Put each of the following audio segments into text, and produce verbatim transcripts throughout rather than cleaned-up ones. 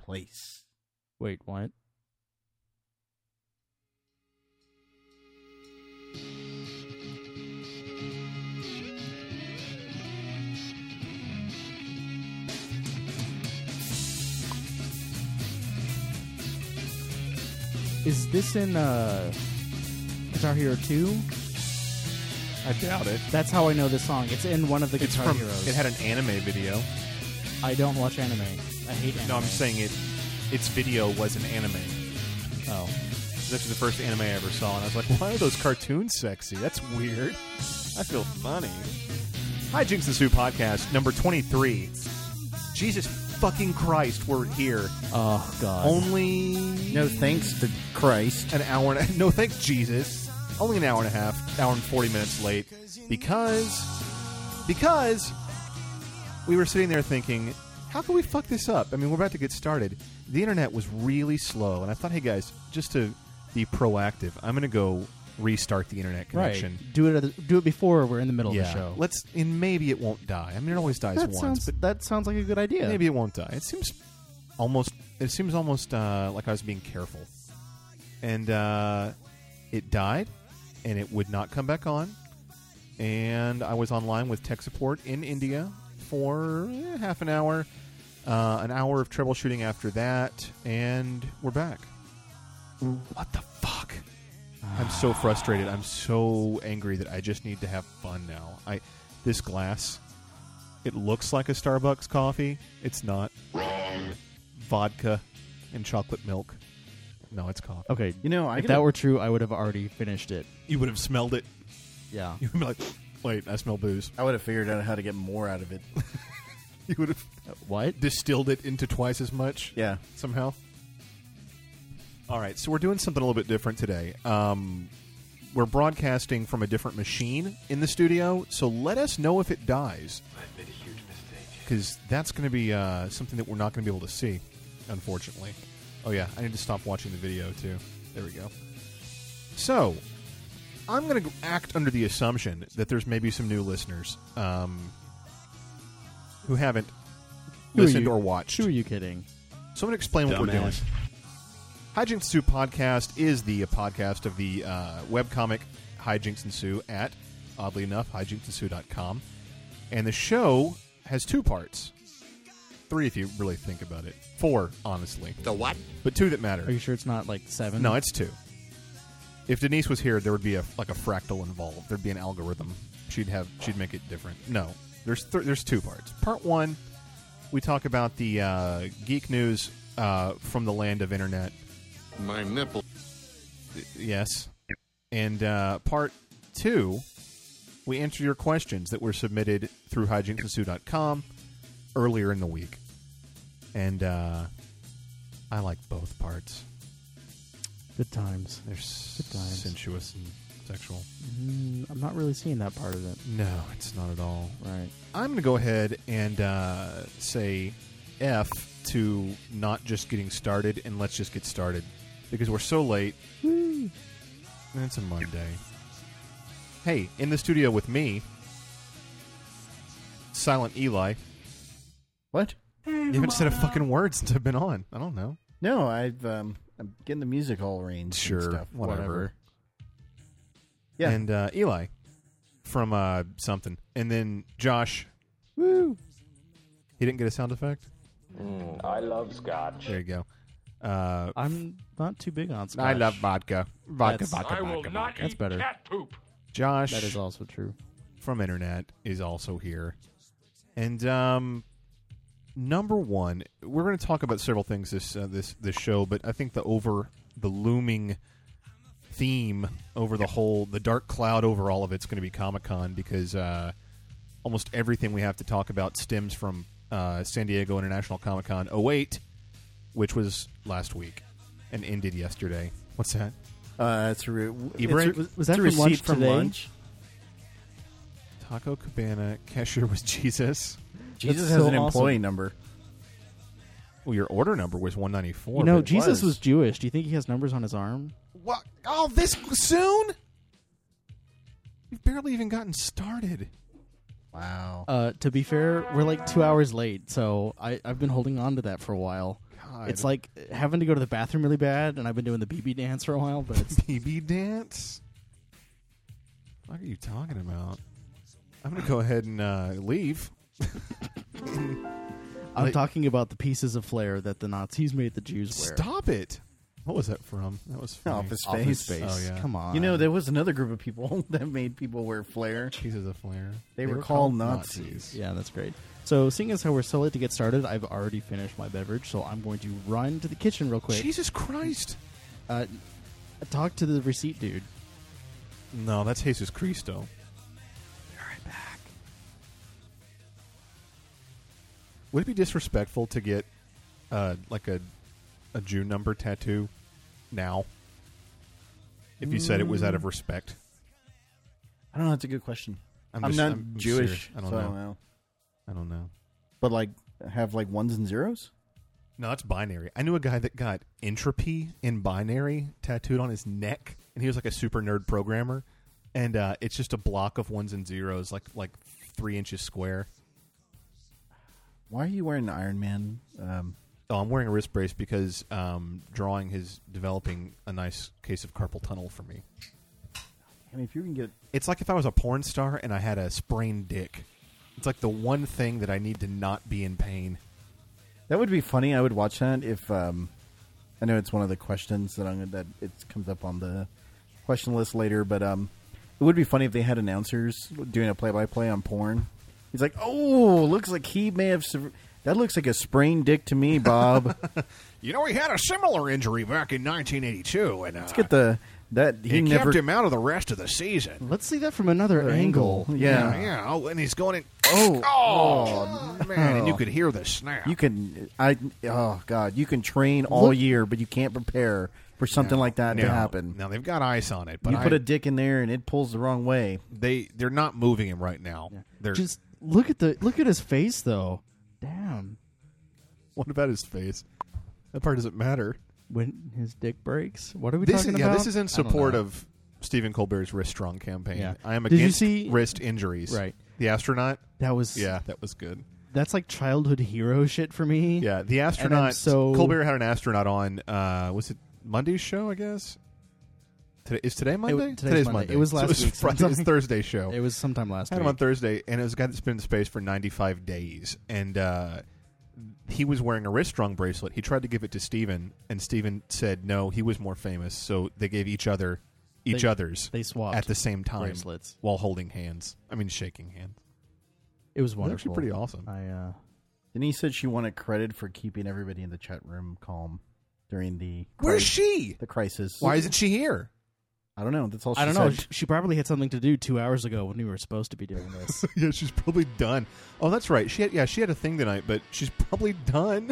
place. Wait, what? Is this in uh, Guitar Hero two? I doubt it. That's how I know this song. It's in one of the It's Guitar from. Heroes. It had an anime video. I don't watch anime. I hate anime. No, I'm saying it. Its video was an anime. Oh. It's actually the first anime I ever saw, and I was like, why are those cartoons sexy? That's weird. I feel funny. Hi, Jinx and Sue podcast, number twenty-three. Jesus fucking Christ, we're here. Oh, God. Only... No thanks to Christ. An hour and a... No, thanks, Jesus. Only an hour and a half, hour and forty minutes late. Because... Because... We were sitting there thinking, how can we fuck this up? I mean, we're about to get started. The internet was really slow, and I thought, hey, guys, just to be proactive, I'm going to go restart the internet connection. Right. Do it. At the, do it before we're in the middle Yeah. of the show. Let's, and maybe it won't die. I mean, it always dies that once, sounds, but that sounds like a good idea. maybe it won't die. It seems almost. It seems almost uh, like I was being careful, and uh, it died, and it would not come back on. And I was online with tech support in India for eh, half an hour, uh, an hour of troubleshooting after that, and we're back. What the fuck? I'm so frustrated. I'm so angry that I just need to have fun now. I this glass, it looks like a Starbucks coffee. It's not. Wrong. Vodka and chocolate milk. No, it's coffee. Okay. You know, I if gotta- that were true, I would have already finished it. You would have smelled it. Yeah. You would be like, wait, I smell booze. I would have figured out how to get more out of it. You would have What? distilled it into twice as much. Yeah. Somehow. All right, so we're doing something a little bit different today. Um, we're broadcasting from a different machine in the studio, so let us know if it dies. I've made a huge mistake. Because that's going to be uh, something that we're not going to be able to see, unfortunately. Oh, yeah, I need to stop watching the video, too. There we go. So, I'm going to act under the assumption that there's maybe some new listeners um, who haven't Who are listened you- or watched. Who are you kidding? So I'm going to explain what we're doing. Dumbass. Hijinks and Sue podcast is the uh, podcast of the uh, webcomic Hijinks and Sue at, oddly enough, hijinks and sue dot com. And the show has two parts. Three if you really think about it. Four, honestly. The what? But two that matter. Are you sure it's not like seven? No, it's two. If Denise was here, there would be a like a fractal involved. There'd be an algorithm. She'd have she'd make it different. No, there's th- there's two parts. Part one, we talk about the uh, geek news uh, from the land of internet. My nipple. Yes, and uh, part two, we answer your questions that were submitted through hijinks and sue dot com earlier in the week, and uh, I like both parts. Good times. They're Good times. sensuous and sexual. Mm, I'm not really seeing that part of it. No, it's not at all. Right. I'm going to go ahead and uh, say F to not just getting started, and let's just get started. Because we're so late. Woo. And it's a Monday. Hey, in the studio with me, Silent Eli. What? You haven't said a fucking word since I've been on. I don't know. No, I've um, I'm getting the music all arranged. Sure, and stuff. whatever. Yeah. And uh, Eli from uh, something. And then Josh. Woo. He didn't get a sound effect? Mm, I love scotch. There you go. Uh, I'm not too big on scotch. I love vodka. Vodka, That's- vodka, I will vodka, not vodka. That's eat better. cat poop. Josh That is also true. from Internet is also here. And um, number one, we're going to talk about several things this uh, this this show, but I think the over the looming theme over the whole, the dark cloud over all of it's going to be Comic-Con, because uh, almost everything we have to talk about stems from uh, San Diego International Comic-Con oh eight, which was last week and ended yesterday. What's that? Uh, it's a re- E-break? it's a- Was- was that it's a from lunch receipt from today? lunch. Taco Cabana, cashier was Jesus. Jesus That's has so an employee awesome. number. Well, your order number was one ninety-four. You know, but- Jesus was. was Jewish. Do you think he has numbers on his arm? What? Oh, this soon? We've barely even gotten started. Wow. Uh, to be fair, we're like two hours late, so I, I've been holding on to that for a while. God. It's like having to go to the bathroom really bad, and I've been doing the B B dance for a while, but it's... B B dance? What are you talking about? I'm going to go ahead and uh, leave. I'm Like- talking about the pieces of flair that the Nazis made the Jews wear. Stop it. What was that from? That was funny. Office Office Space. Space. Oh, yeah. Come on. You know, there was another group of people that made people wear flair. Pieces of flair. They were called Nazis. Yeah, that's great. So, seeing as how we're so late to get started, I've already finished my beverage, so I'm going to run to the kitchen real quick. Jesus Christ. Uh, talk to the receipt dude. No, that's Jesus Cristo. Be right back. Would it be disrespectful to get uh, like a a Jew number tattoo now? If you said it was out of respect. I don't know. That's a good question. I'm, I'm, just, not I'm Jewish. serious. I don't so know. I don't know. I don't know. But like, have like ones and zeros. No, it's binary. I knew a guy that got entropy in binary tattooed on his neck, and he was like a super nerd programmer. And uh, it's just a block of ones and zeros, like like three inches square. Why are you wearing the Iron Man? Um, Oh, I'm wearing a wrist brace because um, drawing is developing a nice case of carpal tunnel for me. I mean, if you can get It's like if I was a porn star and I had a sprained dick. It's like the one thing that I need to not be in pain. that would be funny. I would watch that if um, I know it's one of the questions that I'm that it comes up on the question list later. But um, it would be funny if they had announcers doing a play-by-play on porn. He's like, "Oh, looks like he may have." Sev- that looks like a sprained dick to me, Bob. You know, he had a similar injury back in nineteen eighty-two, and uh, Let's get the that he it never kept him out of the rest of the season. Let's see that from another Another angle. angle. Yeah. yeah. Oh, and he's going in. Oh, Oh, man, and you Oh. could hear the snap. You can, I, oh God, you can train all Look- year, but you can't prepare for something like that to Now- happen. Now they've got ice on it, but you I- put a dick in there and it pulls the wrong way. they they're not moving him right now. They're Just look at the look at his face, though. Damn. what about his face? That part doesn't matter. When his dick breaks. What are we This talking is, about? yeah, this is in I don't support know. of Stephen Colbert's Wrist Strong campaign. Yeah. I am Did you against see- wrist injuries. Right. The astronaut. That was Yeah, that was good. That's like childhood hero shit for me. Yeah, the And I'm astronaut. so Colbert had an astronaut on. Uh, was it Monday's show? I guess. Today, is today Monday? today's Monday. It was So last it week was Friday, sometime. it's Thursday show. It was sometime last I had week. him on Thursday, and it was a guy that's been in space for ninety-five days, and uh, he was wearing a wrist strong bracelet. He tried to give it to Steven, and Steven said no, he was more famous, so they gave each other each They- other's They swapped at the same time bracelets. while holding hands. I mean, shaking hands. It was It was wonderful. actually pretty awesome. I uh, Denise said she wanted credit for keeping everybody in the chat room calm during the Where's cri- she? the crisis. Why isn't she here? I don't know. That's all she I don't know. said. She probably had something to do two hours ago when we were supposed to be doing this. Yeah, she's probably done. Oh, that's right. She had, yeah, she had a thing tonight, but she's probably done.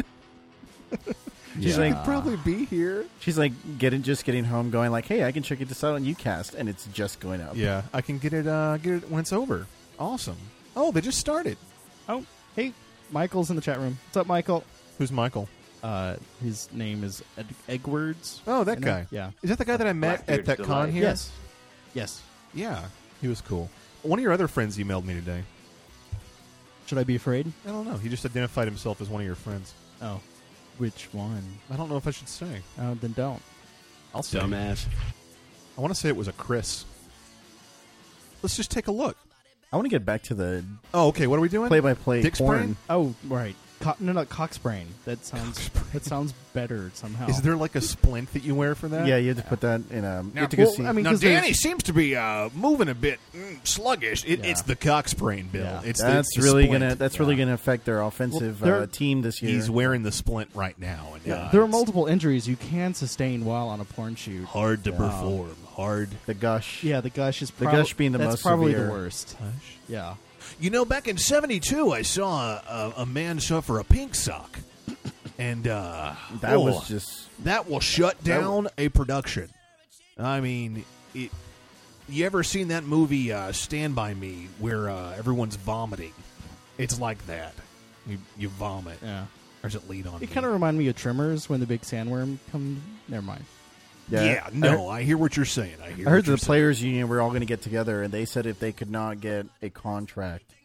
She's Yeah. like, probably be here. She's like getting just getting home, going like, "Hey, I can check this out on UCast," and it's just going up. Yeah, I can get it. Uh, get it when it's over. Awesome. Oh, they just started. Oh, hey, Michael's in the chat room. What's up, Michael? Who's Michael? Uh, his name is Ed- Eggwords. Oh, that You know? guy. Yeah. Is that the guy that I met at Blackbeard's that con Delight. here? Yes. Yes. Yeah, he was cool. One of your other friends emailed me today. Should I be afraid? I don't know. He just identified himself as one of your friends. Oh, which one? I don't know if I should say. Oh, then don't. I'll say. Dumbass. I want to say it was a Chris. Let's just take a look. I want to get back to the Oh, okay. What are we doing? play-by-play Dick porn. sprain? Oh, right. Co- no, no, cocksprain. That sounds. That sounds better somehow. Is there like a splint that you wear for that? Yeah, you have to put that in a. you Now, have to go well, see. I mean, now 'cause there's- Danny seems to be uh, moving a bit mm, sluggish. It, Yeah. It's the cock sprain, Bill. Yeah. It's the- that's it's the really splint. gonna. That's really gonna affect their offensive Well, there- uh, team this year. He's wearing the splint right now. And, Yeah. uh, There are it's multiple injuries you can sustain while on a porn shoot. hard to Yeah. perform. Hard. the gush. Yeah, the gush is The prob- gush being the that's most probably severe. the worst. Yeah. You know, back in seventy-two, I saw a, a, a man suffer a pink sock. And uh, That oh, was just. that will shut down a production. I mean, it, you ever seen that movie uh, Stand By Me where uh, everyone's vomiting? It's like that. You, you vomit. Yeah. Or does it lead on It me? kind of reminded me of Tremors when the big sandworm comes. Never mind. Yeah, Yeah, no, I hear what you're saying. I hear I heard what you're the players' union were all going to get together, and they said if they could not get a contract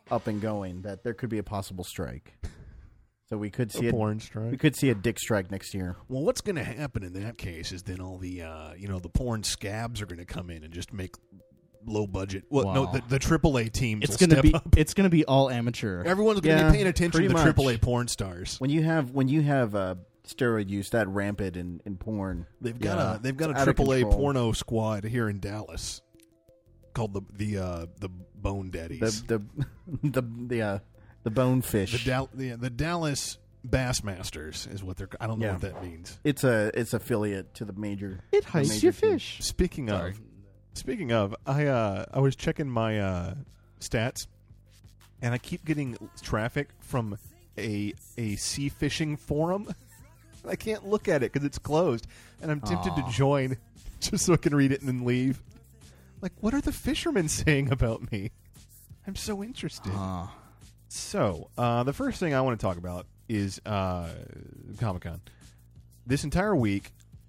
up and going, that there could be a possible strike. So we could see a a porn strike. We could see a dick strike next year. Well, what's going to happen in that case is then all the uh, you know the porn scabs are going to come in and just make low budget. Well, no, Wow. the, the triple A teams. It's will gonna step be up. it's gonna be all amateur. Everyone's going to Yeah, be paying attention to pretty the much. triple A porn stars. When you have when you have uh, steroid use that rampant in, in porn, They've got yeah, a they've got it's a out of triple A control. porno squad here in Dallas called the the uh, the Bone Daddies. The the the the, uh, the bonefish. The, Dal- the the Dallas Bassmasters is what they're. I don't know Yeah. what that means. It's a it's affiliate to the major. It the heists major your team. fish. Speaking Sorry. of, speaking of, I uh, I was checking my uh, stats, and I keep getting traffic from a a sea fishing forum. I can't look at it because it's closed, and I'm tempted Aw. to join just so I can read it and then leave. Like, what are the fishermen saying about me? I'm so interested. Ah. So, uh, the first thing I want to talk about is uh, Comic-Con. This entire week,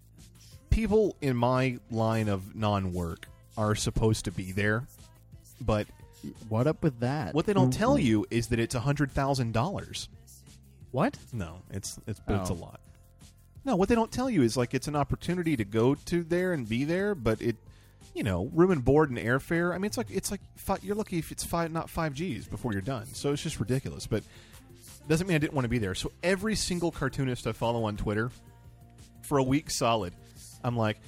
people in my line of non-work are supposed to be there, but What up with that? what they don't tell you is that it's one hundred thousand dollars. What? No, it's it's but it's a Oh. lot. No, what they don't tell you is like it's an opportunity to go to there and be there, but it, you know, room and board and airfare. I mean, it's like it's like fi- you're lucky if it's five, not five G's before you're done. So it's just ridiculous. But doesn't mean I didn't want to be there. So every single cartoonist I follow on Twitter, for a week solid, I'm like,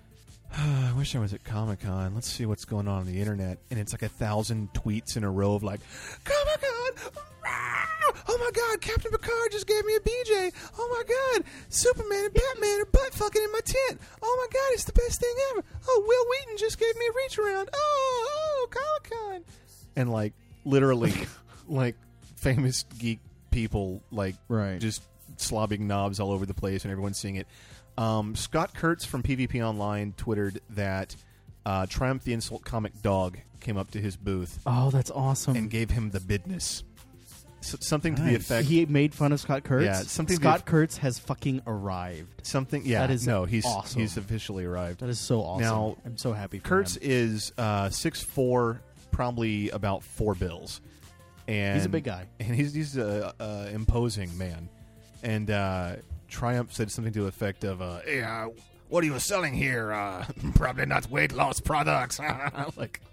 oh, I wish I was at Comic-Con. Let's see what's going on on the internet. And it's like a thousand tweets in a row of like, Comic-Con! Rah! Oh my God, Captain Picard just gave me a B J. Oh my God, Superman and Batman are butt fucking in my tent. Oh my God, it's the best thing ever. Oh, Will Wheaton just gave me a reach around. Oh, oh, Comic-Con. And like, literally, like, famous geek people, like, Right. just slobbing knobs all over the place and everyone's seeing it. Um, Scott Kurtz from PvP Online twittered that uh, Triumph the Insult Comic Dog came up to his booth Oh, that's awesome. and gave him the business. S- something to the Nice. effect. he made fun of Scott Kurtz. Yeah, something to Scott the- Kurtz has fucking arrived. something. Yeah, That is no, he's awesome. he's officially arrived. That is so awesome. Now, I'm so happy for Kurtz him. is uh, six foot four, probably about four bills. And He's a big guy. and he's he's a, a imposing man. And uh, Triumph said something to the effect of, uh, Hey, uh, what are you selling here? Uh, probably not weight loss products. like.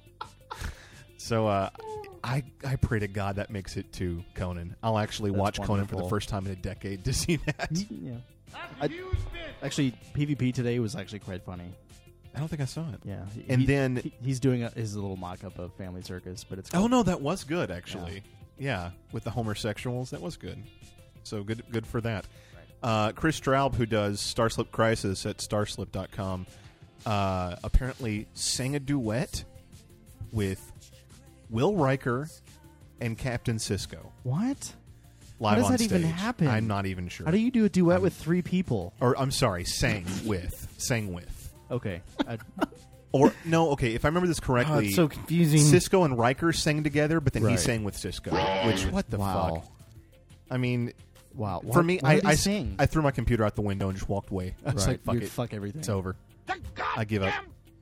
So uh, I I pray to God that makes it to Conan. I'll actually That's watch Conan for the wonderful. first time in a decade to see that. Yeah. I, actually, PvP today was actually quite funny. I don't think I saw it. Yeah. He- And he- then- he- he's doing a, his little mock-up of Family Circus, but it's Oh no, that was good actually. Yeah, with the homosexuals, that was good. So good, good for that. Uh, Chris Straub, who does Starslip Crisis at starslip dot com, uh, apparently sang a duet with Will Riker and Captain Cisco What? live does on that even stage. happen? I'm not even sure. How do you do a duet I'm- with three people? Or I'm sorry, sang with, sang with. Okay. I, Or no, okay. If I remember this Oh, correctly, it's so confusing. Cisco and Riker sang together, but then he Right. sang with Cisco. Which what the Wow. fuck? I mean, wow. for Why- me, why I did he I, sing? I threw my computer out the window and just walked away. I was Right. like, "Fuck You it, fuck everything. it's over. I give up.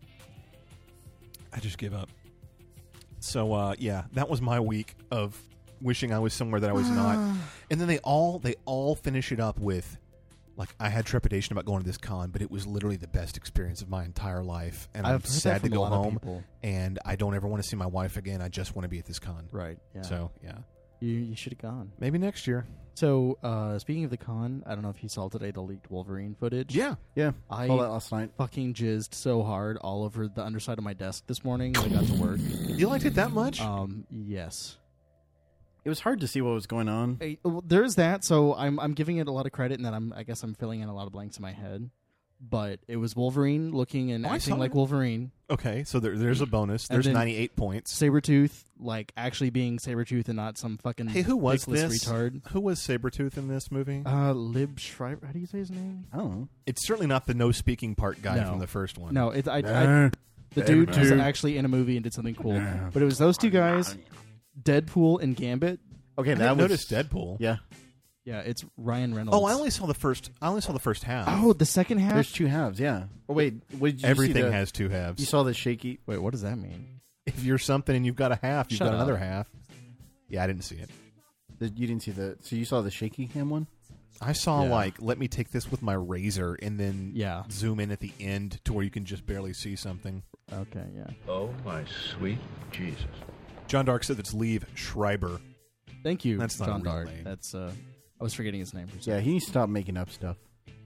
I just give up." So uh, yeah, that was my week of wishing I was somewhere that I was not. And then they all they all finish it up with, like, I had trepidation about going to this con, but it was literally the best experience of my entire life, and I've I'm heard that sad to from a go lot of home. people. And I don't ever want to see my wife again. I just want to be at this con. Right. Yeah. So yeah, you you should have gone. maybe next year. So uh, speaking of the con, I don't know if you saw today the leaked Wolverine footage. Yeah. yeah, I saw that last night. fucking jizzed so hard all over the underside of my desk this morning when I got to work. You liked it that much? Um, yes. It was hard to see what was going on. Hey, well, there's that. So I'm I'm giving it a lot of credit, and then I'm I guess I'm filling in a lot of blanks in my head. But it was Wolverine looking and Oh, I acting saw like it. Wolverine. Okay, so there, there's a bonus. And There's then- ninety-eight points. Sabretooth, like actually being Sabretooth and not some fucking Hey, who was dickless this? retard. Who was Sabretooth in this movie? Uh, Lib Schreiber. How do you say his name? I don't know. It's certainly not the no speaking part guy No. from the first one. No, it, I, I, Nah. the dude was Sabretooth. actually in a movie and did something cool. But it was those two guys, Deadpool and Gambit. Okay, I that didn't was notice Deadpool. Yeah, Yeah, it's Ryan Reynolds. Oh, I only saw the first. I only saw the first half. Oh, the second half. there's two halves. Yeah. Oh wait, what did you Everything see the, has two halves. You saw the shaky. Wait, what does that mean? If you're something and you've got a half, you've Shut got up. another half. Yeah, I didn't see it. The, you didn't see the. So you saw the shaky cam one? I saw Yeah. like, let me take this with my razor and then Yeah. zoom in at the end to where you can just barely see something. Okay, yeah. Oh, my sweet Jesus. John Dark said it's Liev Schreiber. Thank you, That's not a John real Dark. name. That's uh, I was forgetting his name for a second. Yeah, he needs to stop making up stuff.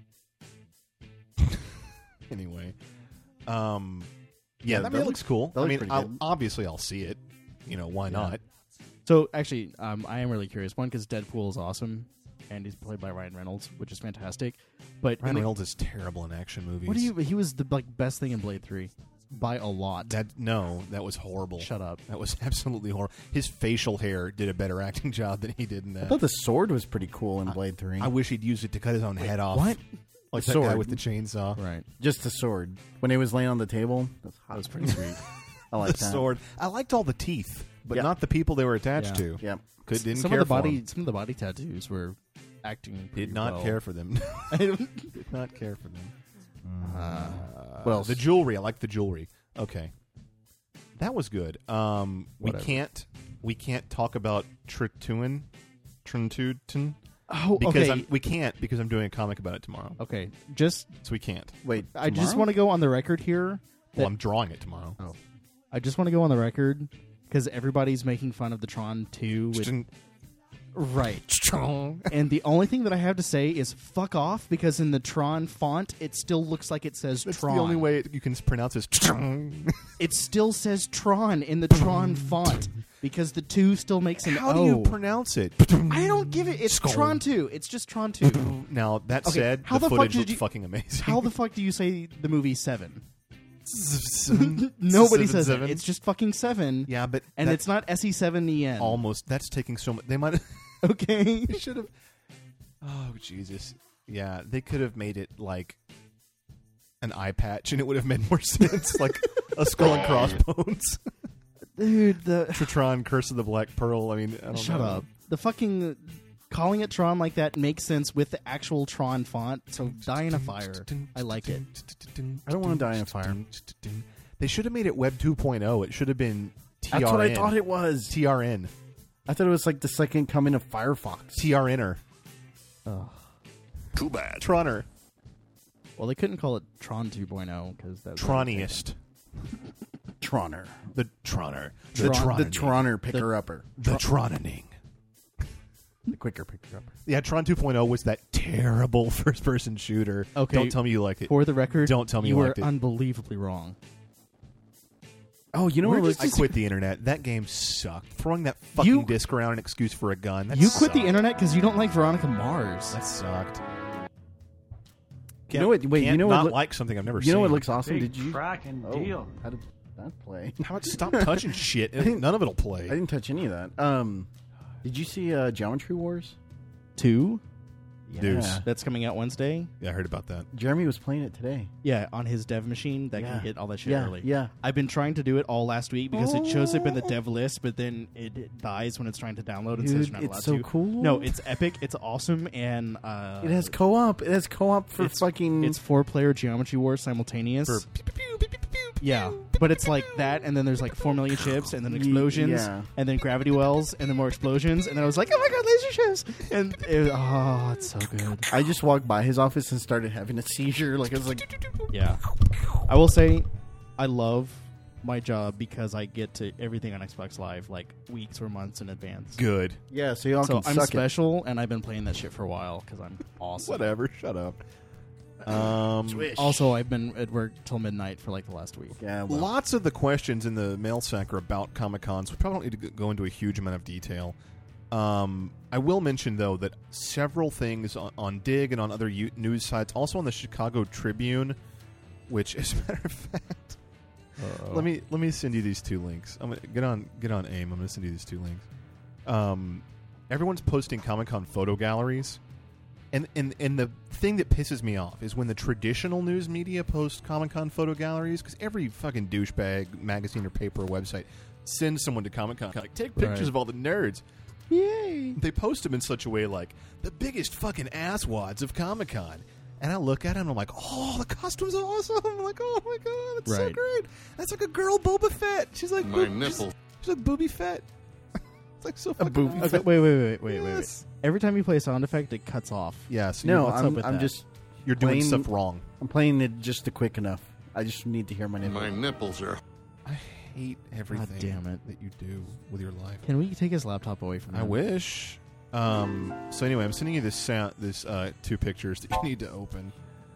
Anyway, um, yeah, Yeah, that, that looks looks- cool. that I looks mean, pretty I'll, good. obviously I'll see it. You know, why Yeah. not? So actually, um, I am really curious. One, because Deadpool is awesome, and he's played by Ryan Reynolds, which is fantastic. But Ryan in the- Reynolds is terrible in action movies. what do you? He was the like best thing in Blade Three, by a lot. That no, that was horrible. Shut up. That was absolutely horrible. His facial hair did a better acting job than he did in I that. thought the sword was pretty cool in Blade Three. I wish he'd used it to cut his own head off. What? Like The that guy sword. with the chainsaw. Right. Just the sword. When it was laying on the table, that's That was pretty sweet. I like the that. sword. I liked all the teeth, but Yeah. not the people they were attached Yeah. to. Yeah. Could, didn't some care of the for body, them. some of the body tattoos were acting. pretty Did not well. care for them. I don't- Did not care for them. uh, What else? The jewelry. I like the jewelry. Okay, that was good. Um, we Whatever. can't. We can't talk about Trituin, Trintuten oh, because okay. I'm, we can't because I'm doing a comic about it tomorrow. okay. Just So we can't. Wait, I just tomorrow? want to go on the record here. Well, that- I'm drawing it tomorrow. Oh. I just want to go on the record because everybody's making fun of the Tron two. With, right. And the only thing that I have to say is fuck off because in the Tron font, it still looks like it says That's Tron. the only way you can pronounce this. It still says Tron in the Tron font because the two still makes an How O. do you pronounce it? I don't give it. It's Skull. Tron two. It's just Tron two. Now that Okay, said, how the, the fuck footage did looks you- fucking amazing. How the fuck do you say the movie Seven? Nobody says seven? it. It's just fucking Seven. Yeah, but And that- it's not S E seven E N. almost. That's taking so much. They might. Okay. They should have. Oh Jesus! Yeah, they could have made it like an eye patch, and it would have made more sense, like a skull and crossbones. Dude, the Tritron, Curse of the Black Pearl. I mean, I don't shut know. up. The fucking calling it Tron like that makes sense with the actual Tron font. So die in a fire. I like it. I don't wanna die in a fire. They should have made it Web two point oh. It should have been T R N. That's what I thought it was. T R N. I thought it was like the second coming of Firefox. T R N-er. Too bad. Troner. Well, they couldn't call it Tron two point oh because that's Troniest. Troner. The Troner. The, The Tron, the Tronening. Troner picker-upper. The Tronening. The quicker picker-upper. Yeah, Tron two point oh was that terrible first-person shooter. Okay. Don't tell me you liked it. For the record, Don't tell me you you were liked it. unbelievably wrong. Oh, you know We're what looks... I quit the internet. That game sucked. Throwing that fucking You- disc around an excuse for a gun. That You quit the sucked. internet because you don't like Veronica Mars. That sucked. You know what- wait, you can't know what not look- like something I've never You seen. know what looks awesome? Big Did you... cracking Oh, deal. how did that play? How about stop touching shit? None of it'll play. I didn't touch any of that. Um, did you see uh, Geometry Wars? Two. Deuce. That's coming out Wednesday. Yeah, I heard about that. Jeremy was playing it today. Yeah, on his dev machine that Yeah. can hit all that shit Yeah, early. yeah. I've been trying to do it all last week because it shows up in the dev list, but then it, it dies when it's trying to download and says Dude, you're not it's allowed so to. cool. No, it's epic. It's awesome, and uh, It has co-op. It has co-op for it's, fucking... It's four player Geometry Wars simultaneous. For Yeah, but it's like that, and then there's like four million ships, and then explosions, yeah. and then gravity wells, and then more explosions, and then I was like, oh my god, laser ships! And it, oh, it's so good. I just walked by his office and started having a seizure. Like, I was like... Yeah, I will say, I love my job because I get to everything on Xbox Live like weeks or months in advance. Good. Yeah, so y'all So can I'm suck it. special, and I've been playing that shit for a while because I'm awesome. Whatever. Shut up. Um, Swish. Also, I've been at work till midnight for like the last week. Yeah, well, Lots of the questions in the mail sack are about Comic Cons. We probably don't need to g- go into a huge amount of detail. Um, I will mention, though, that several things on, on Dig and on other u- news sites, also on the Chicago Tribune, which, as a matter of fact, let me let me send you these two links. I'm gonna get on get on AIM. I'm going to send you these two links. Um, everyone's posting Comic Con photo galleries. And, and and the thing that pisses me off is when the traditional news media posts Comic-Con photo galleries, because every fucking douchebag magazine or paper or website sends someone to Comic-Con, like, take pictures Right. of all the nerds. Yay! They post them in such a way like, the biggest fucking asswads of Comic-Con. And I look at it and I'm like, oh, the costume's awesome. I'm like, oh my god, that's so Right. great. That's like a girl Boba Fett. She's like, My boob- nipple. She's, she's like Booby Fett. It's like so A fucking booby. Okay, wait, wait, wait, wait, wait, Yes. wait. Every time you play a sound effect, it cuts off. Yeah, so No, you're, what's up I'm, with I'm that? just you're doing plain- stuff wrong. I'm playing it just to quick enough. I just need to hear my name. My nipples are. I hate everything damn it. that you do with your life. Can we take his laptop away from him? I wish. Um, so anyway, I'm sending you this sound, this uh, two pictures that you need to open.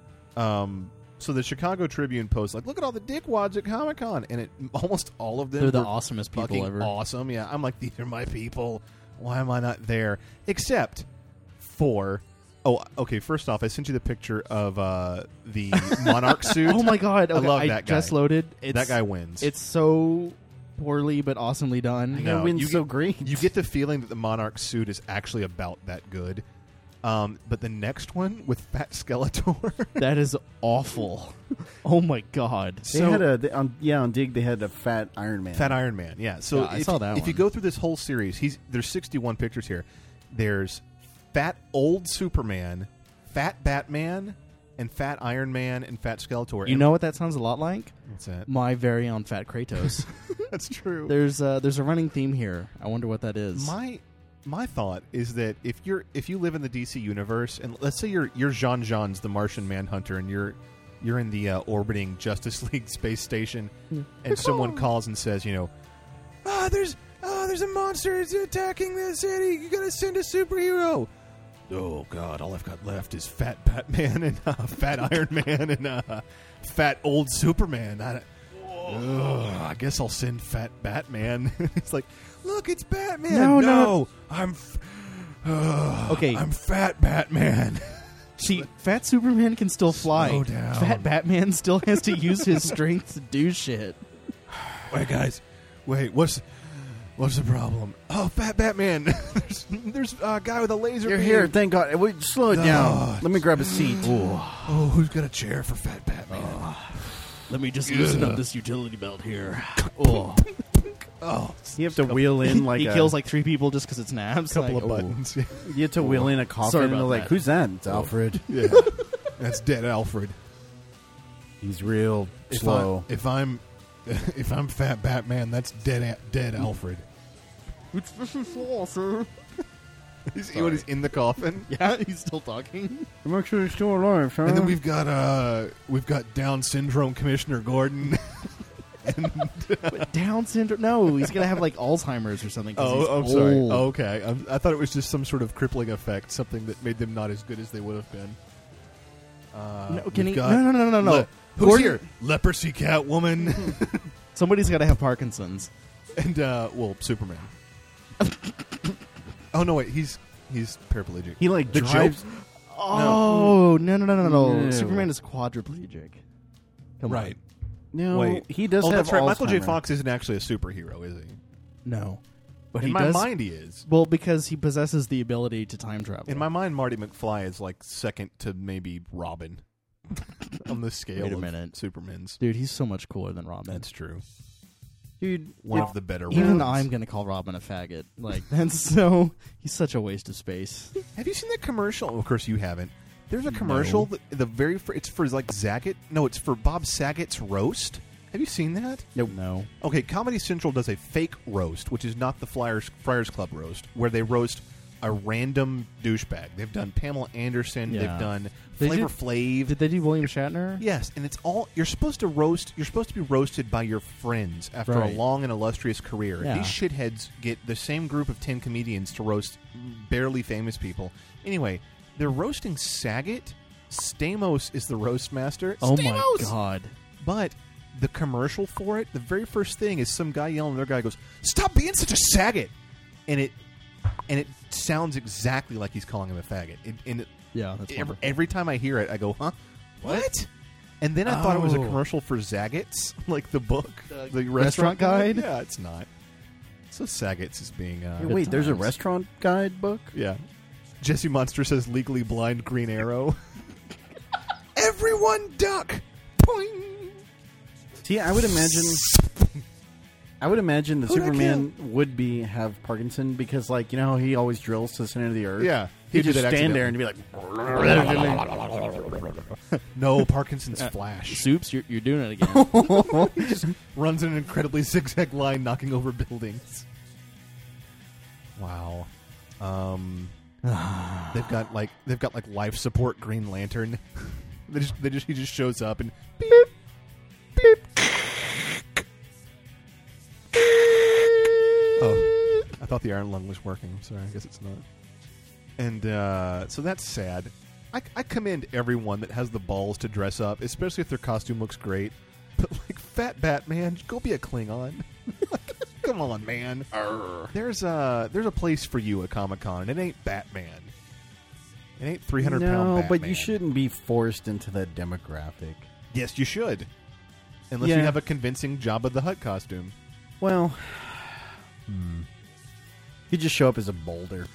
Um, so the Chicago Tribune posts like, look at all the dickwads at Comic Con, and it almost all of them They're the were awesomest people fucking ever. awesome. Yeah, I'm like, these are my people. Why am I not there? Except for. Oh, okay. First off, I sent you the picture of uh, the Monarch suit. Oh my god! I Okay, love I that guy. just loaded. It's, That guy wins. It's so poorly but awesomely done. That No, wins you so get- great. You get the feeling that the Monarch suit is actually about that good. Um, but the next one with Fat Skeletor, That is awful. Oh my god! They had a they, on yeah on Dig they had a fat Iron Man. Fat Iron Man, yeah. So Yeah, I if, saw that if you one. go through this whole series, he's there's sixty-one pictures here. There's Fat Old Superman, Fat Batman, and Fat Iron Man and Fat Skeletor. You And- know what that sounds a lot like? what's that? My very own Fat Kratos. That's true. there's uh, there's a running theme here. I wonder what that is. My my thought is that if you're if you live in the D C universe, and let's say you're you're Jean Jean's the Martian Manhunter, and you're you're in the uh, orbiting Justice League space station, and someone calls and says, you know, ah, there's ah, there's a monster it's attacking the city. You gotta send a superhero. Oh God, all I've got left is Fat Batman and uh, Fat Iron Man and uh, Fat Old Superman. I, Ugh, I guess I'll send Fat Batman. It's like, look, it's Batman. No, no. I'm. F- Ugh, Okay. I'm Fat Batman. See, Fat Superman can still fly. Slow down. Fat Batman still has to use his strength to do shit. Wait, guys. Wait, what's what's the problem? Oh, Fat Batman. there's there's a guy with a laser. You're beam. here. Thank God. Wait, slow it Oh, down. Let me grab a seat. Oh, who's got a chair for Fat Batman? Let me just loosen up this utility belt here. Oh, Oh, You have to wheel in like he a kills like three people just because it's Nabs. couple like, of oh. buttons. you have to wheel in a coffin. Sorry and about they're like, that. who's that? It's Alfred. Yeah, that's dead Alfred. He's real If slow. I, if I'm if I'm Fat Batman, that's dead A- dead Alfred. It's this is awesome. He's, what, he's in the coffin. Yeah, he's still talking. I'm actually still alive, sir. And then we've got uh we've got Down syndrome Commissioner Gordon. and, But Down syndrome? No, he's gonna have like Alzheimer's or something. 'cause he's oh, I'm sorry. old. Oh, okay, I'm, I thought it was just some sort of crippling effect, something that made them not as good as they would have been. Uh, No, can we've he? got No, no, no, no, no. Le- who's Gordon- here? Leprosy Catwoman Somebody's got to have Parkinson's. and uh, well, Superman. Oh no, wait, he's he's paraplegic. he like The drives. Oh no no no no no! No. Superman is quadriplegic. Come Right. No, Wait. he does Oh, have that's right. Michael J. Alzheimer. Fox isn't actually a superhero, is he? on. No, but In he my does. mind, he is. Well, because he possesses the ability to time travel. In my mind, Marty McFly is like second to maybe Robin on the scale Wait a of minute. Superman's. Dude, he's so much cooler than Robin. That's true. Dude, One if- of the better Even ones. I'm gonna call Robin a faggot. Like that's so. He's such a waste of space. Have you seen that commercial? Of course, you haven't. There's a commercial. That, the very fir- it's for like Zagat. No, it's for Bob Saget's roast. Have you seen that? Nope. No. Okay, Comedy Central does a fake roast, which is not the Flyers Friars Club roast, where they roast a random douchebag. They've done Pamela Anderson. Yeah. They've done They Flavor did- Flav. Did they do William Shatner? Yes, and it's all you're supposed to roast. You're supposed to be roasted by your friends after Right. a long and illustrious career. Yeah. These shitheads get the same group of ten comedians to roast barely famous people. Anyway, they're roasting Saget. Stamos is the roast master. Oh Stamos! my god. But the commercial for it, the very first thing is some guy yelling. Another guy goes, "Stop being such a Saget," and it and it sounds exactly like he's calling him a faggot. It, and it, Yeah, that's every, wonderful. every time I hear it, I go, "Huh? What?" And then I thought it was a Oh. commercial for Zagat's, like the book, The the restaurant restaurant, guide? Yeah, it's not. So Zagat's is being, uh, Hey, wait, there's a times. restaurant guide book? yeah. Jesse Monster says, "Legally Blind Green Arrow." Everyone duck. Poing. See, I would imagine. I would imagine that Who'd I Superman would be have Parkinson because, like, you know how he always drills to the center of the earth. Yeah, he'd, he'd do just that stand there and be like, No, Parkinson's Flash. Soups, you're, you're doing it again. Runs in an incredibly zigzag line, knocking over buildings. Wow. Um, they've got like they've got like life support Green Lantern. they just they just he just shows up and beep beep. Oh, I thought the iron lung was working. I'm sorry, I guess it's not. And uh, so that's sad. I, I commend everyone that has the balls to dress up, especially if their costume looks great. But like Fat Batman, go be a Klingon. Come on, man. Arr. There's a there's a place for you at Comic-Con, and it ain't Batman. It ain't three hundred no, pound Batman. but you shouldn't be forced into that demographic. Yes, you should. Unless Yeah. you have a convincing Jabba the Hutt costume. Well, hmm. You just show up as a boulder.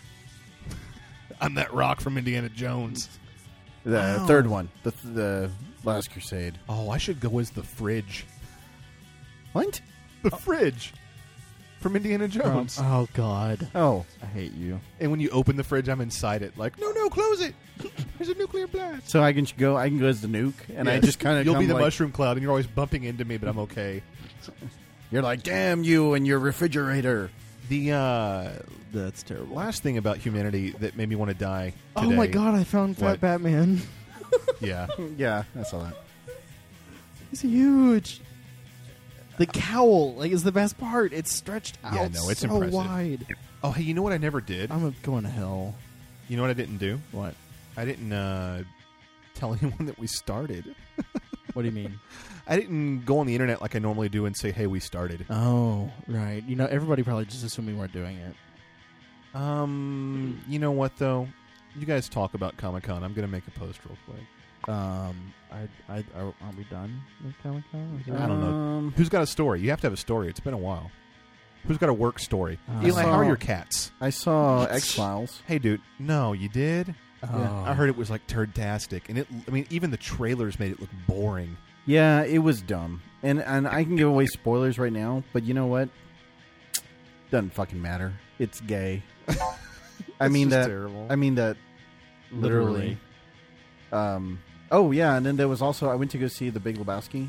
I'm that rock from Indiana Jones. The Wow. third one, the the Last Crusade. Oh, I should go as the fridge. What? The fridge from Indiana Jones. Oh God. Oh, I hate you. And when you open the fridge, I'm inside it. Like, no, no, close it. There's a nuclear blast. so I can go. I can go as the nuke, and I Yes. just kind of You'll come be the like, mushroom cloud, and you're always bumping into me, but I'm okay. You're like, damn you and your refrigerator. The uh, That's terrible. last thing about humanity that made me want to die Oh today- my God! I found Fat What? Batman. Yeah. Yeah, I saw that. He's huge. The cowl, like, is the best part. It's stretched out Yeah, no, it's so impressive. wide. Oh, hey, you know what I never did? I'm going to hell. You know what I didn't do? What? I didn't uh, tell anyone that we started. What do you mean? I didn't go on the internet like I normally do and say, hey, we started. Oh, right. You know, everybody probably just assumed we weren't doing it. Um, you know what, though? You guys talk about Comic-Con. I'm going to make a post real quick. Um, I, I, are, are we done with Comic Con? I don't know. Um, Who's got a story? You have to have a story. It's been a while. Who's got a work story? Uh, Eli, how are so- your cats? I saw X Files. Hey, dude. No, you did? Oh. I heard it was like turd-tastic. And it, I mean, even the trailers made it look boring. Yeah, it was dumb, and and I can give away spoilers right now, but you know what? Doesn't fucking matter. It's gay. I It's mean just that. terrible. I mean that. Literally. Um. Oh yeah, and then there was also I went to go see The Big Lebowski.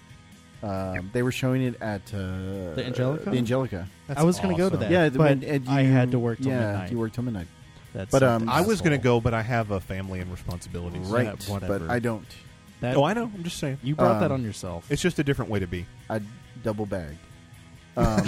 Um, they were showing it at uh, The Angelica? The Angelica. That's I was going to go to awesome. that. Yeah, but and, and I you- had to work till yeah, midnight. you worked till midnight. That's but, um, I was going to asshole. go, but I have a family and responsibilities. Right, Yeah, whatever. but I don't. That, Oh, I know. I'm just saying. you brought that Um, on yourself. It's just a different way to be. I double bagged. Um,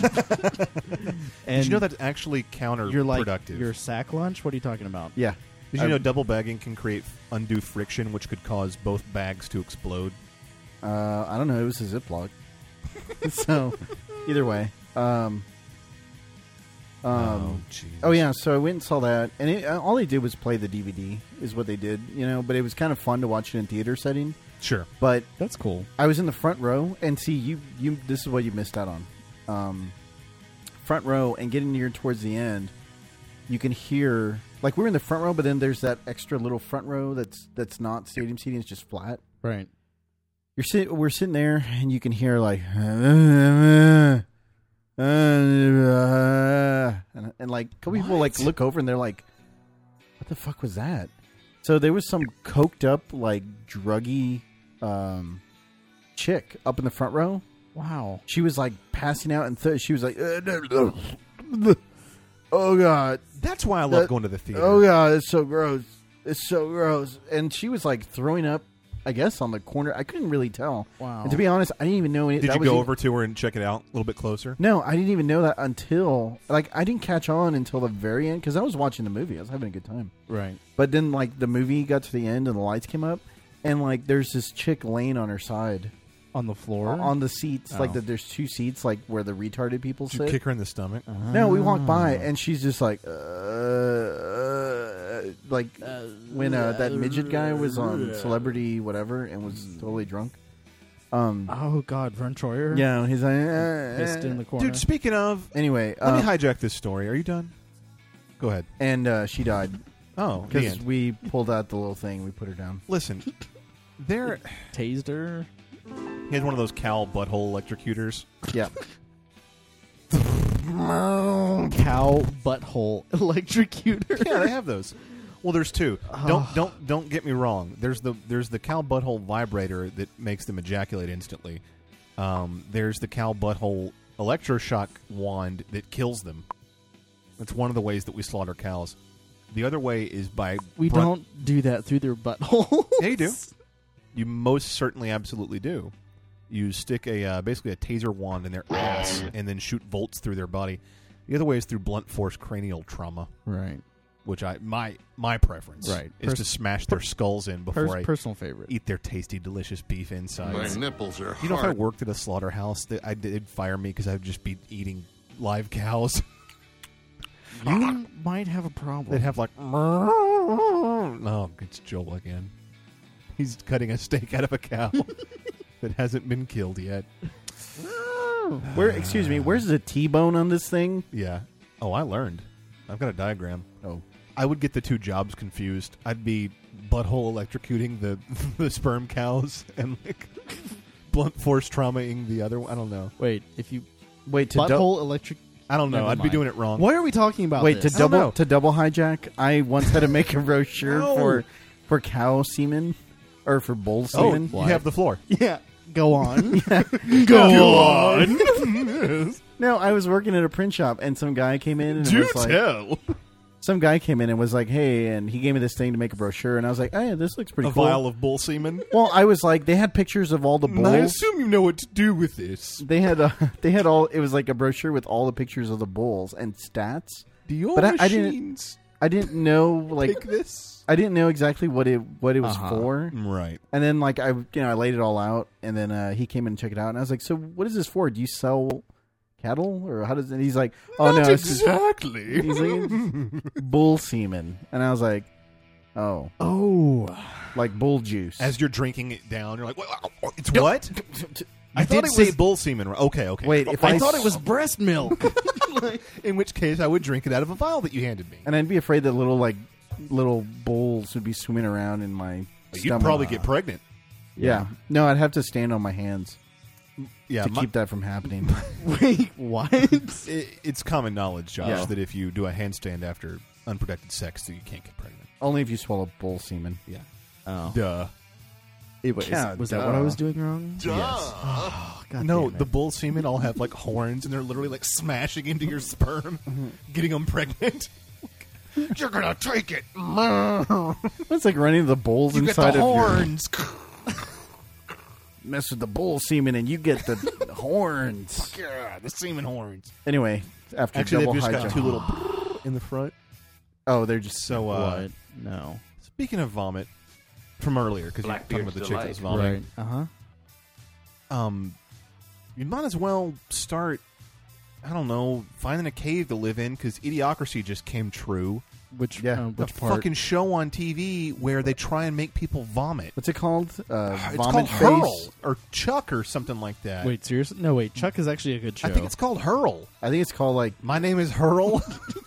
And Did you know that's actually counterproductive? you're like your sack lunch? What are you talking about? yeah. Did you I- know double bagging can create undue friction, which could cause both bags to explode? Uh, I don't know. It was a Ziploc. So, either way. Um, um, jeez. oh, yeah. So I went and saw that. And it, uh, all they did was play the D V D, is what they did. You know, but it was kind of fun to watch it in theater setting. Sure. But That's cool. I was in the front row, and see, you, you. This is what you missed out on. Um, front row, and getting near towards the end, you can hear, like, we're in the front row, but then there's that extra little front row that's that's not stadium seating; it's just flat. Right. You're sit, we're sitting there, and you can hear like, and, and like a couple people like look over, and they're like, "What the fuck was that?" So there was some coked up, like druggy um, chick up in the front row. Wow. She was like passing out, and th- she was like, "Oh god, That's why I love That- going to the theater. oh god, it's so gross, it's so gross." And she was like throwing up, I guess, on the corner. I couldn't really tell. Wow. And to be honest, I didn't even know it. Did that you was go even- over to her and check it out a little bit closer? No, I didn't even know that until like I didn't catch on until the very end because I was watching the movie. I was having a good time. Right. But then like the movie got to the end and the lights came up, and like there's this chick laying on her side On the floor? on the seats. Like Oh. that, there's two seats like where the retarded people Did you sit. kick her in the stomach? No, we walked by and she's just like, uh, uh, like when uh, that midget guy was on Celebrity whatever and was totally drunk. Um, Oh, God. Vern Troyer? yeah, he's like, uh, Pissed in the corner. Dude, speaking of, anyway, let me uh, hijack this story. Are you done? Go ahead. and uh, she died Oh, the because end. we pulled out the little thing, we put her down. Listen, there. Tased her? He had one of those cow butthole electrocutors. Yeah, Cow butthole electrocutor. Yeah, they have those. Well, there's two. Don't don't don't get me wrong. There's the there's the cow butthole vibrator that makes them ejaculate instantly. Um, there's the cow butthole electroshock wand that kills them. That's one of the ways that we slaughter cows. The other way is by We brunt- don't do that through their butthole. Yeah, you do. You most certainly absolutely do. You stick a uh, basically a taser wand in their ass and then shoot volts through their body. The other way is through blunt force cranial trauma, Right. which I my my preference Right. is Pers- to smash their skulls in before Pers- I personal favorite. eat their tasty, delicious beef insides. My nipples are You know, if I hard. worked at a slaughterhouse, that I did fire me because I'd just be eating live cows. You might have a problem. They'd have like, oh, it's Joel again. He's cutting a steak out of a cow that hasn't been killed yet. Where? Excuse me. Where's the T-bone on this thing? Yeah. Oh, I learned. I've got a diagram. Oh, I would get the two jobs confused. I'd be butthole electrocuting the the sperm cows and like blunt force traumaing the other one. I don't know. Wait, if you wait to dou- butthole electric. I don't know. Never I'd be mind. doing it wrong. Why are we talking about wait this? to I don't know. double to double hijack. I once had to make a brochure No. for for cow semen or for bull Oh, semen. you have the floor. Yeah, go on. Go on. No, I was working at a print shop and some guy came in and it Do was like, tell. some guy came in and was like, "Hey," and he gave me this thing to make a brochure, and I was like, "Oh, yeah, this looks pretty A cool." vial of bull semen. Well, I was like, they had pictures of all the bulls. I assume you know what to do with this. They had uh, they had all. It was like a brochure with all the pictures of the bulls and stats. The old But I- I didn't- machines I didn't know like take this. I didn't know exactly what it what it was Uh-huh. for. Right. And then like I you know I laid it all out, and then uh, he came in and checked it out, and I was like, "So what is this for? Do you sell cattle or how does?" And he's like, "Oh Not no, it's just exactly. He's like, bull semen," and I was like, "Oh, Oh, like bull juice." As you're drinking it down, you're like, what? It's what? I You thought did it say- was bull semen. Okay, okay. Wait, if I, I thought s- it was breast milk. In which case, I would drink it out of a vial that you handed me. and I'd be afraid that little like little bulls would be swimming around in my. You'd stomach. probably get pregnant. Yeah, no, I'd have to stand on my hands Yeah, to my- keep that from happening. Wait, what? it, it's common knowledge, Josh, Yeah. that if you do a handstand after unprotected sex, that you can't get pregnant. Only if you swallow bull semen. Yeah. Oh, Duh. It was, Yeah, was that duh. what I was doing wrong? Yes. Oh, God No, damn it. the bull semen all have like horns, and they're literally like smashing into your sperm, getting them pregnant. You're gonna take it. It's like running the bulls You get inside the of your horns. mess with the bull semen, and you get the horns. Yeah, the semen horns. Anyway, after Actually, double they've just hijack, got two little in the front. oh, they're just So, uh, What? No. speaking of vomit from earlier, because you're talking about the chick that was vomiting, Uh huh. um, you might as well start. I don't know, finding a cave to live in because Idiocracy just came true. Which Yeah. uh, The which part? fucking show on T V where they try and make people vomit. what's it called? Uh, It's vomit called Hurl face. or Chuck or something like that. Wait, seriously? No, wait. Chuck is actually a good show. I think it's called Hurl. I think it's called like My name is Hurl.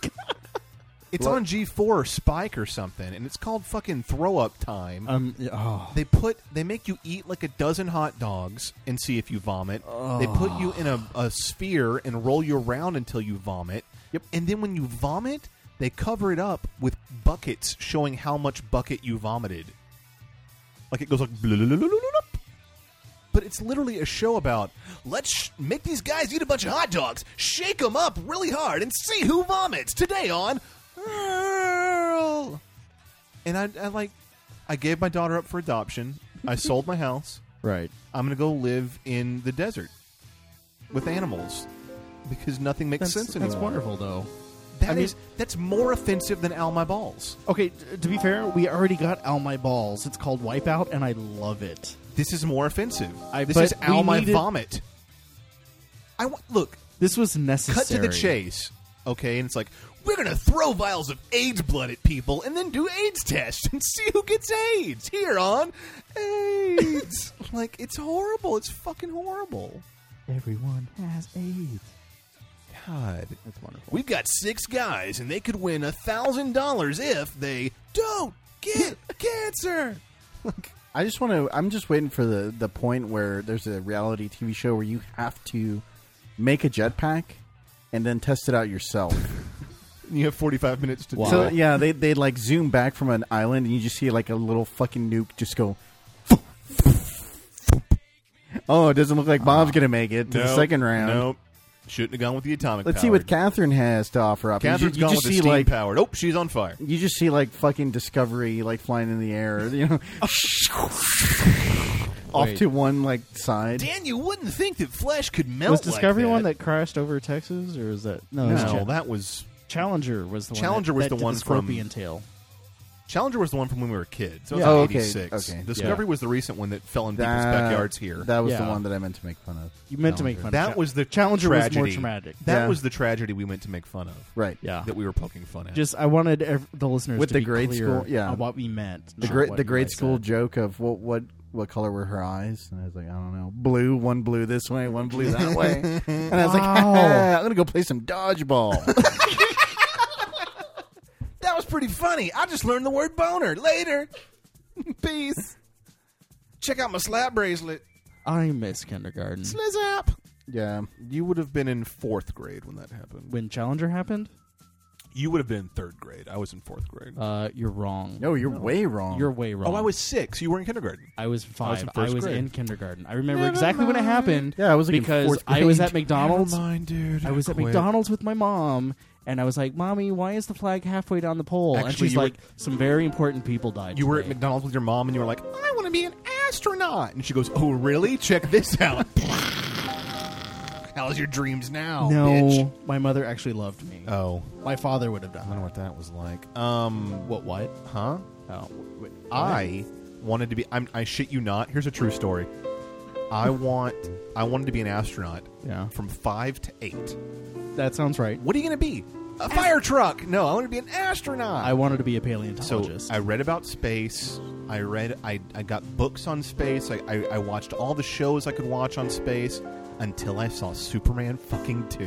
It's What? on G four or Spike or something, and it's called fucking Throw Up Time. um. yeah, Oh. They put they make you eat like a dozen hot dogs and see if you vomit. They put you in a, a sphere and roll you around until you vomit. Yep. And then when you vomit, they cover it up with buckets showing how much bucket you vomited. Like it goes like blah, blah, blah, blah, blah, blah. But it's literally a show about let's sh- make these guys eat a bunch of hot dogs, shake them up really hard, and see who vomits today on Earl. And I, I like, I gave my daughter up for adoption. I sold my house. Right. I'm going to go live in the desert with animals because nothing makes That's, sense that's anymore. wonderful, though. That I mean- is- that's more offensive than Al My Balls. Okay, t- to be fair, we already got Al My Balls. It's called Wipeout, and I love it. This is more offensive. I- this but is Al we My needed- Vomit. I want look. This was necessary. Cut to the chase, okay? And it's like we're gonna throw vials of AIDS blood at people and then do AIDS tests and see who gets AIDS here on AIDS. Like it's horrible. It's fucking horrible. Everyone has AIDS. God, That's wonderful. we've got six guys and they could win a thousand dollars if they don't get cancer. I just want to. I'm just waiting for the the point where there's a reality T V show where you have to make a jetpack and then test it out yourself. You have forty-five minutes to Wow. do So it. yeah, they they like zoom back from an island and you just see like a little fucking nuke just go. Oh, it doesn't look like Bob's gonna make it to the Nope. second round. Nope. Shouldn't have gone with the atomic. Let's powered. see what Catherine has to offer up. Catherine's you, gone you with just the see steam like powered. Oh, she's on fire. you just see like fucking Discovery like flying in the air, you know, off Wait. to one like side. Dan, you wouldn't think that flesh could melt. Was Discovery like one that crashed over Texas, or is that no? it was No, Cha- that was Challenger was the one. Challenger that, was that the did one the from- scorpion tail. Challenger was the one from when we were kids. So it was Yeah. like Oh, okay, eighty-six. okay. Discovery Yeah. was the recent one that fell in people's That- backyards here. That was the Yeah. one that I meant to make fun of. You meant to make Challenger. fun. of That Cha- was the Challenger tragedy. was more traumatic. That Yeah. was the tragedy we meant to make fun of. Right. Yeah, That we were poking fun at. just I wanted ev- the listeners With to the be grade clear school- yeah. on what we meant. The not great what the you grade guys school said. joke of what what what color were her eyes? And I was like, I don't know, blue. One blue this way, one blue that way. And I was like, Wow. I'm gonna go play some dodgeball. that was pretty funny. I just learned the word boner. Later. Peace. Check out my slap bracelet. I miss kindergarten. Slizap. Yeah. You would have been in fourth grade when that happened. When Challenger happened, You would have been in third grade. I was in fourth grade. uh, you're wrong. No, you're way wrong. You're way wrong. Oh, I was six. You were in kindergarten. I was five. in I was, first grade. in kindergarten. I remember Never exactly when it mind. happened. Yeah, I was like in because fourth I was grade. at McDonald's. Never mind, dude. I was at quit. McDonald's with my mom, and I was like, "Mommy, why is the flag halfway down the pole?" and Actually, she's you were- like, "Some very important people died." You were at today." McDonald's with your mom, and you were like, "I want to be an astronaut." And she goes, "Oh, really? Check this out." How's your dreams now, No, bitch? my mother actually loved me. Oh, My father would have I done. wonder what that was like. Um, What? What? huh? Oh, wait, I wanted to be. I'm, I shit you not. Here's a true story. I want. I wanted to be an astronaut yeah, from five to eight. that sounds right. What are you going to be? A fire truck? No, I want to be an astronaut. I wanted to be a So paleontologist. I read about space. I read. I, I got books on space. I, I I watched all the shows I could watch on space until I saw Superman fucking two.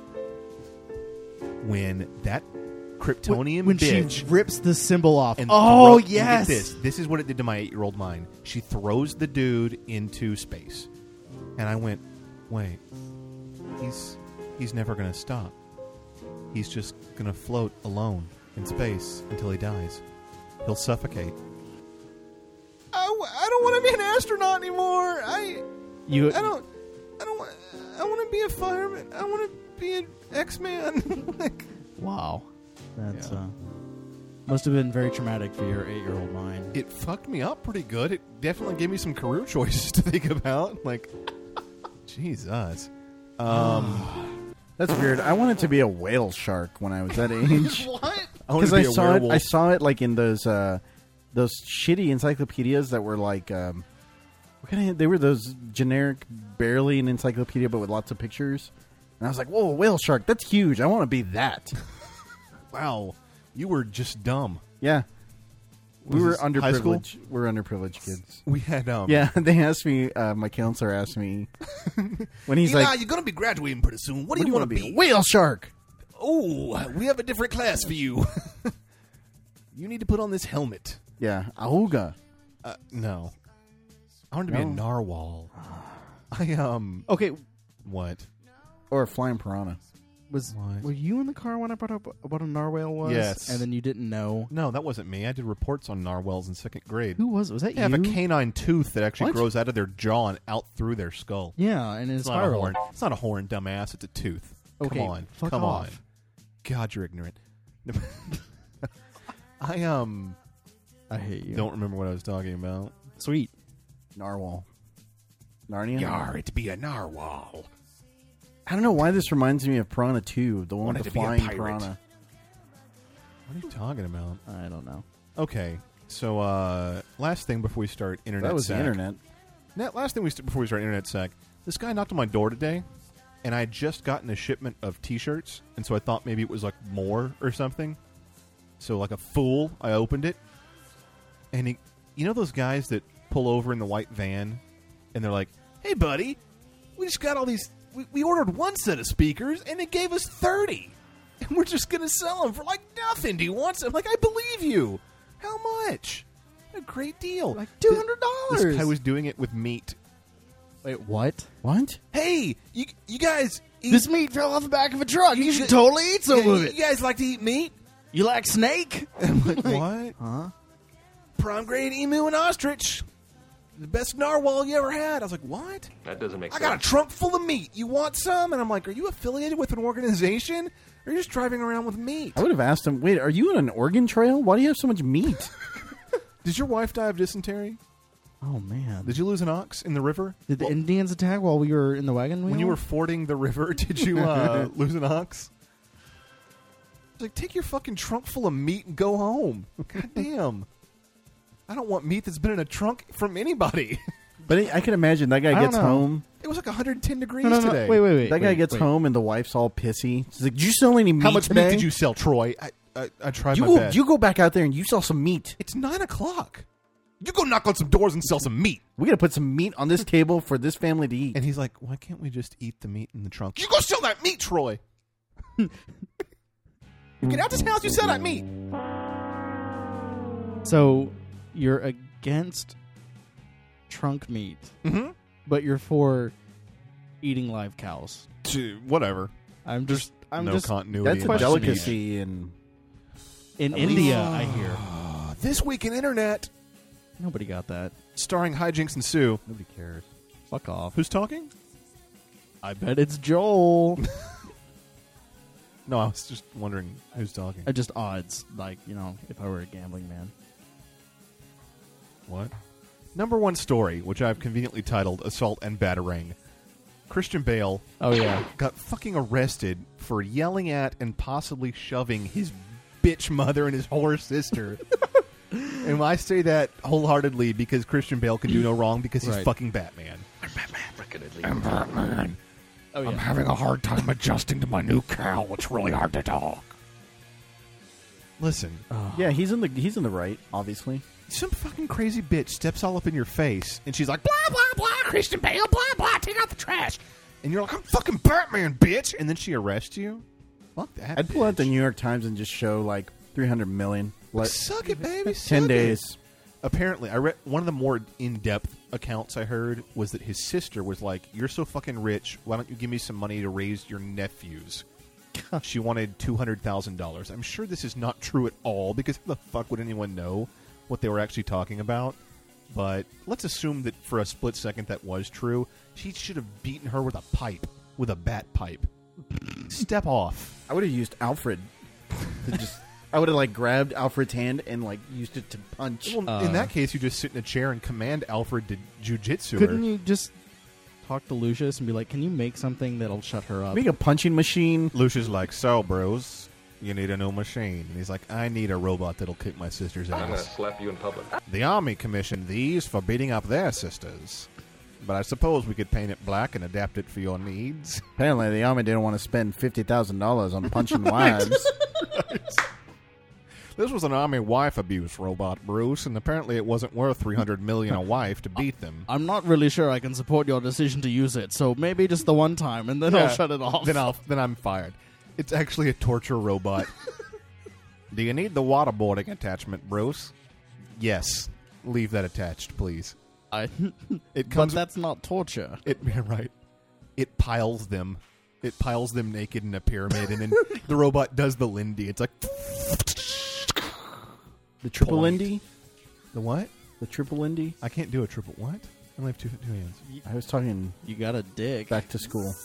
When that Kryptonian when bitch she rips the symbol off. and Oh throw- and get yes, this this is what it did to my eight-year-old mind. She throws the dude into space, and I went, wait, he's he's never gonna stop. He's just gonna float alone in space until he dies. He'll suffocate. I, w- I don't want to be an astronaut anymore. I you. I don't I don't want I want to be a fireman. I want to be an X-Man. like, Wow, that's Yeah. uh, must have been very traumatic for your eight-year-old mind. it fucked me up pretty good. It definitely gave me some career choices to think about. Like, Jesus. Um, That's weird. I wanted to be a whale shark when I was that age. what? I wanted Because to I be a saw it. werewolf. I saw it like in those uh, those shitty encyclopedias that were like, um, what kind of? They were those generic, barely an encyclopedia, but with lots of pictures. And I was like, "Whoa, a whale shark! That's huge! I want to be that." Wow, you were just dumb. Yeah, we Was were this high school? underprivileged. We're underprivileged kids. We had um. Yeah, they asked me. Uh, my counselor asked me when he's Eli, like, you're going to be graduating pretty soon. What do "What you want wanna to be? A whale shark." Oh, we have a different class for you. You need to put on this helmet. Yeah, auga. Uh, no, I wanted to be a No. narwhal. I um. Okay, What? Or a flying piranha. was What? were you in the car when I brought up what a narwhal was? Yes. and then you didn't know No, that wasn't me. I did reports on narwhals in second grade. who was? Was that They have you? a canine tooth that actually What? grows out of their jaw and out through their skull. Yeah, and in It's not a spiral. horn. It's not a horn, dumbass. It's a tooth. Okay, Come on. fuck Come off. on. God, you're ignorant. I um I hate you. don't remember what I was talking about. Sweet. Narwhal. Narnia? Yar, it be a narwhal. I don't know why this reminds me of Piranha two, the one Wanted with the to be a flying pirate. piranha. What are you talking about? I don't know. Okay, so uh last thing before we start internet That was sack. the internet. Na- Last thing we st- before we start internet sack. This guy knocked on my door today, and I had just gotten a shipment of T-shirts, and so I thought maybe it was like more or something. So like a fool, I opened it, and he, you know those guys that pull over in the white van, and they're like, "Hey, buddy, we just got all these. We, we ordered one set of speakers, and they gave us thirty, and we're just gonna sell them for like nothing. Do you want some?" I'm like, "I believe you. How much? A great deal. Like two hundred dollars. This guy was doing it with meat. Wait, what? What? Hey, you you guys, eat, This meat fell off the back of a truck. You should totally eat some you, of you it. guys like to eat meat? You like snake? I'm like, what? Huh? Prime grade emu and ostrich. the best narwhal you ever had. I was like, what? That doesn't make I sense. got a trunk full of meat. You want some? And I'm like, are you affiliated with an organization? Or are you just driving around with meat? I would have asked him, wait, are you on an Oregon Trail? Why do you have so much meat? Did your wife die of dysentery? Oh, man. Did you lose an ox in the river? Did the Indians attack while we were in the wagon wheel? When you were fording the river, did you uh, lose an ox? I was like, take your fucking trunk full of meat and go home. God damn. I don't want meat that's been in a trunk from anybody. But I can imagine that guy I don't gets know. home. It was like one hundred ten degrees No, no, no. today. Wait, wait, wait. That guy wait, gets wait. home and the wife's all pissy. She's like, did you sell any meat How much today? meat did you sell, Troy? I, I, I tried You my go, best. you go back out there and you sell some meat. It's nine o'clock. You go knock on some doors and sell some meat. We got to put some meat on this table for this family to eat. And he's like, why can't we just eat the meat in the trunk? You go sell that meat, Troy. Get out this house, you sell that meat. So you're against trunk meat, Mm-hmm. but you're for eating live cows. Whatever. I'm just, I'm no just continuity. That's in a my delicacy. And in India. I hear speech. This Week in Internet, nobody got that. starring Hijinks and Sue. nobody cares. Fuck off. Who's talking? I bet it's Joel. No, I was just wondering who's talking. Uh, just odds, like you know, if I were a gambling man. What? Number one story, which I've conveniently titled Assault and Battering. Christian Bale Oh yeah. got fucking arrested for yelling at and possibly shoving his bitch mother and his whore sister. And I say that wholeheartedly because Christian Bale can do no wrong because he's Right. fucking Batman. I'm Batman. Oh yeah. I'm having a hard time adjusting to my new cow. It's really hard to talk. Listen, Yeah, he's in the he's in the right, obviously. some fucking crazy bitch steps all up in your face and she's like, blah, blah, blah, Christian Bale, blah, blah, take out the trash. And you're like, I'm fucking Batman, bitch. And then she arrests you? Fuck that. I'd pull out the bitch. New York Times and just show like three hundred million. Let, Suck it, baby. suck ten it. days. Apparently, I read one of the more in-depth accounts I heard was that his sister was like, "You're so fucking rich. Why don't you give me some money to raise your nephews?" She wanted two hundred thousand dollars. I'm sure this is not true at all because how the fuck would anyone know what they were actually talking about? But let's assume that for a split second that was true. She should have beaten her with a pipe, with a bat pipe. Step off. I would have used Alfred to just. I would have like grabbed Alfred's hand and like used it to punch. Well, Uh, in that case, you just sit in a chair and command Alfred to jujitsu Couldn't her. you just talk to Lucius and be like, "Can you make something that'll shut her up?" Make a punching machine. Lucius like, so bros, you need a new machine. And he's like, I need a robot that'll kick my sister's I'm gonna ass. slap you in public. The army commissioned these for beating up their sisters. But I suppose we could paint it black and adapt it for your needs. Apparently, the army didn't want to spend fifty thousand dollars on punching wives. This was an army wife abuse robot, Bruce, and apparently it wasn't worth three hundred million dollars a wife to beat them. I'm not really sure I can support your decision to use it, so maybe just the one time, and then Yeah. I'll shut it off. Then I'll then I'm fired. It's actually a torture robot. Do you need the waterboarding attachment, Bruce? Yes. Leave that attached, please. I, It but comes that's not torture. It yeah, right. It piles them. It piles them naked in a pyramid, and then the robot does the Lindy. It's like The triple Point. Indy? the what? The triple Indy? I can't do a triple what? I only have two two hands. I was talking You got a dick. back to school.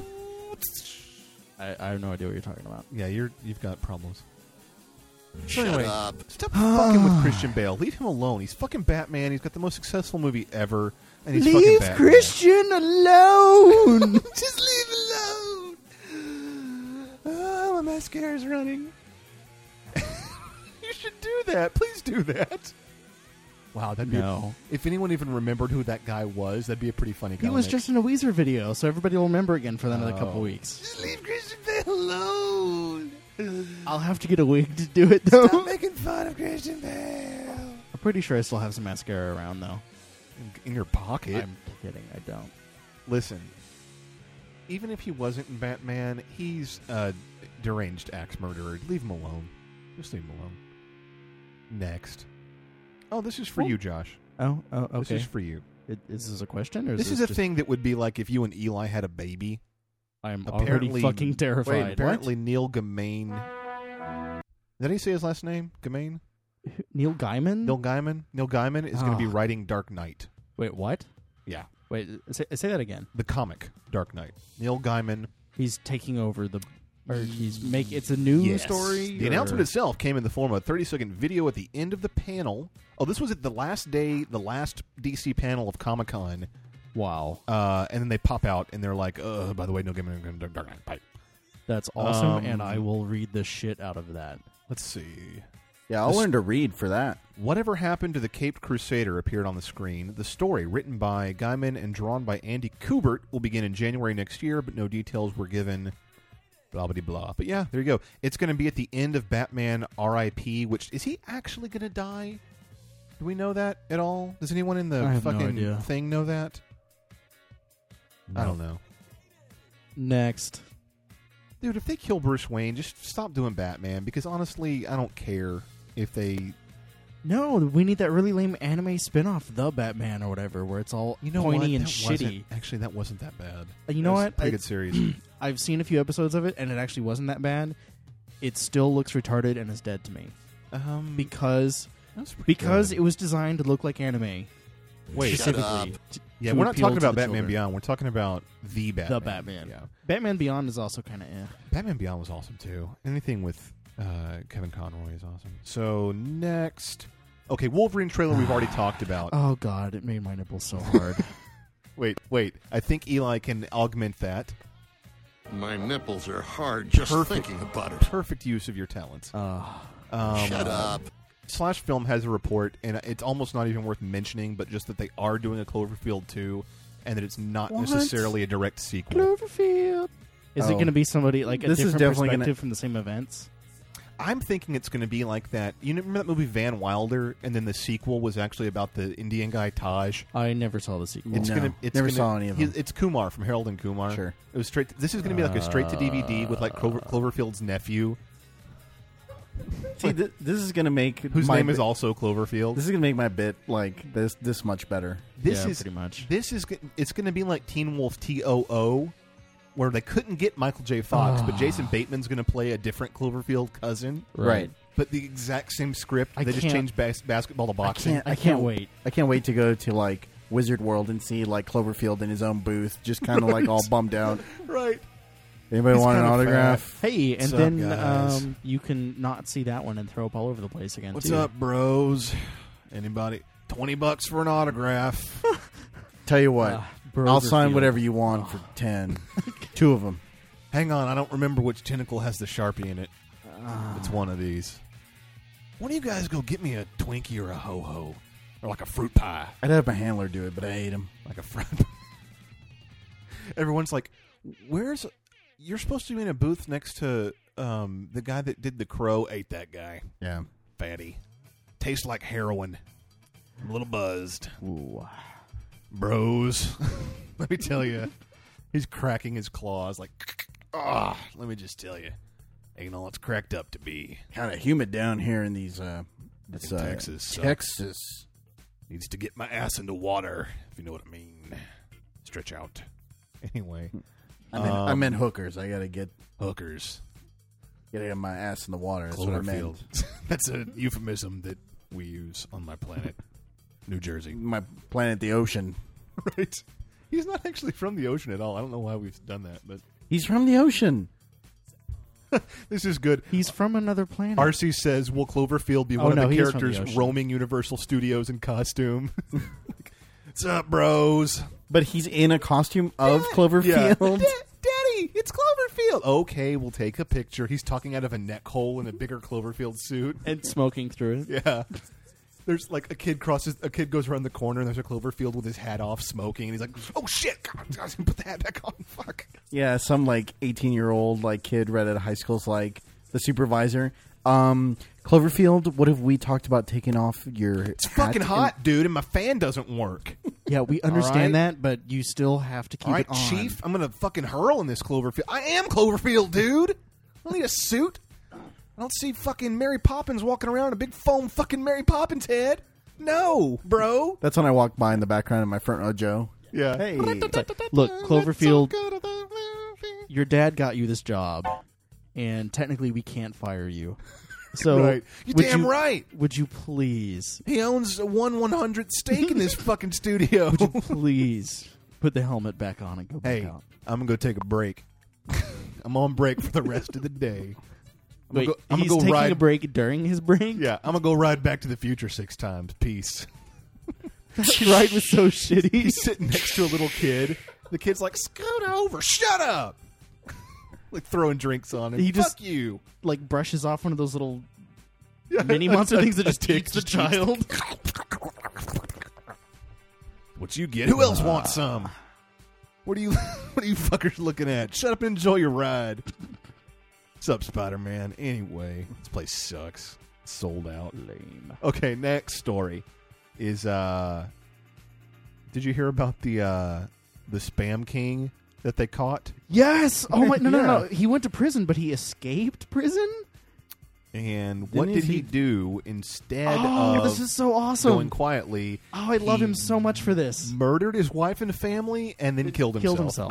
I, I have no idea what you're talking about. Yeah, you're you've got problems. So anyway, stop fucking with Christian Bale. Leave him alone. He's fucking Batman. He's got the most successful movie ever, and he's fucking Leave Batman. Christian alone. Just leave alone. Oh, my mascara's running. You should do that. Please do that. Wow, that'd be No. if anyone even remembered who that guy was, that'd be a pretty funny guy. He was just in a Weezer video, so everybody will remember again for another Oh. couple weeks. Just leave Christian Bale alone. I'll have to get a wig to do it, though. Stop making fun of Christian Bale. I'm pretty sure I still have some mascara around, though. In your pocket. I'm kidding. I don't. Listen, even if he wasn't in Batman, he's a deranged axe murderer. Leave him alone. Just leave him alone. Next. Oh, this is for Oh. you, Josh. Oh, oh okay. This is for you. It, is this a question? Or is This is this a just, thing that would be like if you and Eli had a baby. I'm apparently- already fucking terrified. Wait, apparently Neil Gaiman. Did he say his last name? Gaiman? Neil Gaiman? Neil Gaiman? Neil Gaiman is going to be Ah. writing Dark Knight Wait, what? Yeah. Wait, say, say that again. The comic Dark Knight. Neil Gaiman. He's taking over the... Or he's make it's a new Yes. story? The or? announcement itself came in the form of a thirty-second video at the end of the panel. Oh, this was at the last day, the last D C panel of Comic-Con. Wow. Uh, and then they pop out, and they're like, uh, by the way, no Gaiman, Dark Knight. Bye. That's awesome, Um, and I will read the shit out of that. Let's see. Yeah, I'll This- learn to read for that. Whatever Happened to the Caped Crusader appeared on the screen. The story, written by Gaiman and drawn by Andy Kubert, will begin in January next year, but no details were given. Blah, blah, blah. But yeah, there you go. It's going to be at the end of Batman R I P, which, is he actually going to die? Do we know that at all? Does anyone in the I have no fucking idea. thing know that? I don't know. Next. Dude, if they kill Bruce Wayne, just stop doing Batman, because honestly, I don't care if they... No, we need that really lame anime spin-off, The Batman or whatever, where it's all You know pointy what? and That shitty. wasn't- Actually, that wasn't that bad. Uh, you know That was what? a pretty I- good series. I've seen a few episodes of it, and it actually wasn't that bad. It still looks retarded and is dead to me. Um, Because that was pretty because good. it was designed to look like anime. Wait, specifically. t- Yeah, to we're not appeal talking to about the Batman children. Beyond. We're talking about the Batman. The Batman. Yeah. Batman Beyond is also kind of eh. Batman Beyond was awesome, too. Anything with uh, Kevin Conroy is awesome. So, next... Okay, Wolverine trailer we've already talked about. Oh, God, it made my nipples so hard. Wait, wait. I think Eli can augment that. My nipples are hard just Perfect. thinking about it. Perfect use of your talents. uh, Um, Shut up. Slash Film has a report, and it's almost not even worth mentioning, but just that they are doing a Cloverfield two, and that it's not What? necessarily a direct sequel. Cloverfield. Is it Oh. going to be somebody, like, a This is different definitely perspective gonna- from the same events? I'm thinking it's going to be like that. You know, remember that movie Van Wilder, and then the sequel was actually about the Indian guy Taj. I never saw the sequel. It's No, gonna. It's never gonna, saw any of he- them. It's Kumar from Harold and Kumar. Sure. It was straight. This is going to be like a straight to D V D with like Clover, Cloverfield's nephew, See, th- this is gonna make whose my name bit- is also Cloverfield. This is gonna make my bit like this this much better. This Yeah, is pretty much. This is. g- It's going to be like Teen Wolf T O O, where they couldn't get Michael J. Fox, but Jason Bateman's going to play a different Cloverfield cousin. Right. But the exact same script. I they just can't- changed bas- basketball to boxing. can't- I can't wait. I can't wait to go to like Wizard World and see like Cloverfield in his own booth, just kind of like all bummed out. Right. Anybody He's want an kinda autograph? Hey, and What's up, then guys? um, you can not see that one and throw up all over the place again. What's too. up, bros? Anybody? Twenty bucks for an autograph. Tell you what, Uh, I'll sign Broverfield. whatever you want for ten. Two of them. Hang on, I don't remember which tentacle has the Sharpie in it. It's one of these. Why don't you guys go get me a Twinkie or a ho ho, or like a fruit pie, I'd have my handler do it, but I hate him. like a fruit. Everyone's like, "Where's?" You're supposed to be in a booth next to um, the guy that did The Crow. Ate that guy, Yeah. fatty. Tastes like heroin. I'm a little buzzed. Ooh. Bros. Let me tell you, he's cracking his claws like, ah. Let me just tell you, ain't all it's cracked up to be. Kind of humid down here in these. Uh, it's, In uh, Texas sucks. Texas. Needs to get my ass into water, if you know what I mean. Stretch out. Anyway, I meant, I Um, meant hookers. I gotta get hookers. gotta get my ass in the water. That's what I meant. Cloverfield. That's a euphemism that we use on my planet, New Jersey. My planet, the ocean. Right. He's not actually from the ocean at all. I don't know why we've done that, but He's from the ocean. this is good. He's from another planet. R C says, will Cloverfield be Oh, one no, of the he is from the characters ocean. roaming Universal Studios in costume? What's up, bros? But he's in a costume of Yeah. Cloverfield. Da- Daddy, it's Cloverfield. Okay, we'll take a picture. He's talking out of a neck hole in a bigger Cloverfield suit. and smoking through it. Yeah. There's like a kid crosses, a kid goes around the corner and there's a Cloverfield with his hat off smoking and he's like, oh shit, God, God, put the hat back on, fuck. Yeah, some like eighteen year old like kid right out of high school's like the supervisor. Um, Cloverfield, what have we talked about taking off your? It's fucking hot, dude, and my fan doesn't work. Yeah, we understand right. that, but you still have to keep All right, it on. Chief, I'm gonna fucking hurl in this Cloverfield. I am Cloverfield, dude. I don't need a suit. I don't see fucking Mary Poppins walking around in a big foam fucking Mary Poppins head. No, bro. That's when I walk by in the background in my front row, Joe. Yeah. Hey, It's like, look, Cloverfield, your dad got you this job, and technically we can't fire you. So Right. You're would damn you, right. Would you please, He owns a one one hundredth stake in this fucking studio. would you please put the helmet back on and go back Hey, out? I'm gonna go take a break. I'm on break for the rest of the day. I'm Wait, gonna go, I'm he's gonna go taking ride. a break during his break? Yeah, I'm gonna go ride Back to the Future six times. Peace. That ride was so shitty. He's sitting next to a little kid. The kid's like, "Scoot over, shut up!" Like throwing drinks on him. He Fuck just- you. Like brushes off one of those little Yeah, mini a- monster a- things that a just tick eats the just eats- child. What you get? Who else wants some? What are you? What are you fuckers looking at? Shut up and enjoy your ride. What's up, Spider-Man? Anyway, this place sucks. It's sold out. Lame. Okay, next story is. uh Did you hear about the uh the Spam King that they caught? Yes. Oh my! No, no, no, no. Yeah. He went to prison, but he escaped prison. And what Didn't did he- he do instead Oh, of this is so awesome. going quietly? Oh, I love he him so much for this. Murdered his wife and family, and then killed himself. Killed himself.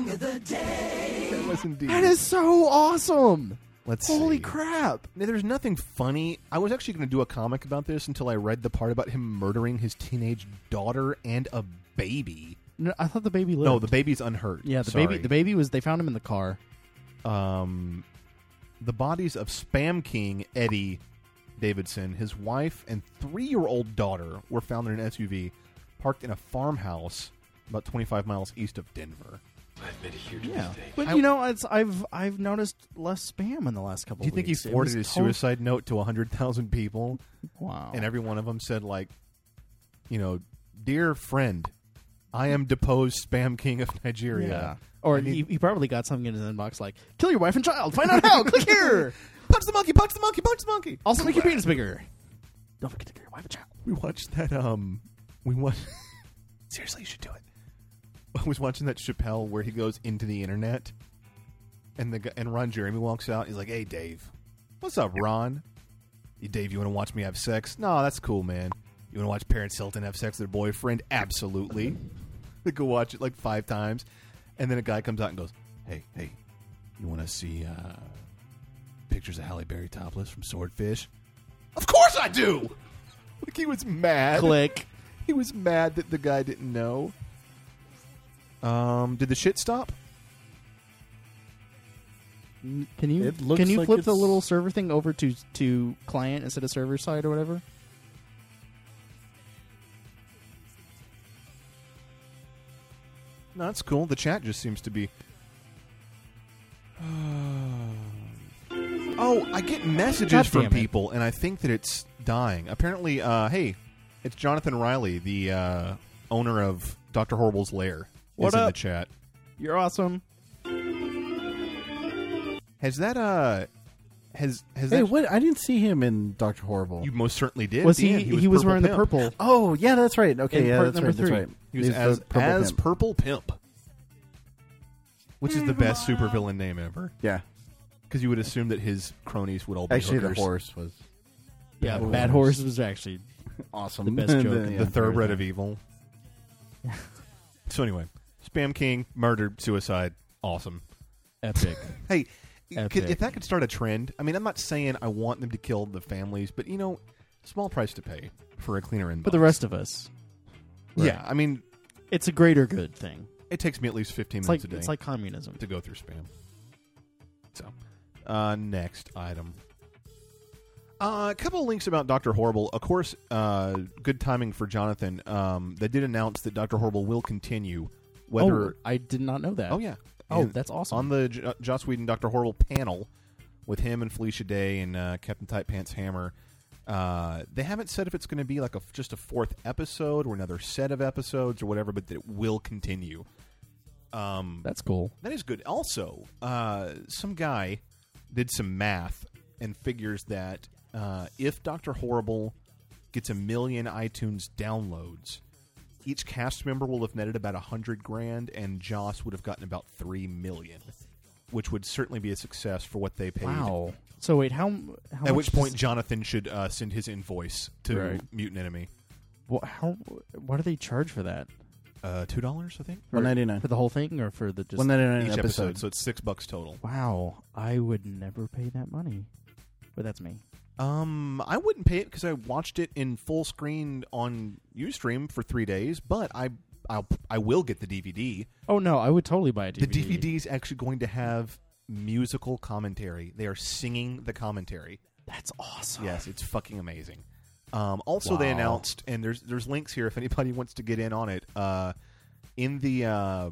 That was indeed. That is so awesome. Let's Holy see. crap. Now, there's nothing funny. I was actually going to do a comic about this until I read the part about him murdering his teenage daughter and a baby. No, I thought the baby lived. No, the baby's unhurt. yeah, the Sorry. baby. The baby was. They found him in the car. Um, the bodies of Spam King Eddie Davidson, his wife, and three-year-old daughter were found in an S U V parked in a farmhouse about twenty-five miles east of Denver. Yeah, but I- you know, it's I've I've noticed less spam in the last couple. Do you of think he weeks. It forwarded was his tot- suicide note to one hundred thousand people? Wow. And every one of them said, like, you know, dear friend, I am deposed Spam King of Nigeria. Yeah. Or I need- he, he probably got something in his inbox like, kill your wife and child. Find out how. Click here. Punch the monkey, punch the monkey, punch the monkey. Also, make your penis bigger. Don't forget to kill your wife and child. We watched that, um, we watched, seriously, you should do it. I was watching that Chappelle where he goes into the internet, and the guy, and Ron Jeremy walks out. He's like, "Hey, Dave, what's up, Ron? You, Dave, you want to watch me have sex? No, that's cool, man. You want to watch Paris Hilton have sex with her boyfriend? Absolutely. They go watch it like five times, and then a guy comes out and goes, "Hey, hey, you want to see uh, pictures of Halle Berry topless from Swordfish? Of course I do." Like he was mad. Click. He was mad that the guy didn't know. Um, did the shit stop? N- Can you It looks can you like flip the it's- little server thing over to to client instead of server side or whatever? No, that's cool. The chat just seems to be. Oh, I get messages God from damn it. people, and I think that it's dying. Apparently, uh, hey, it's Jonathan Riley, the uh, owner of Doctor Horrible's Lair, What is in the up? chat. You're awesome. Has that uh, has has Hey, that? what? I didn't see him in Doctor Horrible. You most certainly did. Was at the he? end. He was, wearing Pimp. the purple. Oh, yeah, that's right. Okay, In yeah, part that's number right. That's three. right. He was He's the as Purple as Pimp. Purple Pimp, which is the best supervillain name ever. Yeah. Because you would assume that his cronies would all be Actually, hookers. the horse was Yeah, Bad Bad Horse. Horse was actually awesome. The best joke in yeah, the thoroughbred everything. of evil. So anyway, Spam King, murdered, suicide, awesome. epic. Hey, Epic. could, if that could start a trend, I mean, I'm not saying I want them to kill the families, but you know, small price to pay for a cleaner inbox. For the rest of us, yeah, I mean, it's a greater good thing. it takes me at least fifteen It's minutes like a day it's like communism. to go through spam. So, uh, next item. Uh, a couple of links about Doctor Horrible. Of course, uh, good timing for Jonathan. Um, they did announce that Doctor Horrible will continue. Whether Oh, I did not know that. Oh yeah. Oh, And that's awesome. On the J- Joss Whedon Doctor Horrible panel with him and Felicia Day and uh, Captain Tight Pants Hammer, uh, they haven't said if it's going to be like a just a fourth episode or another set of episodes or whatever, but that it will continue. Um, That's cool. that is good. Also, uh, some guy did some math and figures that uh, if Doctor Horrible gets a million iTunes downloads, each cast member will have netted about a hundred grand, and Joss would have gotten about three million, which would certainly be a success for what they paid. Wow. So wait, how? how At much which point, does- Jonathan should uh, send his invoice to Right. Mutant Enemy. What, how? What do they charge for that? Uh, Two dollars, I think, one ninety nine. For the whole thing, or for the just? One ninety nine each episode. episode. So it's six bucks total. Wow, I would never pay that money. But that's me. Um, I wouldn't pay it because I watched it in full screen on Ustream for three days. But I, I'll, I will get the D V D. Oh no, I would totally buy a D V D. The D V D is actually going to have musical commentary. They are singing the commentary. That's awesome. Yes, it's fucking amazing. Um, also, they Wow. announced, and there's there's links here if anybody wants to get in on it. Uh, in the uh,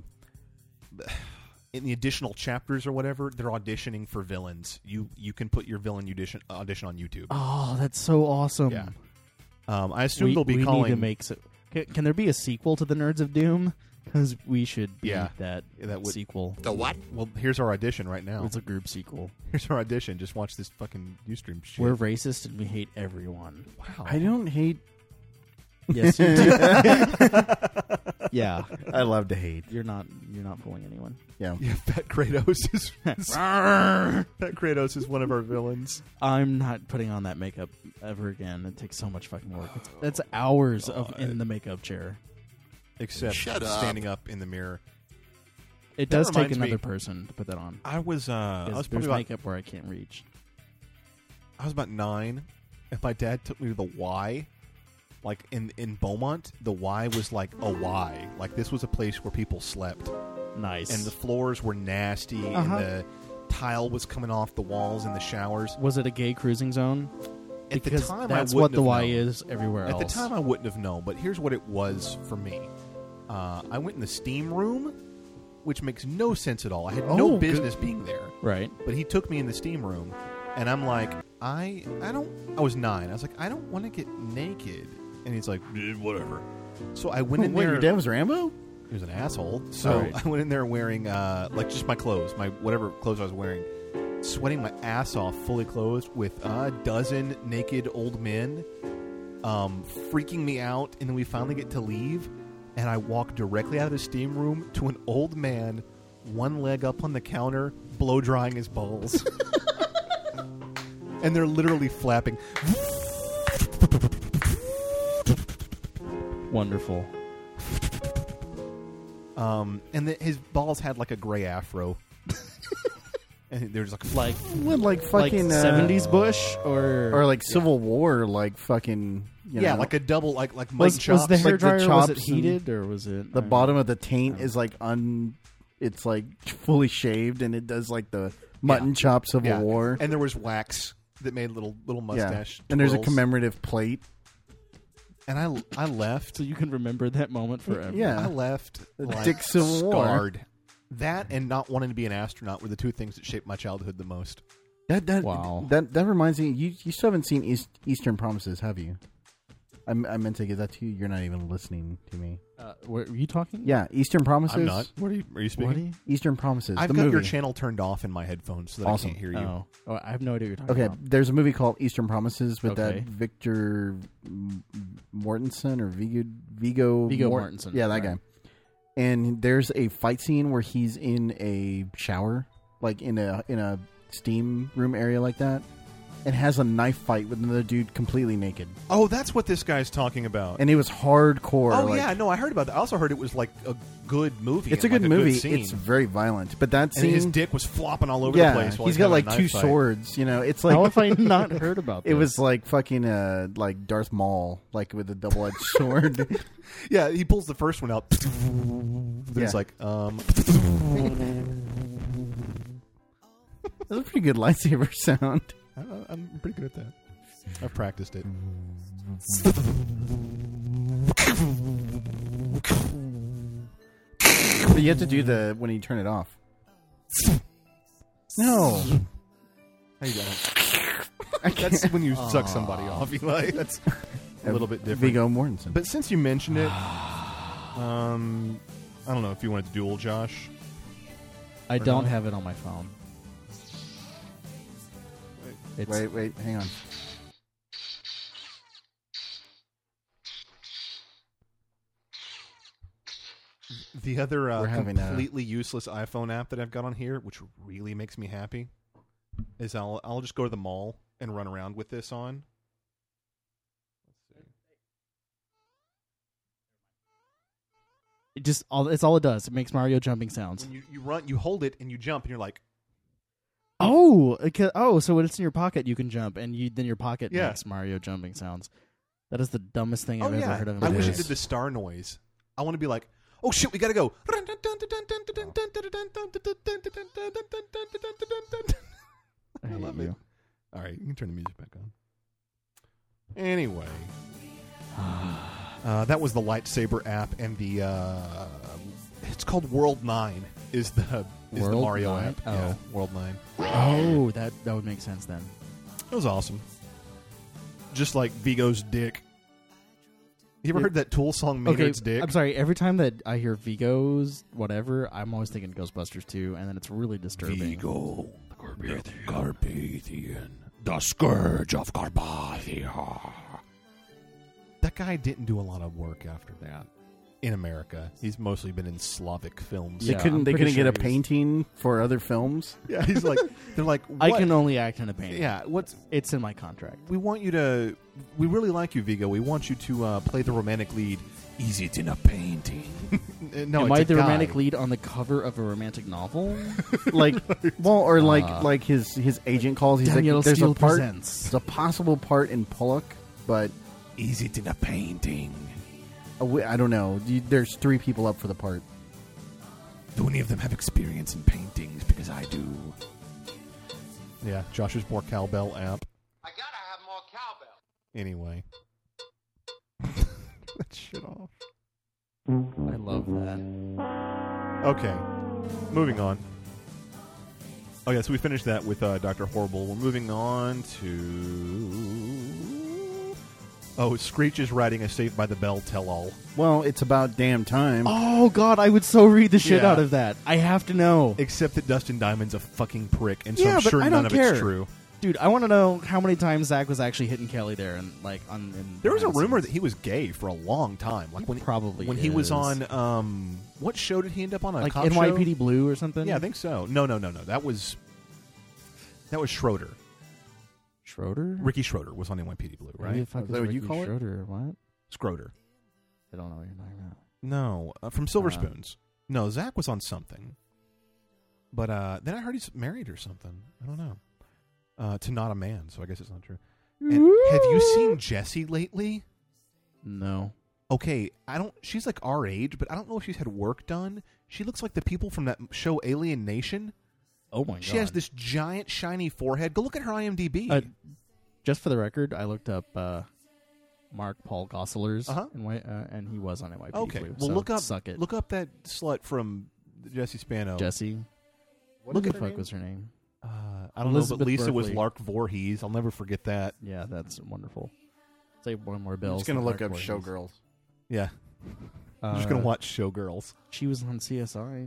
in the additional chapters or whatever, they're auditioning for villains. You you can put your villain audition audition on YouTube. Oh, that's so awesome. Yeah. Um, I assume we, they'll be we calling. need to make so. Can, can there be a sequel to the Nerds of Doom? Because we should be Yeah. that, Yeah, that would- sequel. The what? Well, here's our audition right now. It's a group sequel. Here's our audition. Just watch this fucking Ustream shit. We're racist and we hate everyone. wow. I don't hate. Yes, you do. Yeah, I love to hate. you're not. You're not fooling anyone. Yeah. Yeah, Fat Kratos is Fat Kratos is one of our villains. I'm not putting on that makeup ever again. It takes so much fucking work. It's, that's hours of in the makeup chair. Except Shut up. standing up in the mirror. It That does take reminds me- another person to put that on. I was uh, I Because was there's probably about, makeup where I can't reach. I was about nine, and my dad took me to the Y. Like in in Beaumont, the Y was like a Y. Like this was a place where people slept, Nice. and the floors were nasty, Uh-huh. and the tile was coming off the walls in the showers. Was it a gay cruising zone? At the Because time, that's I what wouldn't the have Y known. is everywhere At else. the time, I wouldn't have known, but here's what it was for me. Uh, I went in the steam room, which makes no sense at all. I had Oh, no good. business being there. right? But he took me in the steam room, and I'm like, I, I don't. I was nine. I was like, I don't want to get naked. And he's like, "Eh, whatever. So I went in Wait, there. your dad was Rambo? He was an asshole. So Alright. I went in there wearing uh, like just my clothes, my whatever clothes I was wearing, sweating my ass off, fully clothed, with a dozen naked old men, um, freaking me out. And then we finally get to leave, and I walk directly out of the steam room to an old man, one leg up on the counter, blow drying his balls, and they're literally flapping. Wonderful. Um, and the, his balls had like a gray afro. And they were just like, Like What, like like fucking uh, seventies Bush or or like Civil War, like fucking you yeah, know, like a double, like like was, mud was the chops. hair like the dryer was it chops and heated or was it the I don't bottom know. of the taint is like un, it's like fully shaved, and it does like the mutton Yeah. chop Civil Yeah. War. And there was wax that made little little mustache. yeah, and there's a twirls. commemorative plate. And I I left. So you can remember that moment forever. Yeah. I left The like, Dick Civil War. scarred. That and not wanting to be an astronaut were the two things that shaped my childhood the most. That that Wow. that that reminds me. You you still haven't seen East, Eastern Promises, have you? I, I meant to give that to you. You're not even listening to me. Uh, were you talking? Yeah, Eastern Promises. I'm not. What are you? Are you speaking? What are you? Eastern Promises. I've the got movie. your channel turned off in my headphones so that Awesome. I can't hear you. Oh. oh, I have no idea what you're talking Okay, about. there's a movie called Eastern Promises with Okay. that Victor M- Mortensen or Vigo Vigo Viggo Mort- Mortensen, Yeah, that right. guy. And there's a fight scene where he's in a shower, like in a in a steam room area like that, and has a knife fight with another dude completely naked. Oh, that's what this guy's talking about. And it was hardcore. oh like- yeah, no, I heard about that. I also heard it was like a good movie. It's a and, good like, movie. scene. It's very violent, but that and scene, his dick was flopping all over yeah, the place. While he's he's got having like a two knife fight. swords. You know, it's like How have I not heard about this? it was like fucking uh like Darth Maul, like with a double edged sword. Yeah, he pulls the first one out. Then it's Yeah. like, um, That's a pretty good lightsaber sound. I, I'm pretty good at that. I've practiced it. But you have to do the when you turn it off. No, How you doing? That's when you suck somebody off, Eli. That's a little bit different. Viggo Mortensen. But since you mentioned it, um, I don't know if you wanted to duel, Josh. I or don't not? have it on my phone. It's, wait, wait, hang on. The other uh, We're having a- completely useless iPhone app that I've got on here, which really makes me happy, is I'll I'll just go to the mall and run around with this on. Let's see. it just all it's all it does. It makes Mario jumping sounds. When you, you run, you hold it, and you jump, and you're like, Oh, Oh, okay, oh, so when it's in your pocket, you can jump, and you then your pocket Yeah. makes Mario jumping sounds. That is the dumbest thing I've oh ever yeah, heard of. in I my wish it life. did the star noise. I want to be like, oh shit, we gotta go. I love hate it. you. All right, you can turn the music back on. Anyway, uh, that was the lightsaber app, and the uh, it's called World Nine. Is the is World the Mario Nine? app? Oh. Yeah, World Nine. Oh, that that would make sense then. It was awesome. Just like Vigo's dick. You ever It- heard that Tool song Okay, Maynard's dick? I'm sorry. Every time that I hear Vigo's whatever, I'm always thinking Ghostbusters two, and then it's really disturbing. Vigo, the Carpathian, the scourge of Carpathia. That guy didn't do a lot of work after that in America. He's mostly been in Slavic films. They Yeah, couldn't. I'm They pretty couldn't get sure a he was- painting for other films. Yeah, he's like, they're like, I what? can only act in a painting. Yeah, what's It's in my contract. we want you to? We really like you, Vigo. We want you to uh, play the romantic lead. Is it in a painting? no, Am it's I a the guy. romantic lead on the cover of a romantic novel? Like, well, or like Uh, like his his agent calls. He's Daniel like, there's Steele a part. presents. There's a possible part in Pollock, but Is it in a painting? uh, we- I don't know. You, there's three people up for the part. Do any of them have experience in paintings? Because I do. Yeah, Josh's more cowbell app. I gotta have more cowbell. Anyway, that shit off. I love that. Okay, moving on. Oh yeah, so we finished that with uh, Doctor Horrible. We're moving on to oh, Screech is writing a Saved by the Bell tell-all. Well, it's about damn time. Oh God, I would so read the shit Yeah. out of that. I have to know, Except that Dustin Diamond's a fucking prick, and so Yeah, I'm but sure I none don't of care. it's true. dude. I want to know how many times Zach was actually hitting Kelly there, and like on. In There was a behind the rumor scenes. that he was gay for a long time. Like He when probably when he was is. on um, what show did he end up on? A like cop N Y P show? D Blue or something. Yeah, I think so. No, no, no, no. That was that was Schroeder. Schroeder. Ricky Schroeder was on N Y P D Blue, Who right? the fuck Is is that what you Ricky call it? Schroeder? What? Schroeder. I don't know what you're talking about. No, uh, from Silver Uh, Spoons. No, Zach was on something. But uh, then I heard he's married or something. I don't know. Uh, to not a man, so I guess it's not true. And have you seen Jessie lately? No. Okay, I don't. She's like our age, but I don't know if she's had work done. She looks like the people from that show Alien Nation. Oh my God. She has this giant shiny forehead. Go look at her I M D B. Uh, just for the record, I looked up uh, Mark Paul Gosselaars, Uh-huh. in Y- uh, and he was on N Y P D okay, Blue. well so look up Suck it, look up that slut from Jesse Spano. Jesse. What Look is at her fuck name? was her name? Uh, I don't Elizabeth know, but Lisa was Berkley. Lark Voorhees. I'll never forget that. Yeah, that's wonderful. Say one more I'm Bills. just gonna than look Mark up Voorhees. Showgirls. Yeah, I'm just Uh, gonna watch Showgirls. She was on C S I.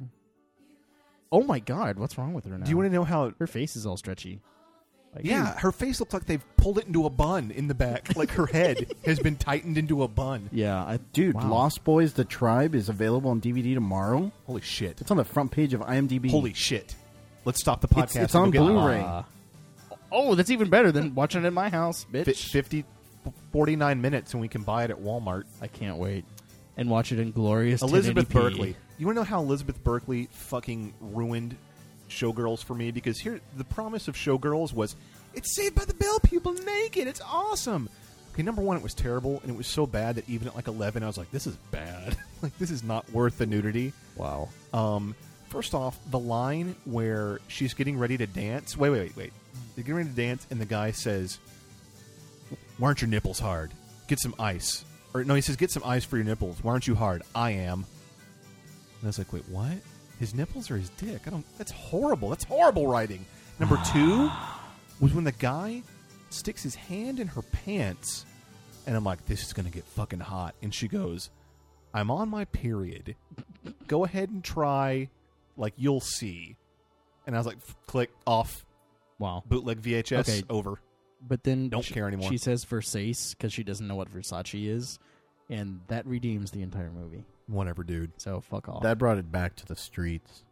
Oh my God, what's wrong with her now? Do you want to know how? Her face is all stretchy. Like, Yeah, her face looks like they've pulled it into a bun in the back. Like her head has been tightened into a bun. Yeah, I, Dude, wow. Lost Boys: The Tribe is available on D V D tomorrow. Holy shit! It's on the front page of I M D B. Holy shit! Let's stop the podcast. It's- it's and on go get Blu-ray. Uh, oh, that's even better than watching it in my house, bitch. Fi- fifty, forty-nine minutes, and we can buy it at Walmart. I can't wait. And watch it in glorious Elizabeth ten eighty p. Berkley. You want to know how Elizabeth Berkley fucking ruined Showgirls for me? Because here, the promise of Showgirls was, it's Saved by the Bell, people naked, it's awesome. Okay, number one, it was terrible, and it was so bad that even at like eleven, I was like, this is bad. Like, this is not worth the nudity. Wow. Um, first off, the line where she's getting ready to dance. Wait, wait, wait, wait. They're getting ready to dance, and the guy says, "Why aren't your nipples hard? Get some ice." Or no, he says, "Get some ice for your nipples. Why aren't you hard?" I am. And I was like, "Wait, what? His nipples or his dick? I don't. That's horrible. That's horrible writing." Number two was when the guy sticks his hand in her pants, and I'm like, "This is gonna get fucking hot." And she goes, "I'm on my period. Go ahead and try. Like, you'll see." And I was like, f- click, off, Wow. bootleg V H S, Okay. over. But then Don't she, care anymore. She says Versace because she doesn't know what Versace is, and that redeems the entire movie. Whatever, dude. So fuck off. That brought it back to the streets.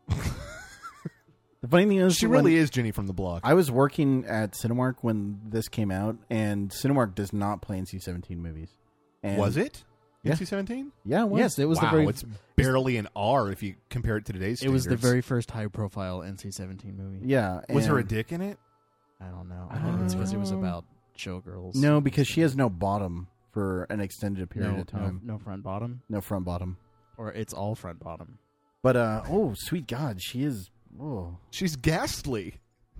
The funny thing is, She when- really is Jenny from the block. I was working at Cinemark when this came out, and Cinemark does not play N C seventeen movies. And Was it? Yeah. N C seventeen? Yeah, it was. Yes, it was wow, the very. it's barely an R if you compare it to today's It was the standards. very first high-profile N C seventeen movie. Yeah. Was there a and- dick in it? I don't know. I think it's because it was Um, about showgirls. No, because she has no bottom for an extended period no, of time. no, no front bottom, No front bottom. or it's all front bottom. But uh oh, sweet God, she is. Oh, She's ghastly.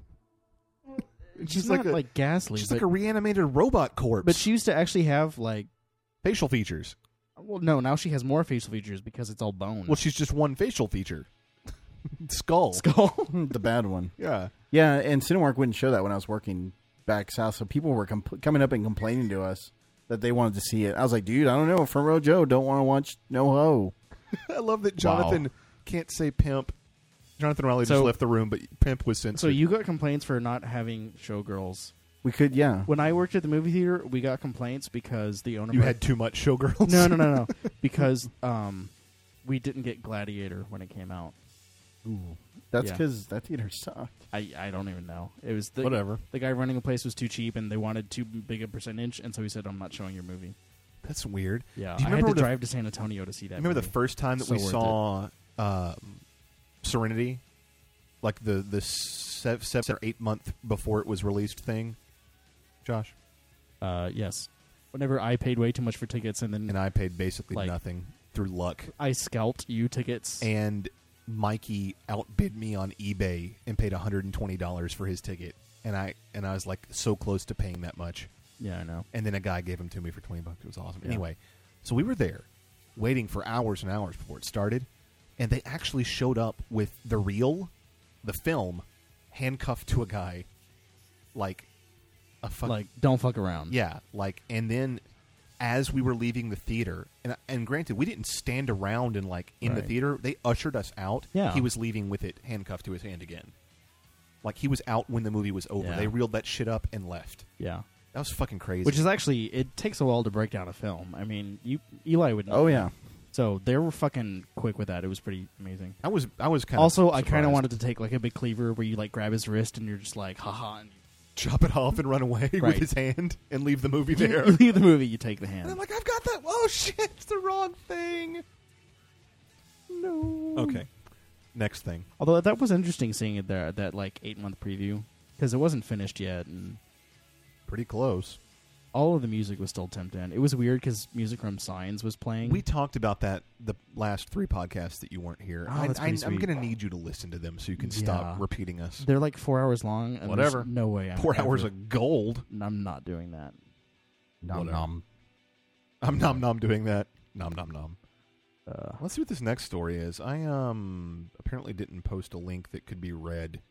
She's, She's not like like, a- ghastly, She's but, like a reanimated robot corpse. but she used to actually have like. facial features. Well, no, now she has more facial features because it's all bone. Well, she's just one facial feature. Skull. skull. the bad one. Yeah. Yeah, and Cinemark wouldn't show that when I was working back south, so people were comp- coming up and complaining to us that they wanted to see it. I was like, dude, I don't know. Front row Joe don't want to watch No Ho. I love that Jonathan Wow. can't say pimp. Jonathan Riley So- just left the room, but pimp was censored. So you got complaints for not having showgirls. We could, yeah. When I worked at the movie theater, we got complaints because the owner You had too much showgirls? no, no, no, no, because um, we didn't get Gladiator when it came out. Ooh, that's Yeah. because that theater sucked. I, I don't even know. It was the, Whatever. The guy running the place was too cheap, and they wanted too big a percentage, and so he said, "I'm not showing your movie." That's weird. Yeah, Do you I had remember to the- drive to San Antonio to see that. Remember movie. the first time that So we worth saw uh, Serenity? Like the, the seven, seven or eight month before it was released thing? Josh? Uh, yes. Whenever I paid way too much for tickets, and then And I paid basically Like- nothing through luck. I scalped you tickets. And Mikey outbid me on eBay and paid one hundred twenty dollars for his ticket. And I and I was like so close to paying that much. Yeah, I know. And then a guy gave them to me for twenty bucks. It was awesome. Yeah. Anyway, so we were there waiting for hours and hours before it started. And they actually showed up with the reel, the film, handcuffed to a guy. Like a fuck. Like, don't fuck around. Yeah. Like, and then as we were leaving the theater, and, and granted, we didn't stand around and like in the Right. theater. They ushered us out. Yeah. He was leaving with it handcuffed to his hand again. Like, he was out when the movie was over. Yeah. They reeled that shit up and left. Yeah. That was fucking crazy. Which is actually, it takes a while to break down a film. I mean, you Eli would know. Oh, yeah. So they were fucking quick with that. It was pretty amazing. I was I was kind of Also, I kind of wanted to take like a big cleaver where you like grab his wrist and you're just like, haha. And chop it off and run away with Right. his hand and leave the movie you, there. you leave the movie, you take the hand. And I'm like, I've got that. Oh shit, it's the wrong thing. no. Okay, next thing. Although that was interesting seeing it there, that like eight month preview, because it wasn't finished yet, and Pretty close. all of the music was still temped in. It was weird because music from Signs was playing. We talked about that the last three podcasts that you weren't here. Oh, I, that's I, pretty I'm sweet. going to need you to listen to them so you can Yeah. stop repeating us. They're like four hours long. And Whatever. there's No way. I'm Four ever- hours of gold. I'm not doing that. Nom Whatever. nom. I'm nom nom doing that. Nom nom nom. Uh, Let's see what this next story is. I um apparently didn't post a link that could be read.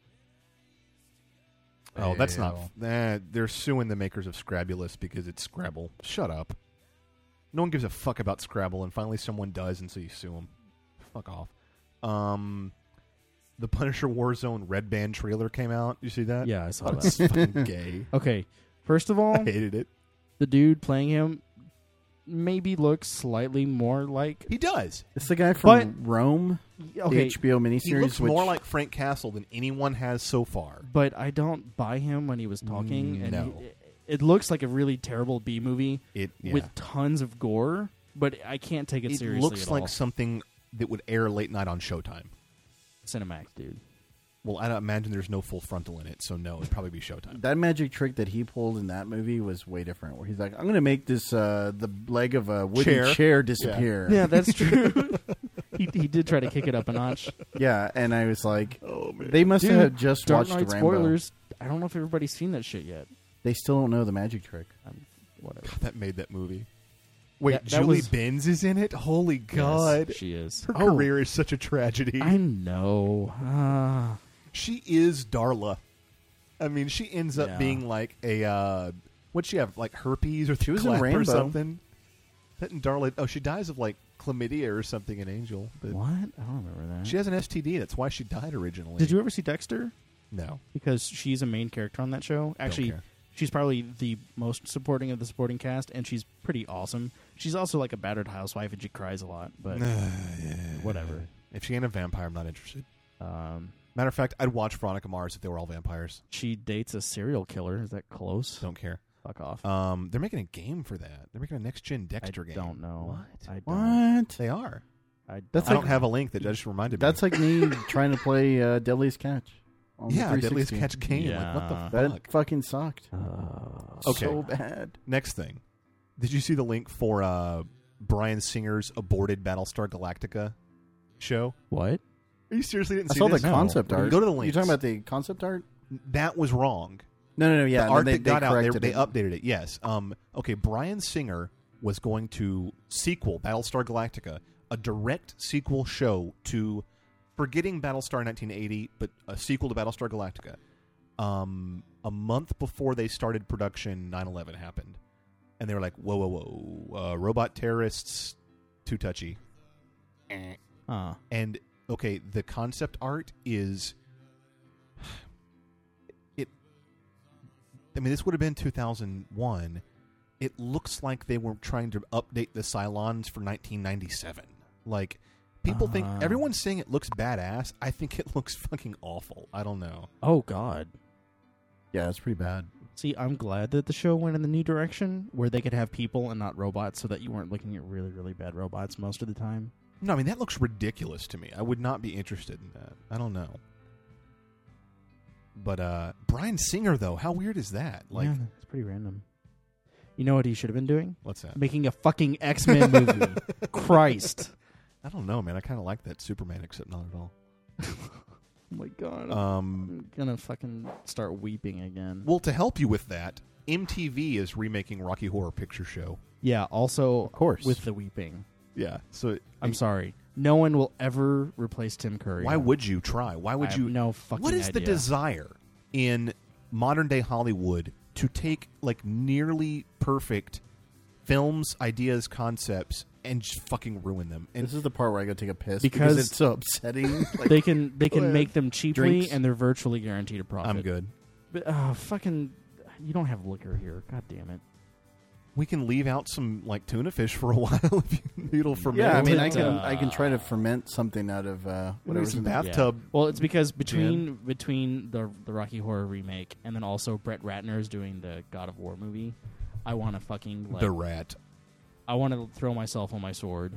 Oh, that's not. Nah, they're suing the makers of Scrabulous because it's Scrabble. Shut up. No one gives a fuck about Scrabble, and finally someone does, and so you sue them. Fuck off. Um, the Punisher Warzone Red Band trailer came out. You see that? yeah, I saw Oh, it's that. fucking gay. Okay, first of all, I hated it. the dude playing him maybe looks slightly more like. He does. It's the guy from But- Rome, the Okay, H B O miniseries. He looks which, more like Frank Castle than anyone has so far. but I don't buy him when he was talking. Mm, and no. he- it looks like a really terrible B movie It yeah. with tons of gore, but I can't take it, it seriously. looks at like all. something that would air late night on Showtime. Cinemax, dude. Well, I don't imagine there's no full frontal in it, so no, it'd probably be Showtime. That magic trick that he pulled in that movie was way different. Where he's like, "I'm going to make this uh, the leg of a wooden Chair. chair, disappear." Yeah, that's true. he he did try to kick it up a notch. Yeah, and I was like, Oh man, they must Dude, have just Dark watched Knight Rambo. spoilers. I don't know if everybody's seen that shit yet. They still don't know the magic trick. Um, whatever. that made that movie. Wait, That- that Julie was- Benz is in it. Holy God, Yes, she is. her Oh. career is such a tragedy. I know. Ah. She is Darla. I mean, she ends up Yeah. being like a uh, what'd she have? Like herpes or She was in clap or Rambo. something. That and Darla. Oh, she dies of like chlamydia or something in Angel. But What? I don't remember that. she has an S T D. That's why she died originally. Did you ever see Dexter? No. Because she's a main character on that show. Actually, care. she's probably the most supporting of the supporting cast, and she's pretty awesome. She's also like a battered housewife, and she cries a lot. But whatever. If she ain't a vampire, I'm not interested. Um, Matter of fact, I'd watch Veronica Mars if they were all vampires. she dates a serial killer. Is that close? Don't care. Fuck off. Um, they're making a game for that. They're making a next gen Dexter I game. don't know. What? I don't. What? They are. I That's I like- don't have a link that just reminded That's me. like me trying to play uh, Deadliest Catch. on the yeah, three Deadliest sixty. Catch game. Yeah. Like, what the That fuck? fucking sucked. Uh, Okay. So bad. Next thing. Did you see the link for uh, Bryan Singer's aborted Battlestar Galactica show? what? Are you seriously didn't I see saw this? the concept Well, art. Go to the You links. talking about the concept art? That was wrong. No, no, no. Yeah, the and art then they, that got they out, they, corrected they it. updated it. Yes. Um. Okay. Bryan Singer was going to sequel Battlestar Galactica, a direct sequel show to, forgetting Battlestar nineteen eighty, but a sequel to Battlestar Galactica. Um, a month before they started production, nine eleven happened, and they were like, "Whoa, whoa, whoa! Uh, robot terrorists, too touchy." Eh. Uh, And okay, the concept art is it. I mean, this would have been two thousand one. It looks like they were trying to update the Cylons for nineteen ninety-seven. Like, people think Uh. everyone's saying it looks badass. I think it looks fucking awful. I don't know. oh, God. Yeah, it's pretty bad. See, I'm glad that the show went in the new direction where they could have people and not robots so that you weren't looking at really, really bad robots most of the time. No, I mean that looks ridiculous to me. I would not be interested in that. I don't know. But uh Bryan Singer though, how weird is that? Like, yeah, it's pretty random. You know what he should have been doing? what's that? Making a fucking X-Men movie. Christ. I don't know, man. I kind of like that Superman, except not at all. Oh my God. Um, I'm gonna fucking start weeping again. well, to help you with that, M T V is remaking Rocky Horror Picture Show. Yeah, also Of course. with the weeping. Yeah. So I'm sorry. No one will ever replace Tim Curry. why would you try? Why would I you? have no fucking What is the idea. desire in modern day Hollywood to take like nearly perfect films, ideas, concepts, and just fucking ruin them? And This is the part where I go take a piss Because- because, it's so upsetting. Like, They can they can ahead. make them cheaply Drinks. and they're virtually guaranteed a profit. I'm good. But uh, fucking, you don't have liquor here. God damn it. We can leave out some like tuna fish for a while if you need it'll ferment. yeah, I mean, I It's, can uh, I can try to ferment something out of uh, Maybe whatever's some in there. bathtub. Well, it's because between between the the Rocky Horror remake and then also Brett Ratner's doing the God of War movie, I want to fucking like, The rat. I want to throw myself on my sword.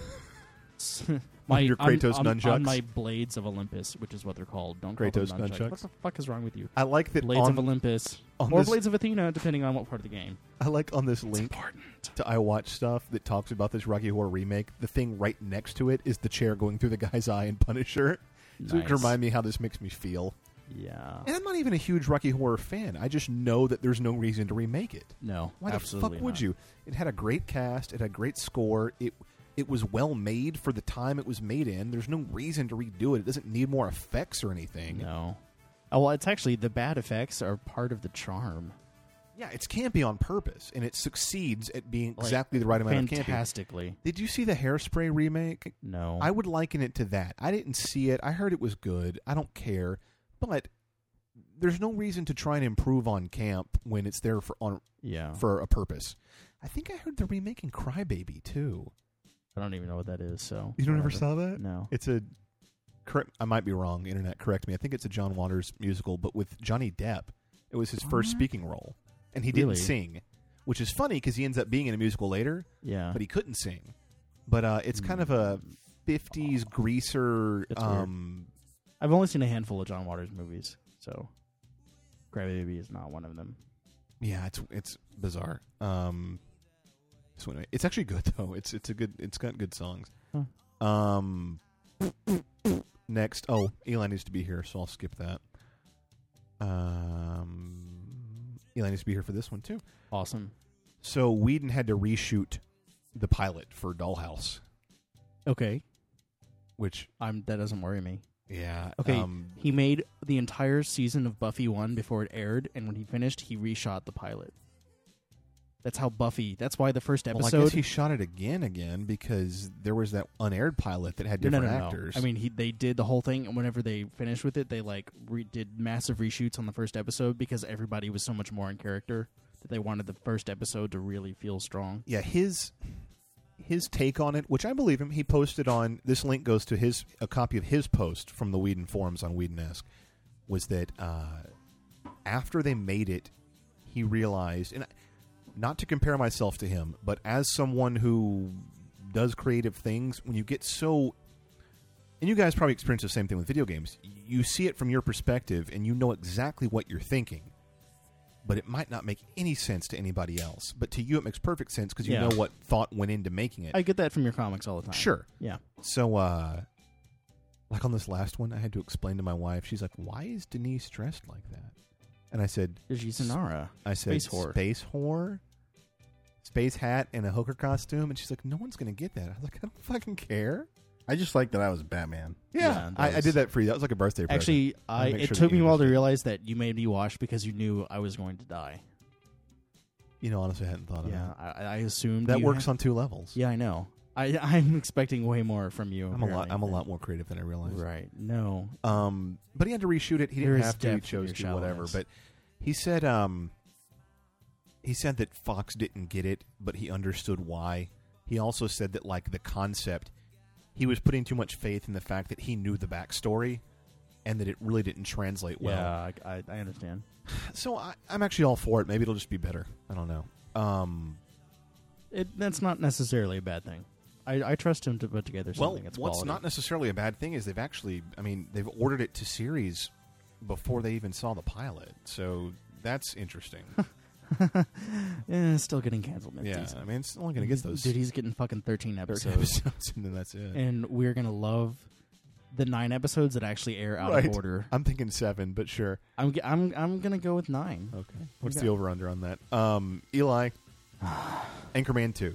my your on- Kratos on, nunchucks? on my blades of Olympus, which is what they're called. Don't call them Kratos nunchucks. nunchucks? What the fuck is wrong with you? I like that Blades on, of Olympus on or this- Blades of Athena, depending on what part of the game. I like on this It's link important. to I Watch Stuff that talks about this Rocky Horror remake. The thing right next to it is the chair going through the guy's eye in Punisher. So it Nice. can remind me how this makes me feel. Yeah. And I'm not even a huge Rocky Horror fan. I just know that there's no reason to remake it. No. Why the absolutely fuck would not. you? It had a great cast. It had great score. It it was well made for the time it was made in. There's no reason to redo it. It doesn't need more effects or anything. No. Oh, well, it's actually the bad effects are part of the charm. Yeah, it's campy on purpose, and it succeeds at being Like, exactly the right amount of campy. Fantastically. Did you see the Hairspray remake? No. I would liken it to that. I didn't see it. I heard it was good. I don't care. But there's no reason to try and improve on camp when it's there for on yeah. for a purpose. I think I heard they're remaking Crybaby too. I don't even know what that is. So You don't ever whatever. saw that? No. It's a correct. I might be wrong. Internet, correct me. I think it's a John Waters musical, but with Johnny Depp. It was his first What? speaking role, and he Really? didn't sing, which is funny because he ends up being in a musical later, Yeah. but he couldn't sing. But uh, it's kind of a fifties greaser. That's weird. Um, I've only seen a handful of John Waters movies, so Crybaby is not one of them. yeah, it's it's bizarre. Um, so anyway, it's actually good though. It's it's a good. It's got good songs. Huh. Um, next, oh, Eli needs to be here, so I'll skip that. Um, Eli needs to be here for this one too. Awesome. So Whedon had to reshoot the pilot for Dollhouse, Okay. which I'm. That doesn't worry me. yeah, Okay. um, He made the entire season of Buffy one before it aired, and when he finished, he reshot the pilot. That's how Buffy. That's why the first well, episode. I guess he shot it again again because there was that unaired pilot that had no, different no, no, actors. no. I mean, he they did the whole thing, and whenever they finished with it, they like re- did massive reshoots on the first episode because everybody was so much more in character that they wanted the first episode to really feel strong. yeah, his his take on it, which I believe him, he posted on this link goes to his a copy of his post from the Whedon forums on Whedon-esque, was that uh, after they made it, he realized, and I, not to compare myself to him, but as someone who does creative things, when you get so, and you guys probably experience the same thing with video games, you see it from your perspective and you know exactly what you're thinking, but it might not make any sense to anybody else. But to you, it makes perfect sense because you Yeah. know what thought went into making it. I get that from your comics all the time. Sure. Yeah. So, uh, like on this last one, I had to explain to my wife, she's like, why is Denise dressed like that? And I said, She's Zanara. I said, Space whore. Space whore? Space hat and a hooker costume? And she's like, no one's going to get that. I was like, I don't fucking care. I just like that I was Batman. Yeah, Yeah, that I, I was- did that for you. That was like a birthday present. Actually, I'll I make it sure took that me you a while to understand. realize that you made me wash because you knew I was going to die. You know, honestly, I hadn't thought of Yeah, that. I, I assumed That you works had- on two levels. Yeah, I know. I, I'm expecting way more from you. I'm a lot. apparently, I'm a than- lot more creative than I realized. Right. No. Um, but he had to reshoot it. He There didn't is have to. He depth in chose your to. Whatever. shallowness. But he said. Um, he said that Fox didn't get it, but he understood why. He also said that, like, the concept, he was putting too much faith in the fact that he knew the backstory, and that it really didn't translate well. Yeah, I, I, I understand. So I, I'm actually all for it. Maybe it'll just be better. I don't know. Um, It that's not necessarily a bad thing. I, I trust him to put together well, something that's what's quality. not necessarily a bad thing is they've actually, I mean, they've ordered it to series before they even saw the pilot. So that's interesting. Eh, still getting canceled next yeah, season. I mean, it's only going to get those Dude, he's getting fucking thirteen thirteen episodes, episodes, and then that's it. and we're gonna love the nine episodes that actually air out Right. of order. I'm thinking seven, but sure. I'm g- I'm I'm gonna go with nine. Okay. What's Yeah. the over-under on that? Um, Eli, Anchorman two.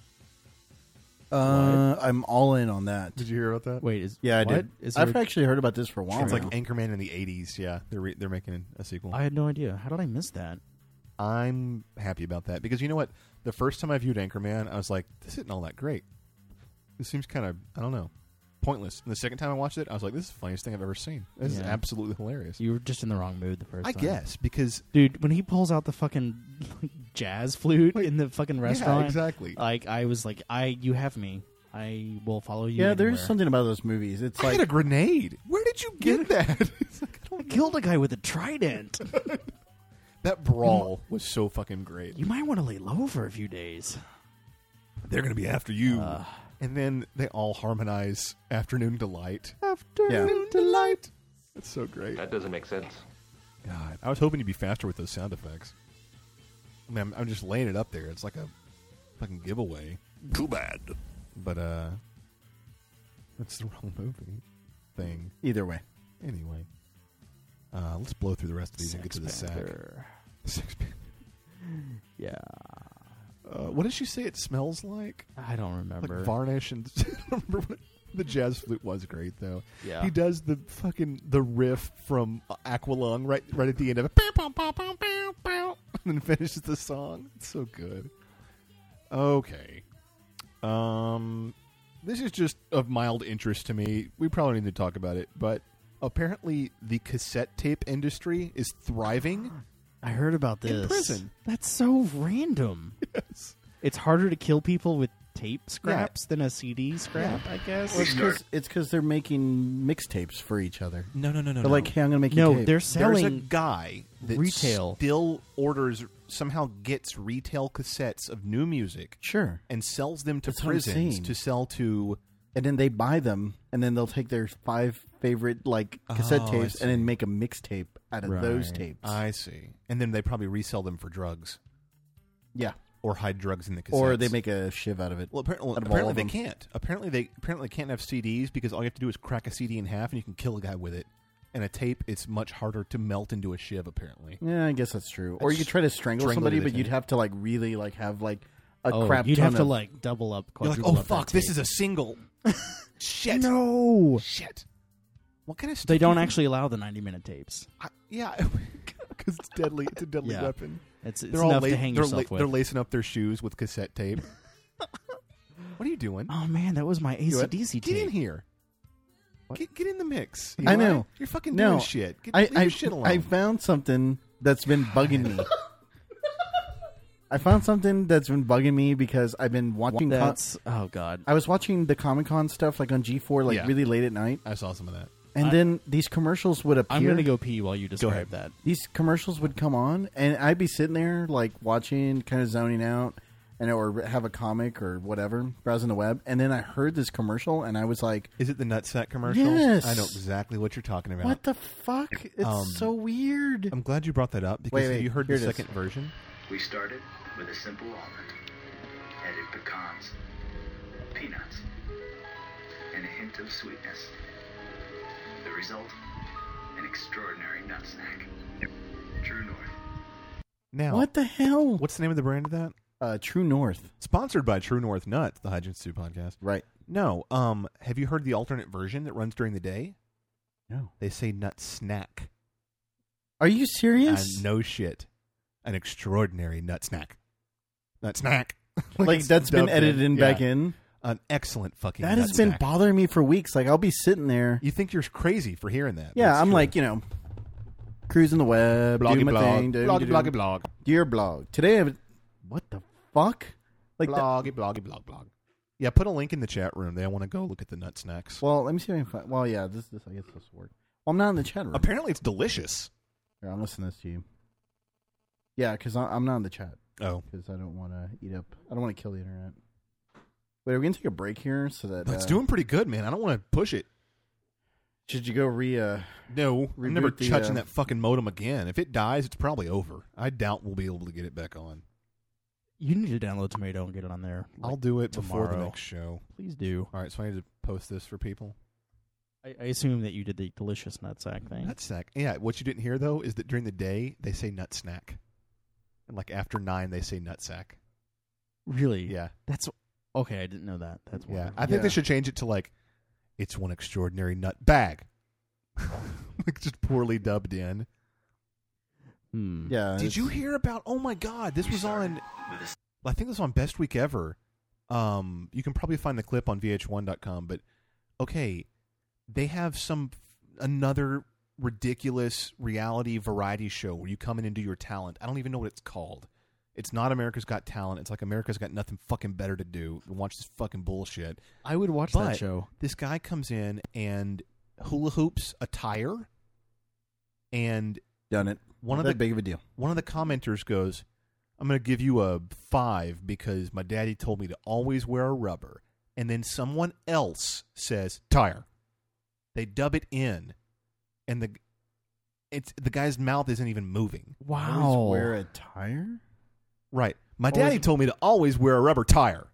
Uh, I'm all in on that. Did you hear about that? Wait, is Yeah, I what? did. Is I've there- actually heard about this for a while. It's like now. Anchorman in the eighties. Yeah, they're re- they're making a sequel. I had no idea. How did I miss that? I'm happy about that because you know what? The first time I viewed Anchorman, I was like, "This isn't all that great. This seems kind of I don't know, pointless." And the second time I watched it, I was like, "This is the funniest thing I've ever seen. This is Yeah. absolutely hilarious." You were just in the wrong mood the first I time. guess because Dude, when he pulls out the fucking jazz flute in the fucking restaurant, yeah, exactly. like I was like, I you have me. I will follow you. yeah, there's anywhere. something about those movies. It's I like had a grenade. Where did you get that? It's like, I I don't killed a guy with a trident. That brawl was so fucking great. You might want to lay low for a few days. They're going to be after you. Uh. And then they all harmonize Afternoon Delight. Afternoon Delight. That's so great. That doesn't make sense. God, I was hoping you'd be faster with those sound effects. I mean, I'm, I'm just laying it up there. It's like a fucking giveaway. Too bad. But, uh, that's the wrong movie thing. either way. Anyway, uh, let's blow through the rest of these and get to the sack. Panther. Sex Panther. Yeah, Uh, what did she say it smells like? I don't remember. Like varnish and I don't remember what the jazz flute was great though. Yeah. He does the fucking the riff from Aqualung right right at the end of it, pow, pow, pow, pow, pow, pow, and then finishes the song. It's so good. Okay, um, this is just of mild interest to me. We probably need to talk about it, but apparently the cassette tape industry is thriving. I heard about this. In prison. That's so random. Yes. It's harder to kill people with tape scraps than a C D scrap, I guess. Well, it's because it's because they're making mixtapes for each other. No, no, no, no. They're like, hey, I'm going to make you no, tape. they're There's selling a guy that retail. still orders, somehow gets retail cassettes of new music Sure. and sells them to That's what I'm prisons saying. to sell to. And then they buy them, and then they'll take their five favorite like cassette Oh, I tapes, and then see. make a mixtape out of those Right. tapes. I see. And then they probably resell them for drugs yeah, or hide drugs in the cassettes. or they make a shiv out of it. Well, apparently, out of all apparently of they them. can't. Apparently they apparently can't have C Ds because all you have to do is crack a C D in half and you can kill a guy with it. And a tape, it's much harder to melt into a shiv. Apparently, Yeah, I guess that's true. Or you could try to strangle, Strangle somebody, to the but you'd tape. have to like really like have like a oh, crap. you'd ton have to of- like double up, you're like, quadruple oh up fuck, that this tape. is a single. Shit. No. Shit. What kind of stuff? They do don't you- actually allow the ninety minute tapes. I, yeah, because it's deadly. It's a deadly Yeah. weapon. It's, it's They're all enough la- to hang they're, yourself la- with. they're lacing up their shoes with cassette tape. What are you doing? Oh man, that was my A C D C Get tape. in here. Get, get in the mix. I Eli. know. You're fucking No, doing shit. Get, I leave I, your shit alone. I found something that's been bugging me. I found something that's been bugging me because I've been watching. Con- That's oh god. I was watching the Comic Con stuff like on G four like Yeah. really late at night, I saw some of that. and I- then these commercials would appear. I'm going to go pee while you describe ahead. that. These commercials would come on, and I'd be sitting there like watching, kind of zoning out, and or have a comic or whatever, browsing the web, and then I heard this commercial, and I was like, Is it the nutsack commercial? Yes. I know exactly what you're talking about. "What the fuck? It's Um, so weird." I'm glad you brought that up because Wait, have wait, you heard here the it is. second version? We started with a simple almond, added pecans, peanuts, and a hint of sweetness. The result, an extraordinary nut snack. True North. Now, What the hell? what's the name of the brand of that? Uh, True North, Sponsored by True North Nuts, the Hydrogen Stew podcast. right? No, um, have you heard the alternate version that runs during the day? No. They say nut snack. Are you serious? And no shit. An extraordinary nut snack. Nut snack. like it's that's been dubbed edited in back Yeah. in. An excellent fucking That nut has been snack. bothering me for weeks. Like I'll be sitting there. You think you're crazy for hearing that. but Yeah, it's I'm true. like, you know, cruising the web, bloggy doing my blog, thing, doing, bloggy doing- bloggy blog, Dear blog. Today, I what the fuck? Like, that, bloggy bloggy blog blog. Yeah, put a link in the chat room. They want to go look at the nut snacks. well, let me see if I can find. Well, yeah, this, this, I guess this will work. Well, I'm not in the chat room. Apparently, it's delicious. Here, I'm listening to this to you. Yeah, because I'm not in the chat Oh, because I don't want to eat up. I don't want to kill the internet. Wait, are we gonna take a break here so that it's uh, doing pretty good, man. I don't want to push it. Should you go re? Uh, No, I'm never Reboot the, touching uh, that fucking modem again. If it dies, it's probably over. I doubt we'll be able to get it back on. You need to download Tomato and get it on there. like, I'll do it before the tomorrow. next show. Please do. All right, so I need to post this for people. I, I assume that you did the delicious nutsack thing. Nut snack. Yeah, what you didn't hear though is that during the day they say nut snack, and like after nine they say nut sack. Really? Yeah, That's okay. I didn't know that. That's yeah. wonderful. I think Yeah. they should change it to like, it's one extraordinary nut bag, like just poorly dubbed in. Hmm. yeah. Did it's- you hear about? Oh my God, this was on. I think this was on Best Week Ever. Um, you can probably find the clip on V H one dot com. But okay, they have some another ridiculous reality variety show where you come in and do your talent. I don't even know what it's called. It's not America's Got Talent. It's like America's got nothing fucking better to do than watch this fucking bullshit. I would watch But that show. this guy comes in and hula hoops a tire, and done it? one Not of that the big of a deal. one of the commenters goes, I'm going to give you a five because my daddy told me to always wear a rubber. And then someone else says, tire. They dub it in. And the it's the guy's mouth isn't even moving. Wow. Always wear a tire. Right. My Always- daddy told me to always wear a rubber tire.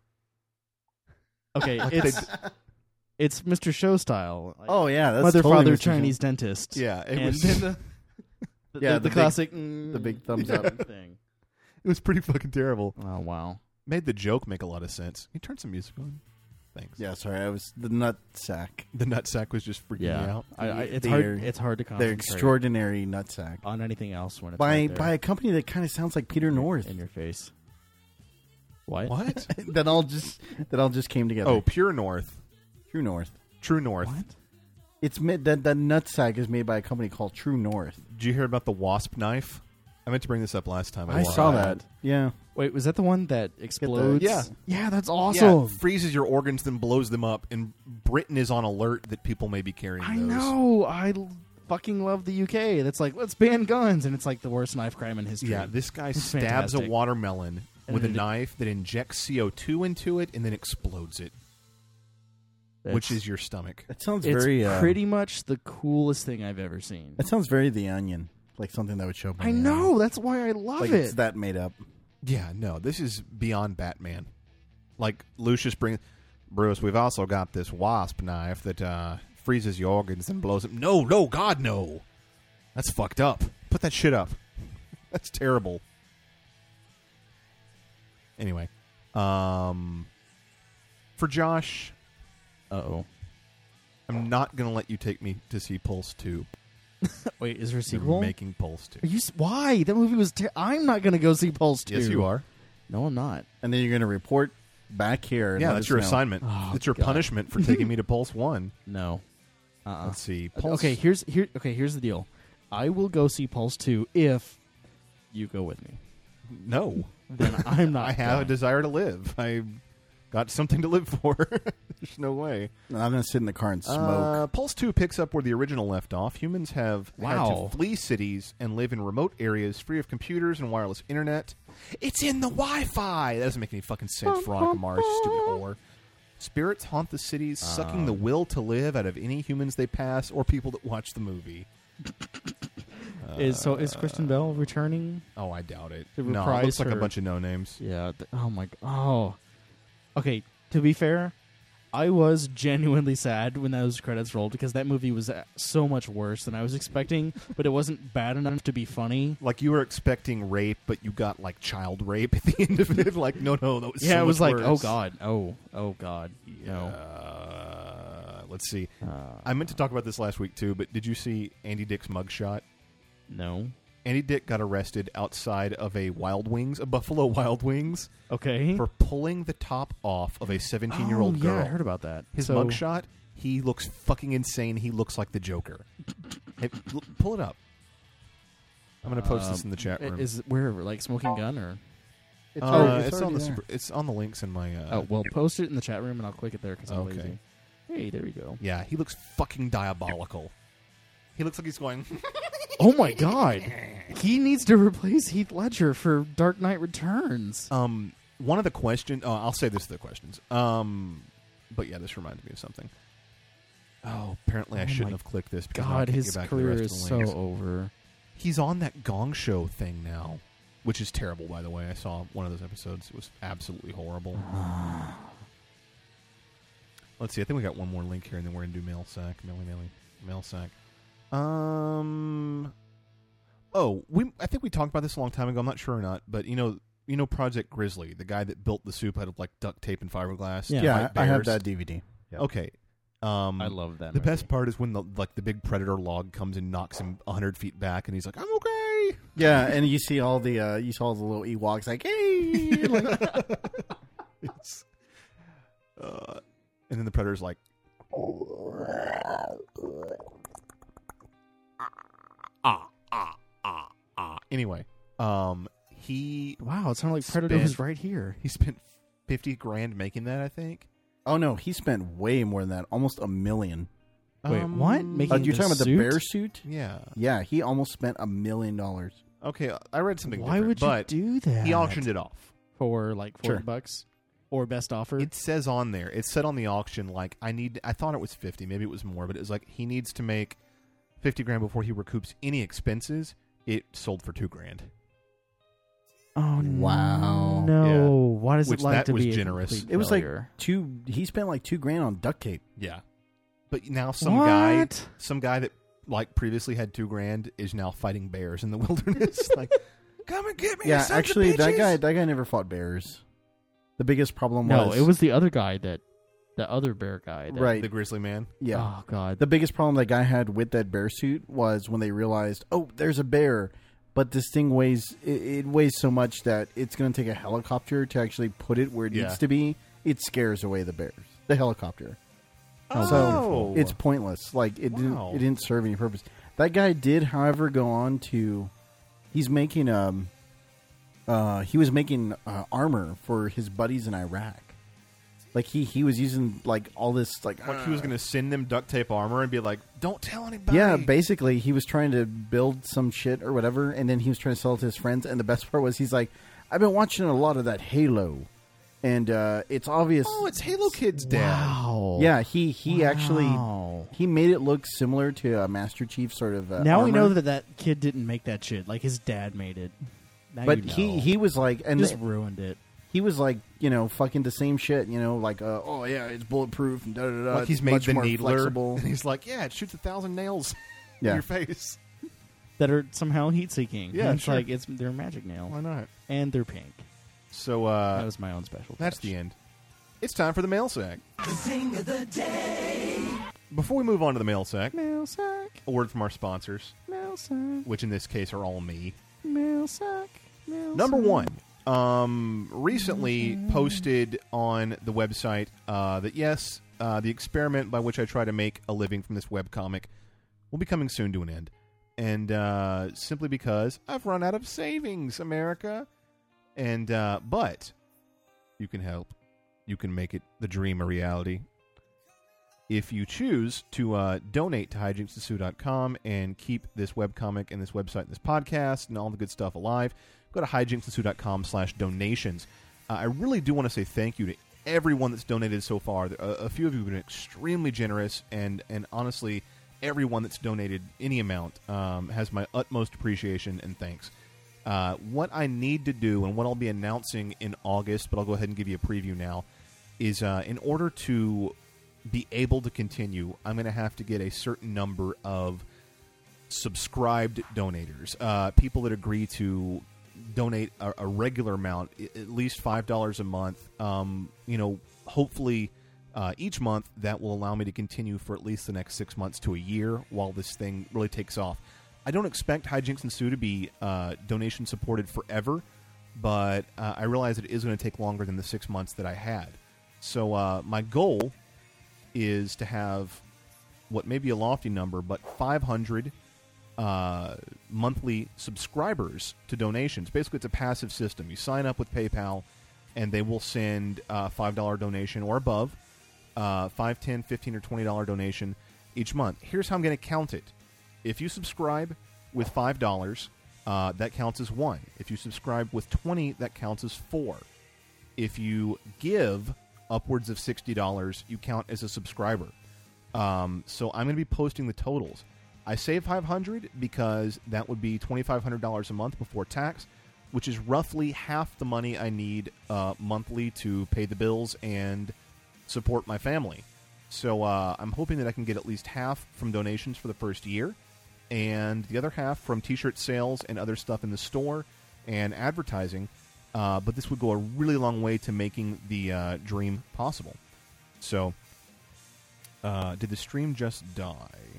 Okay, it's it's Mister Show style. Like, Oh yeah, that's mother, totally father, Mister Chinese Jones. dentist. Yeah, it and was then the, the, Yeah, the, the big- classic, mm, the big thumbs yeah, up. thing. It was pretty fucking terrible. Oh wow. Made the joke make a lot of sense. Can you turn some music on? Thanks. Yeah, sorry, I was the nut sack. The nutsack was just freaking me Yeah, out. I, I, it's They're- hard. It's hard to The concentrate extraordinary nut sack on anything else when it's by right there by a company that kind of sounds like Peter North. in your face. What? What? that all just that all just came together. Oh, Pure North. True North. True North. What? It's made that that nut sack is made by a company called True North. Did you hear about the wasp knife? I meant to bring this up last time. I watched saw it. that. Yeah. Wait, was that the one that explodes? Yeah. Yeah, that's Yeah, awesome. freezes your organs, then blows them up. And Britain is on alert that people may be carrying I those. know. I l- fucking love the U K. That's like, let's ban guns, and it's like the worst knife crime in history. Yeah, this guy It's stabs fantastic. a watermelon And with a then it- knife that injects C O two into it and then explodes it, which It's- is your stomach. That sounds it's very uh, pretty much the coolest thing I've ever seen. That sounds very The Onion, like something that would show up. on I The know. Onion. That's why I love Like it. it's that made up. Yeah, no, this is beyond Batman. Like Lucius brings, Bruce, we've also got this wasp knife that uh, freezes your organs and blows them. No, no, God, no. That's fucked up. Put that shit up. That's terrible. Anyway, um, for Josh, Uh-oh. I'm not going to let you take me to see Pulse two. Wait, is there a They're sequel? making Pulse two. Are you? s- Why? That movie was. Ter- I'm not going to go see Pulse two. Yes, you are. No, I'm not. And then you're going to report back here. and Yeah, let that's us your know. assignment. Oh, that's your God. punishment for taking me to Pulse one. No. Uh-uh. Let's see. Pulse. Okay, here's here. Okay, here's the deal. I will go see Pulse two if you go with me. No. Then I'm not. I have a going. desire to live. I got something to live for. There's no way. I'm going to sit in the car and smoke. Uh, Pulse two picks up where the original left off. Humans have had Wow. to flee cities and live in remote areas free of computers and wireless internet. It's in the Wi-Fi! That doesn't make any fucking sense, Veronica Mars, you stupid whore. Spirits haunt the cities, sucking the will to live out of any humans they pass or people that watch the movie. Is so is Kristen Bell returning? Oh, I doubt it. To No, it reprise looks like a her- bunch of no-names. Yeah. Th- oh my. g- Oh. Okay. To be fair, I was genuinely sad when those credits rolled because that movie was uh, so much worse than I was expecting, but it wasn't bad enough to be funny. Like you were expecting rape, but you got like child rape at the end of it. Like, no, no, that was Yeah, so it was much like, worse. oh god, oh, oh god, no. Uh, let's see. Uh, I meant to talk about this last week too, but did you see Andy Dick's mugshot? No. Andy Dick got arrested outside of a Wild Wings, a Buffalo Wild Wings, Okay. for pulling the top off of a seventeen-year-old oh, girl. Yeah, I heard about that. His so, mugshot, he looks fucking insane. He looks like the Joker. Hey, l- pull it up. I'm going to post this um, in the chat room. Is where like Smoking Gun or? It's, Uh, already- it's, on already the there. super, it's on the links in my. Uh, Oh well, post it in the chat room and I'll click it there because I'm Okay. lazy. Hey, there we go. Yeah, he looks fucking diabolical. He looks like he's going. Oh my god, he needs to replace Heath Ledger for Dark Knight Returns. Um, one of the questions. Oh, I'll say this to the questions. Um, but yeah, this reminds me of something. Oh, apparently I Oh shouldn't my have clicked this. Because I God, can't his get back to the career rest is of the so links. over. He's on that Gong Show thing now, which is terrible. By the way, I saw one of those episodes. It was absolutely horrible. Let's see. I think we got one more link here, and then we're gonna do mail sack, maily maily, mail sack. Um. Oh, we. I think we talked about this a long time ago. I'm not sure or not, but you know, you know, Project Grizzly, the guy that built the soup out of like duct tape and fiberglass. Yeah. to Yeah, fight I have bears? that D V D. Yeah. Okay. Um, I love that. the movie. best part is when the like the big predator log comes and knocks him a hundred feet back, and he's like, "I'm okay." Yeah, and you see all the uh, you saw all the little Ewoks like, hey, like, It's, uh, and then the predator's like, ah, ah, ah, ah. Anyway, um, he Wow, it sounded like Predator Spin. was right here. he spent fifty grand making that. I think. oh no, he spent way more than that, almost a million. Wait, Um, what? Making Uh, you're the talking about suit? the bear suit? Yeah. Yeah, he almost spent a million dollars. Okay, I read something. Why different, would you but do that? he auctioned it off. for like forty Sure. bucks or best offer. It says on there. It said on the auction like I need. I thought it was fifty. Maybe it was more, but it was like he needs to make fifty grand before he recoups any expenses. It sold for two grand. oh Wow. no! Yeah. What is Which it like that to was be a generous. complete It was like failure? two. He spent like two grand on duct tape. Yeah, but now some guy, What? some guy that like previously had two grand is now fighting bears in the wilderness. Like, come and get me! Yeah, sons of actually, that bitches!" guy that guy never fought bears. The biggest problem No, was it was the other guy that, the other bear guy. That, right. the grizzly man. Yeah, Oh god. the biggest problem that guy had with that bear suit was when they realized, oh, there's a bear, but this thing weighs it, it weighs so much that it's going to take a helicopter to actually put it where it Yeah. needs to be. It scares away the bears. The helicopter. Oh, So it's pointless. Like it Wow. didn't. It didn't serve any purpose. That guy did, however, go on to. He's making um. Uh, he was making uh, armor for his buddies in Iraq. Like he, he was using like all this like. like he was going to send them duct tape armor and be like, "Don't tell anybody." Yeah, basically, he was trying to build some shit or whatever, and then he was trying to sell it to his friends. And the best part was, he's like, "I've been watching a lot of that Halo, and uh, it's obvious." Oh, it's Halo Kid's dad. Wow. Yeah, he he actually Wow. he made it look similar to a Master Chief sort of. Uh, Now we armor. know that that kid didn't make that shit. Like his dad made it. Now But you he know. he was like, and just the- ruined it. he was like, you know, fucking the same shit. You know, like, uh, oh yeah, it's bulletproof and da da da. Like he's it's made much the more needler, flexible. and he's like, "Yeah, it shoots a thousand nails Yeah. in your face." That are somehow heat seeking. Yeah, it's sure. like it's they're magic nail Why not? and they're pink. So uh, That was my own special. that's touch. the end. It's time for the mail sack. The thing of the day. Before we move on to the mail sack, Mail sack, a word from our sponsors, mail sack, which in this case are all me. mail sack, mail Number sack. one, um, recently posted on the website uh, that yes, uh, the experiment by which I try to make a living from this webcomic will be coming soon to an end. And uh, simply because I've run out of savings, America. And uh, but you can help. you can make it the dream a reality. If you choose to uh, donate to hijinks and sue dot com and keep this webcomic and this website and this podcast and all the good stuff alive, go to hijinks and sue dot com slash donations. Uh, I really do want to say thank you to everyone that's donated so far. A, a few of you have been extremely generous, and, and honestly, everyone that's donated any amount um, has my utmost appreciation and thanks. Uh, what I need to do, and what I'll be announcing in August, but I'll go ahead and give you a preview now, is uh, in order to be able to continue, I'm going to have to get a certain number of subscribed donators, uh, people that agree to donate a, a regular amount, at least five dollars a month. Um, you know, hopefully uh, each month that will allow me to continue for at least the next six months to a year while this thing really takes off. I don't expect Hijinks and Sue to be uh, donation supported forever, but uh, I realize it is going to take longer than the six months that I had. So uh, my goal is to have what may be a lofty number, but five hundred uh, monthly subscribers to donations. Basically, it's a passive system. You sign up with PayPal, and they will send a five dollar donation or above, uh, five, ten, fifteen, or twenty dollar donation each month. Here's how I'm going to count it. If you subscribe with five dollars, uh, that counts as one. If you subscribe with twenty, that counts as four. If you give upwards of sixty dollars, you count as a subscriber. Um, so I'm going to be posting the totals. I say five hundred because that would be twenty-five hundred dollars a month before tax, which is roughly half the money I need uh, monthly to pay the bills and support my family. So uh, I'm hoping that I can get at least half from donations for the first year, and the other half from T-shirt sales and other stuff in the store and advertising. Uh, but this would go a really long way to making the uh, dream possible. So, uh, did the stream just die?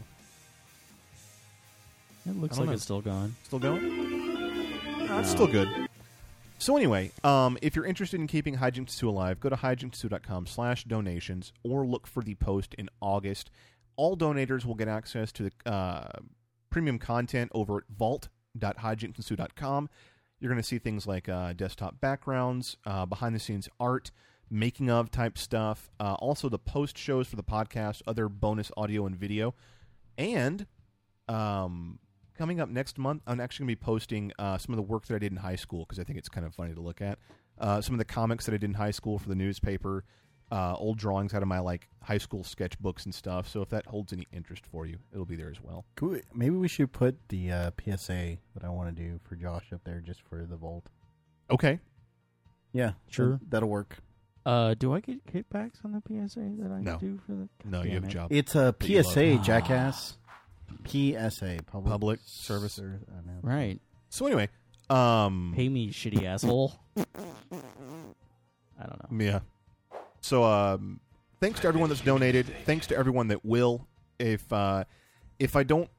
It looks I don't like know. it's still gone. Still going? No, it's still good. So anyway, um, if you're interested in keeping Hijinks and Sue alive, go to hijinks and sue dot com slash donations or look for the post in August. All donators will get access to the uh, premium content over at vault dot hijinks and sue dot com. You're going to see things like uh, desktop backgrounds, uh, behind-the-scenes art, making-of type stuff, uh, also the post shows for the podcast, other bonus audio and video. And um, coming up next month, I'm actually going to be posting uh, some of the work that I did in high school because I think it's kind of funny to look at. Uh, some of the comics that I did in high school for the newspaper, uh, old drawings out of my like high school sketchbooks and stuff. So if that holds any interest for you, it'll be there as well. Could we, maybe we should put the uh, P S A that I want to do for Josh up there just for the Vault. Okay. Yeah, Sure. that, that'll work. Uh, do I get kickbacks on the P S A that I No. do for the? No, God you have damn a it. job. It's a That you P S A, love. jackass. P S A, public, Public service. Ser- I know. Right. So anyway, um, Pay me, shitty asshole. I don't know. yeah. So um, thanks to everyone that's donated. Thanks to everyone that will. If uh, if I don't,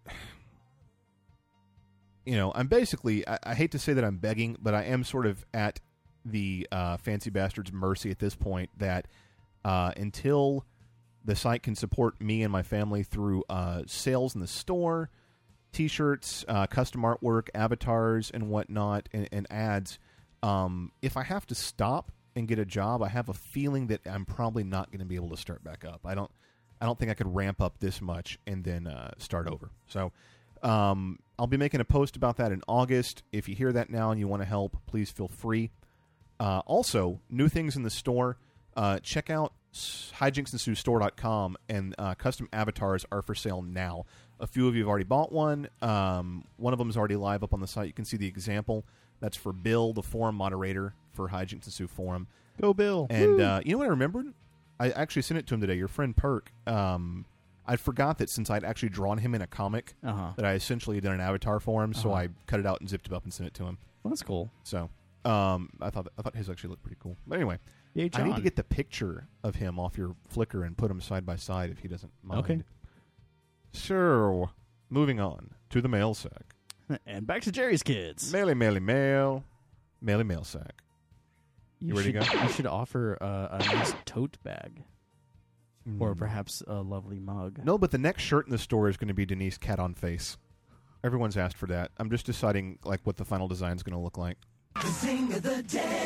you know, I'm basically. I, I hate to say that I'm begging, but I am sort of at the uh, Fancy Bastards' mercy at this point. That uh, until the site can support me and my family through uh, sales in the store, T-shirts, uh, custom artwork, avatars, and whatnot, and, and ads. Um, if I have to stop and get a job, I have a feeling that I'm probably not going to be able to start back up. I don't. I don't think I could ramp up this much and then uh, start over. So um, I'll be making a post about that in August. If you hear that now and you want to help, please feel free. Uh, also, new things in the store. Uh, check out hijinks and sue store dot com, and uh, custom avatars are for sale now. A few of you have already bought one. Um, one of them is already live up on the site. You can see the example. That's for Bill, the forum moderator for Hijinks and Sue Forum. Go Bill. And uh, you know what I remembered? I actually sent it to him today. Your friend Perk. Um, I forgot that since I'd actually drawn him in a comic, Uh-huh. that I essentially had done an avatar for him. So Uh-huh. I cut it out and zipped it up and sent it to him. Well, that's cool. So um, I thought I thought his actually looked pretty cool. But anyway, Yay, I need to John. get the picture of him off your Flickr and put them side by side if he doesn't mind. Okay. So moving on to the mail sack. And back to Jerry's Kids. Maily, maily, mail. Maily, mail sack. You ready to should, go? You should offer uh, a nice tote bag. Or Mm. perhaps a lovely mug. No, but the next shirt in the store is going to be Denise Cat on Face. Everyone's asked for that. I'm just deciding like what the final design is going to look like. The thing of the day.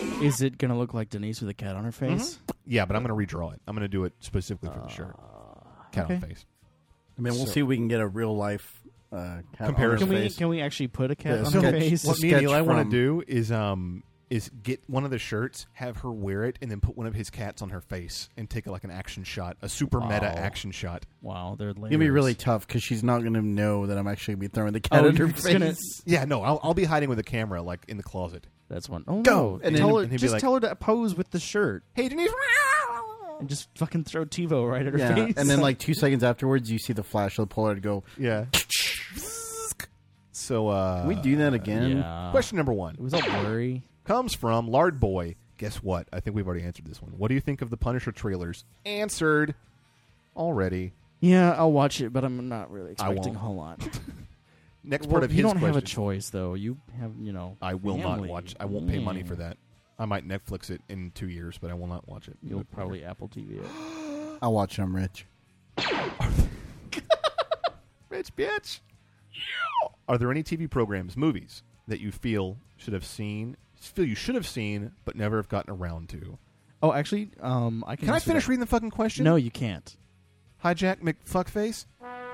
Is it going to look like Denise with a cat on her face? Mm-hmm. Yeah, but I'm going to redraw it. I'm going to do it specifically for the shirt. Cat okay. on face. I mean, we'll So- see if we can get a real life uh, cat Comparison. on Can her we face. can we actually put a cat Yeah, on so her sketch- face? What me and sketch Eli want to from- do is um is get one of the shirts, have her wear it, and then put one of his cats on her face and take like an action shot, a super Wow. meta action shot. Wow, they're It's gonna be really tough because she's not gonna know that I'm actually gonna be throwing the cat Oh, at her it's face. gonna- Yeah, no, I'll, I'll be hiding with a camera like in the closet. That's one. Oh, Go! no. And And then- tell her, and he'd be just like- tell her to pose with the shirt Hey, Denise. and just fucking throw TiVo right at her Yeah, face. and then like two seconds afterwards, you see the flash of the Polaroid go. Yeah. So uh Can we do that again? yeah. question number one It was all blurry. comes from Lard Boy. Guess what? I think we've already answered this one. What do you think of the Punisher trailers? Answered already. Yeah, I'll watch it, but I'm not really I expecting won't. a whole lot. Next Well, part of you his don't have a question. choice, though. You have, you know. I will family. not watch. I won't pay money Yeah. for that. I might Netflix it in two years, but I will not watch it. You'll probably Apple T V it. I'll watch them, Rich. Rich bitch. Are there any T V programs, movies that you feel should have seen, feel you should have seen, but never have gotten around to? Oh, actually, um, I can. Can I answer finish that. reading the fucking question? No, you can't. Hijack McFuckface.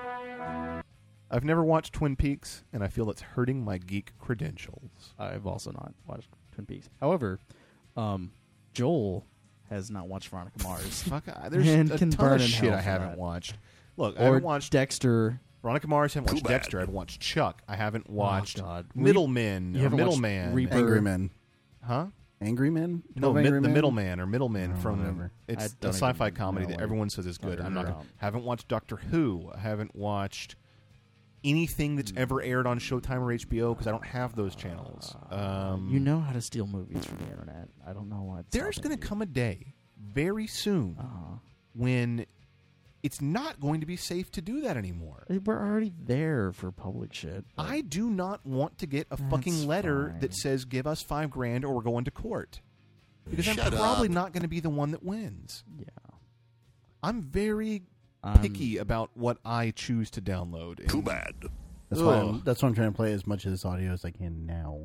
I've never watched Twin Peaks, and I feel it's hurting my geek credentials. I've also not watched Twin Peaks. However, um, Joel has not watched Veronica Mars. Fuck, I- there's And a can ton burn of in shit hell I for haven't that. watched. Look, I Or haven't watched Dexter. Veronica Mars. I haven't watched Too bad. Dexter. I haven't watched Chuck. I haven't watched Oh, God. Middlemen. You or haven't watched Middleman. Reaper? Angry Men. Huh? Angry Men? No, Of mid, Angry the Men? Middleman or Middleman Oh, from whatever. I it's a don't sci-fi even comedy know that what- everyone says is good. what I'm they're not. about. Haven't watched Doctor Who. I haven't watched anything that's ever aired on Showtime or H B O because I don't have those channels. Um, You know how to steal movies from the internet. I don't know what. there's going to come a day very soon Uh, when it's not going to be safe to do that anymore. we're already there for public shit. but- I do not want to get a That's fucking letter fine. that says give us five grand or we're going to court. Because I'm Shut probably up. not going to be the one that wins. yeah. I'm very Um, picky about what I choose to download. Too And bad. That's why, Ugh. I'm, that's why I'm trying to play as much of this audio as I can now.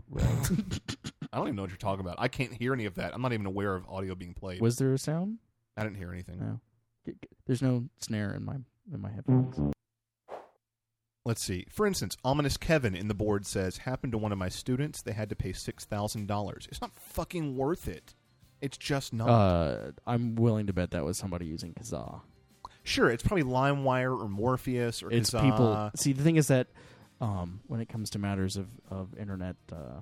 I don't even know what you're talking about. I can't hear any of that. I'm not even aware of audio being played. Was there a sound? I didn't hear anything. No. G- g- There's no snare in my in my headphones. Let's see. For instance, Ominous Kevin in the board says, happened to one of my students. They had to pay six thousand dollars. It's not fucking worth it. It's just not. Uh, I'm willing to bet that was somebody using Kazaa. Sure, it's probably LimeWire or Morpheus or It's Kazaa. people. See, the thing is that um, when it comes to matters of of internet uh,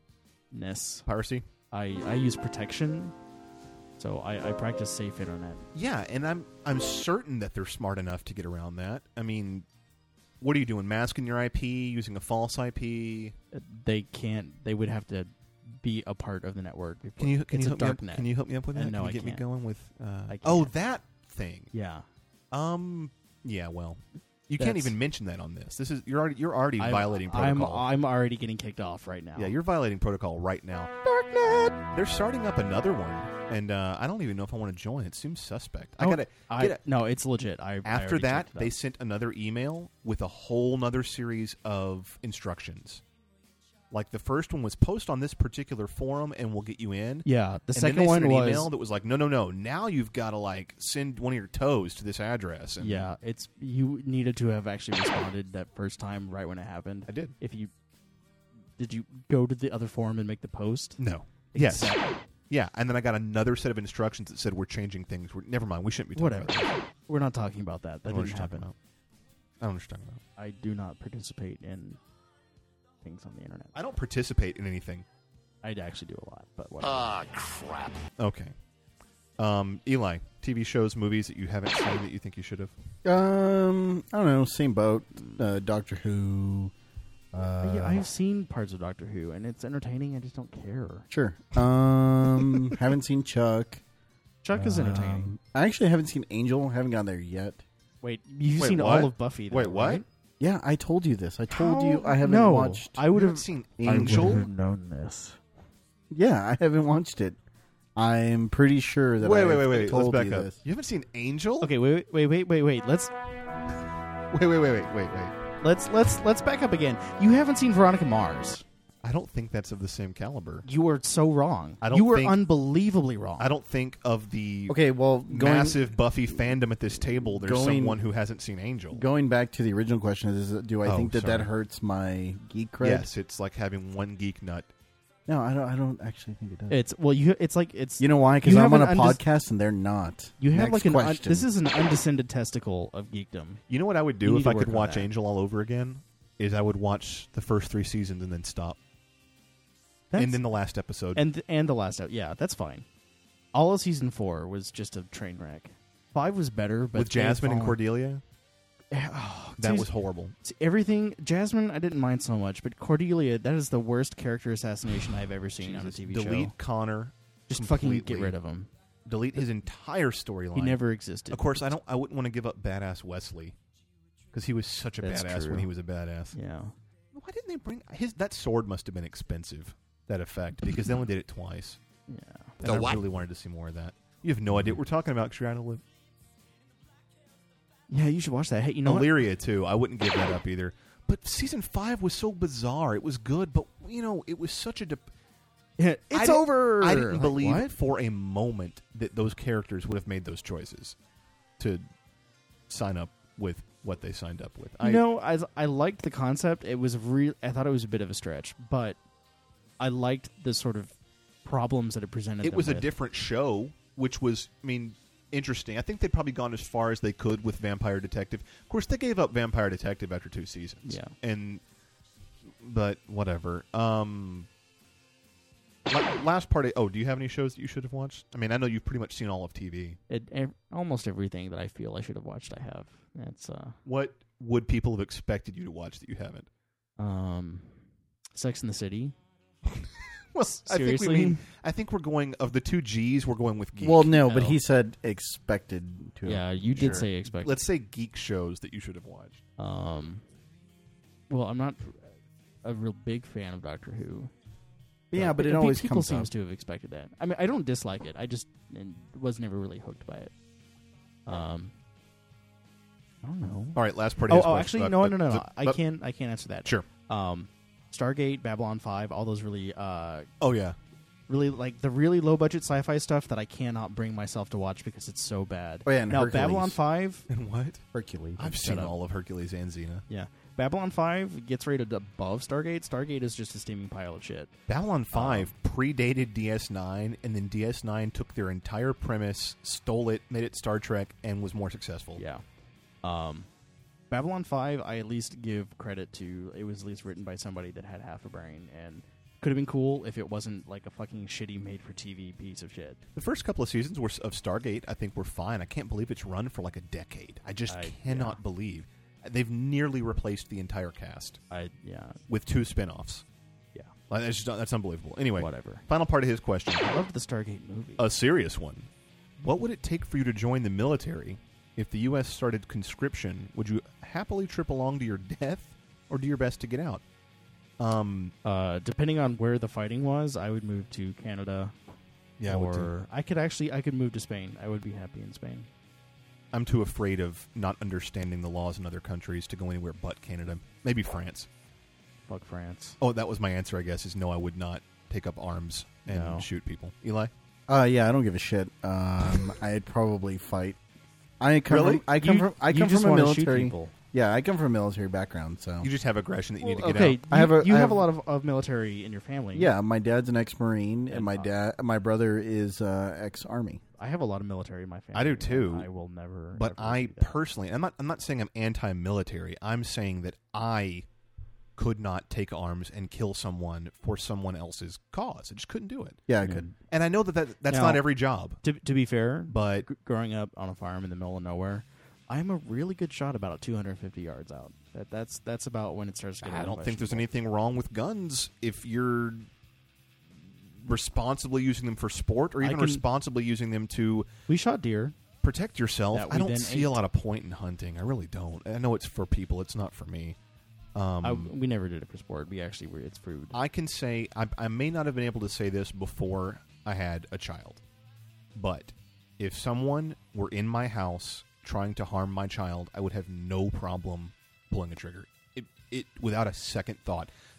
ness, Piracy? I I use protection. So I, I practice safe internet. Yeah, and I'm I'm certain that they're smart enough to get around that. I mean, what are you doing? Masking your I P, using a false I P? Uh, They can't. They would have to be a part of the network. Before. Can you can it's you a help me dark up, net. Can you help me up with Uh, that? no, can you I get can't. me going with? Uh, I oh, can't. that thing. Yeah. Um. Yeah. Well, you can't That's- even mention that on this. This is you're already you're already I'm- violating I'm protocol. I'm already getting kicked off right now. yeah, you're violating protocol right now. Darknet. They're starting up another one, and uh, I don't even know if I want to join. It seems suspect. I Oh, gotta. I, get a- no, it's legit. I I After already that, checked it they out. sent another email with a whole nother series of instructions. Like the first one was post on this particular forum and we'll get you in. Yeah, the and second then they one sent an was email that was like, no, no, no. Now you've got to like send one of your toes to this address. And yeah. It's you needed to have actually responded that first time right when it happened. I did. If you did, you go to the other forum and make the post. No. Yes. Exactly. Yeah, and then I got another set of instructions that said we're changing things. We're, never mind. We shouldn't be talking Whatever. about that. We're not talking about that. I That don't know what didn't you're talking happen. about. I don't know what you're talking about. I do not participate in things on the internet. I don't participate in anything. I actually do a lot, but whatever. Ah, crap. Okay. Um, Eli, T V shows, movies that you haven't seen that you think you should have? Um, I don't know. Same boat. Uh, Doctor Who. Uh, yeah, I've seen parts of Doctor Who, and it's entertaining. I just don't care. Sure. Um, haven't seen Chuck. Chuck is entertaining. Um, I actually haven't seen Angel. Haven't gotten there yet. Wait, you've Wait, seen what? all of Buffy? Though, Wait, what? right? Yeah, I told you this. I told How- you I haven't no, watched. I would You have haven't seen Angel? Angel? known this. Yeah, I haven't watched it. I'm pretty sure that. Wait, I wait, wait, wait. Let's Told back you up. this. You haven't seen Angel? Okay, wait, wait, wait, wait, wait. Let's Wait, wait, wait, wait, wait, wait. let's let's let's back up again. You haven't seen Veronica Mars. I don't think that's of the same caliber. You were so wrong. I don't you were think- unbelievably wrong. I don't think of the Okay, well, going, massive Buffy fandom at this table, there's going- someone who hasn't seen Angel. going back to the original question is, do I Oh, think that sorry. that hurts my geek cred? Yes, it's like having one geek nut. No, I don't. I don't actually think it does. It's well, you. It's like it's. you know why? Because you I'm have on a an undis- podcast and they're not. You have Next like an. Un, question. this is an undescended testicle of geekdom. You know what I would You do need if to I work could on watch that. Angel all over again? Is I would watch the first three seasons and then stop. That's, and then the last episode. and and the last out. Yeah, that's fine. All of season four was just a train wreck. Five was better, but with Jasmine they've and fallen- Cordelia, Oh, that see, was horrible. see, everything. Jasmine, I didn't mind so much, but Cordelia, that is the worst character assassination I've ever seen on a Jesus. T V Delete show. Connor. Just fucking get completely. rid of him. Delete his entire storyline. He never existed. Of course, I don't. I wouldn't want to give up badass Wesley because he was such a That's badass true. when he was a badass. Yeah. Why didn't they bring his? That sword must have been expensive. That effect because they only did it twice. Yeah. And The I what? really wanted to see more of that. You have no idea what we're talking about because you're out of live. Yeah, you should watch that. Hey, you know what? Illyria too. I wouldn't give that up either. But season five was so bizarre. It was good, but you know, it was such a. De- Yeah, I it's di- over. I didn't Like, believe what? for a moment that those characters would have made those choices to sign up with what they signed up with. I You know, I I liked the concept. It was real. I thought it was a bit of a stretch, but I liked the sort of problems that it presented. it them was a with. different show, which was, I mean, interesting. I think they'd probably gone as far as they could with Vampire Detective. Of course, they gave up Vampire Detective after two seasons. Yeah. and but whatever. Um, la- last part. Of, oh, do you have any shows that you should have watched? I mean, I know you've pretty much seen all of T V. It, ev- almost everything that I feel I should have watched, I have. It's uh, What would people have expected you to watch that you haven't? um, Sex in the City. Well, I think Seriously? we mean. I think we're going of the two G's. We're going with geek. Well, no, but No. he said expected to. Yeah, you did Sure. say expect. let's say geek shows that you should have watched. Um, well, I'm not a real big fan of Doctor Who. Yeah, but it Pe- always people comes seems up. to have expected that. I mean, I don't dislike it. I just and was never really hooked by it. Um, I don't know. All right, last part. Of Oh, his oh question. actually, Uh, no, uh, no, no, no. uh, I uh, can't. I can't answer that. Sure. Um, Stargate, Babylon five, all those really, uh, Oh yeah. really like the really low budget sci-fi stuff that I cannot bring myself to watch because it's so bad. Oh, yeah, and now Hercules. Babylon five, And what? Hercules. I've Shut seen up. all of Hercules and Xena. yeah, Babylon five gets rated above Stargate. Stargate is just a steaming pile of shit. Babylon five Um, predated D S nine, and then D S nine took their entire premise, stole it, made it Star Trek, and was more successful. Yeah. Um, Babylon five, I at least give credit to. It was at least written by somebody that had half a brain, and could have been cool if it wasn't like a fucking shitty made-for-T V piece of shit. The first couple of seasons were, of Stargate, I think, were fine. I can't believe it's run for like a decade. I just I- cannot yeah. believe. They've nearly replaced the entire cast I yeah with two spin-offs. yeah Like, that's, just, that's unbelievable. Anyway, whatever. final part of his question. I loved the Stargate movie. A serious one. What would it take for you to join the military? If the U S started conscription, would you happily trip along to your death or do your best to get out? Um, Uh, depending on where the fighting was, I would move to Canada. yeah, I or would too. I could actually I could move to Spain. I would be happy in Spain. I'm too afraid of not understanding the laws in other countries to go anywhere but Canada. Maybe France. Fuck France. Oh, that was my answer, I guess, is no, I would not take up arms and No. shoot people. Eli? Uh, yeah, I don't give a shit. Um, I'd probably fight. I come Really? from. I come You- from. I you come just from a wanna shoot military. people. Yeah, I come from a military background. So You just have aggression that you need to get okay, out. I have you- a- you I have have- a lot of, of military in your family. yeah, my dad's an ex-marine, and And, my uh, dad, my brother is uh, ex-army. I have a lot of military in my family. I do too. and I will never. But ever I do that. personally, I'm not. I'm not saying I'm anti-military. I'm saying that I could not take arms and kill someone for someone else's cause. I just couldn't do it. Yeah, I Yeah. could. And I know that, that that's Now- not every job. To, to be fair, But g- growing up on a farm in the middle of nowhere, I'm a really good shot about two hundred fifty yards out. That, that's that's about when it starts getting. I don't think there's questionable. anything wrong with guns if you're responsibly using them for sport or I even can- responsibly using them to We shot deer. protect yourself. That we I don't then see ate. a lot of point in hunting. I really don't. I know it's for people. It's not for me. Um, I, we never did it for sport. We actually were. It's food. I can say I, I may not have been able to say this before I had a child, but if someone were in my house trying to harm my child, I would have no problem pulling a trigger. It, it without a second thought.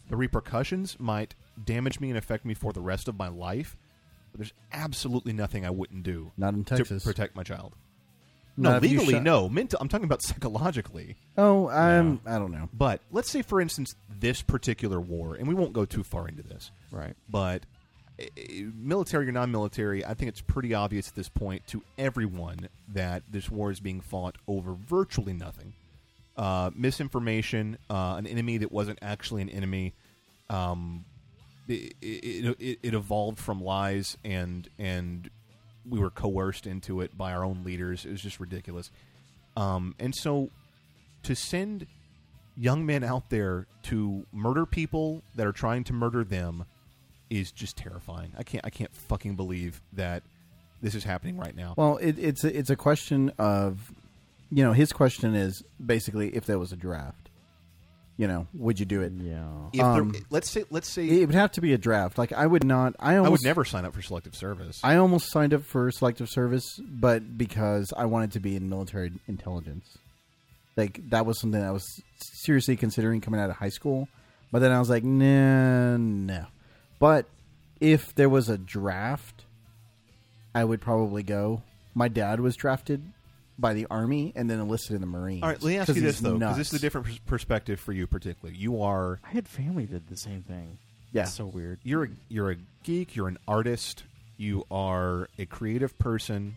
The repercussions might damage me and affect me for the rest of my life, but there's absolutely nothing I wouldn't do Not in to Texas. protect my child. Not No, if you legally, shot- no. Mental, I'm talking about psychologically. Oh, I'm. I don't know. But let's say, for instance, this particular war, and we won't go too far into this, Right. but uh, military or non-military, I think it's pretty obvious at this point to everyone that this war is being fought over virtually nothing. Uh, misinformation, uh, an enemy that wasn't actually an enemy. Um, it, it, it, it evolved from lies, and and we were coerced into it by our own leaders. It was just ridiculous. Um, and so to send young men out there to murder people that are trying to murder them is just terrifying. I can't I can't fucking believe that this is happening right now. Well, it, it's a, it's a question of, you know, his question is basically if there was a draft, you know, would you do it? Yeah. If um, there, let's say let's say It would have to be a draft. Like I would not. I almost, I would never sign up for selective service. I almost signed up for selective service, but because I wanted to be in military intelligence. Like that was something I was seriously considering coming out of high school, but then I was like, nah, no. But if there was a draft, I would probably go. My dad was drafted by the Army and then enlisted in the Marines. All right, let me ask 'Cause you this he's though, because nuts. this is a different pers- perspective for you, particularly. You are I had family that did the same thing. Yeah. It's so weird. you're a, you're a geek. You're an artist. You are a creative person.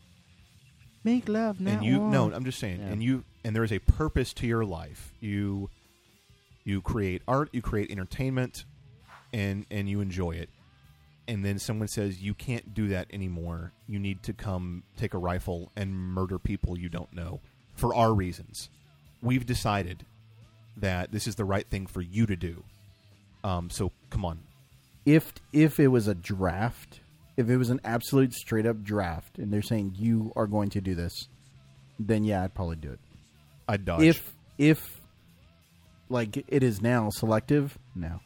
Make love, not and you war. no, I'm just saying, Yeah. and you and there is a purpose to your life. You you create art, you create entertainment, and and you enjoy it. And then someone says you can't do that anymore. You need to come take a rifle and murder people you don't know for our reasons. We've decided that this is the right thing for you to do. Um, so come on. if if it was a draft, if it was an absolute straight up draft, and they're saying you are going to do this, then yeah, I'd probably do it. I'd dodge. If if like it is now selective, no.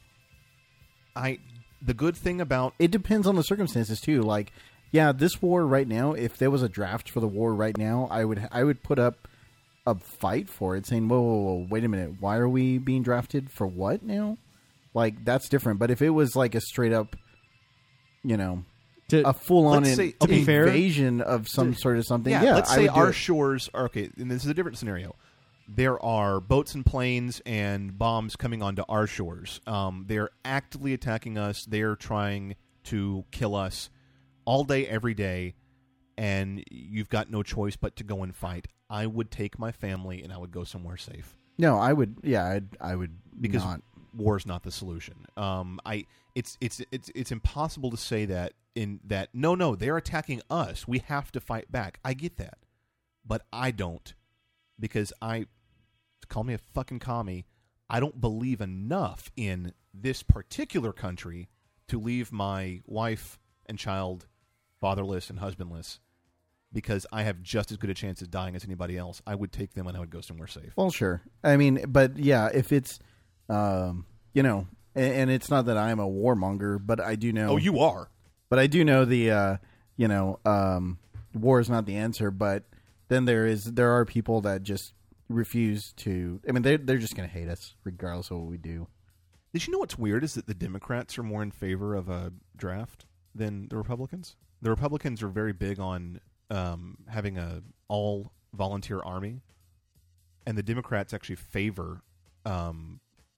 I the good thing about It depends on the circumstances too. Like, yeah, this war right now, if there was a draft for the war right now, I would I would put up a fight for it, saying, whoa, whoa, whoa, wait a minute, why are we being drafted for what now? Like, that's different. But if it was like a straight up, you know, To- a full on let's say- in, to be fair- invasion of some sort of something, yeah, let's I say would do our it. shores are okay, and this is a different scenario. There are boats and planes and bombs coming onto our shores. Um, they're actively attacking us. They're trying to kill us all day, every day, and you've got no choice but to go and fight. I would take my family and I would go somewhere safe No, I would. Yeah, I'd, I would because not. war is not the solution. Um, I it's it's it's it's impossible to say that in that no no they're attacking us. We have to fight back. I get that, but I don't because I call me a fucking commie. I don't believe enough in this particular country to leave my wife and child fatherless and husbandless. Because I have just as good a chance of dying as anybody else. I would take them and I would go somewhere safe. Well, sure. I mean, but yeah, if it's, um, you know, and, and it's not that I'm a warmonger, but I do know. Oh, you are. But I do know the, uh, you know, um, war is not the answer. But then there is, there are people that just refuse to. I mean, they they're just going to hate us regardless of what we do. Did you know what's weird is that the Democrats are more in favor of a draft than the Republicans? The Republicans are very big on um, having a all volunteer army, and the Democrats actually favor um,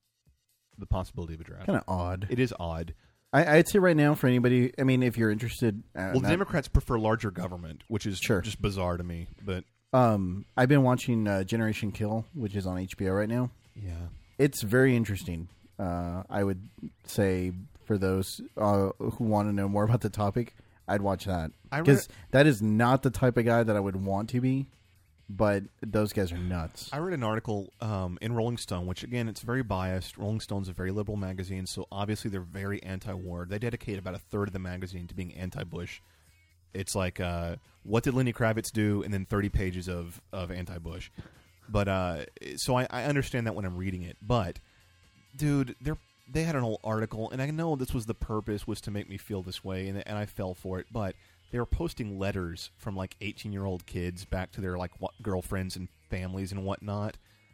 the possibility of a draft. Kind of odd. It is odd. I, I'd say right now for anybody. I mean, if you're interested, uh, Well, the not- Democrats prefer larger government, which is Sure. just bizarre to me. But Um, I've been watching uh, Generation Kill, which is on H B O right now. yeah, It's very interesting. Uh, I would say for those uh, who want to know more about the topic, I'd watch that I read- because that is not the type of guy that I would want to be. But those guys are nuts. I read an article um, in Rolling Stone, which, again, it's very biased. Rolling Stone's a very liberal magazine, so obviously they're very anti-war. They dedicate about a third of the magazine to being anti-Bush. It's like, uh, what did Lenny Kravitz do? And then thirty pages of, of anti-Bush. But uh, so I, I understand that when I'm reading it. But, dude, they're, they had an old article, and I know this was the purpose, was to make me feel this way, and, and I fell for it. But they were posting letters from like eighteen-year-old kids back to their like what, girlfriends and families and whatnot,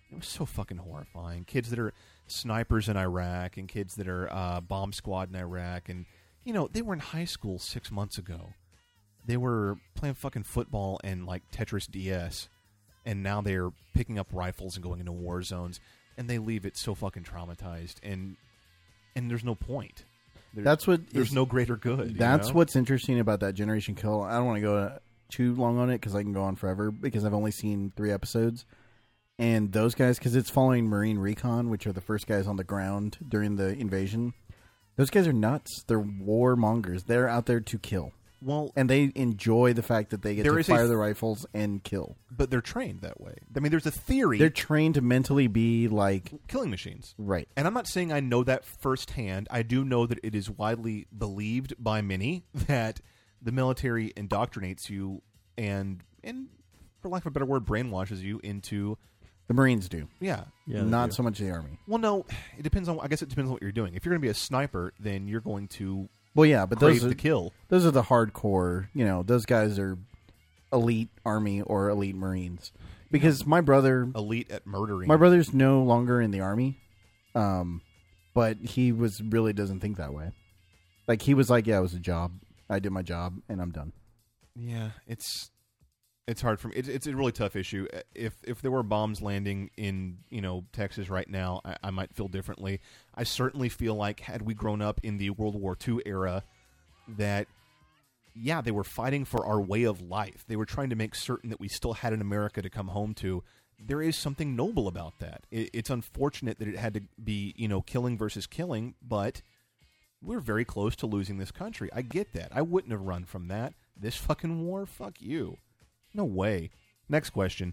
It was so fucking horrifying. Kids that are snipers in Iraq and kids that are uh, bomb squad in Iraq. And, you know, they were in high school six months ago. They were playing fucking football and, like, Tetris D S. And now they're picking up rifles and going into war zones. And they leave it so fucking traumatized. And and there's no point. There, That's what There's is, no greater good. That's you know? what's interesting about that Generation Kill. I don't want to go too long on it because I can go on forever because I've only seen three episodes. And those guys, because it's following Marine Recon, which are the first guys on the ground during the invasion. Those guys are nuts. They're warmongers. They're out there to kill. Well, and they enjoy the fact that they get there to is fire a f- the rifles and kill. But they're trained that way. I mean, there's a theory. They're trained to mentally be like killing machines. Right. And I'm not saying I know that firsthand. I do know that it is widely believed by many that the military indoctrinates you and, and for lack of a better word, brainwashes you into... The Marines do. Yeah. Yeah, Not do. so much the Army. Well, no, it depends on... I guess it depends on what you're doing. If you're going to be a sniper, then you're going to... Well, yeah, but crave those are the kill. Those are the hardcore. You know, those guys are elite Army or elite Marines. Because my brother, elite at murdering. My brother's no longer in the Army, um, but he was really doesn't think that way. Like he was like, yeah, it was a job. I did my job and I'm done. Yeah, it's it's hard for me. It's it's a really tough issue. If if there were bombs landing in you know Texas right now, I, I might feel differently. I certainly feel like had we grown up in the World War Two era, that yeah, they were fighting for our way of life. They were trying to make certain that we still had an America to come home to. There is something noble about that. It, it's unfortunate that it had to be you know killing versus killing, but we're very close to losing this country. I get that. I wouldn't have run from that. This fucking war, fuck you. No way. Next question.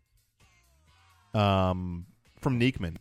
Um, from Neekman.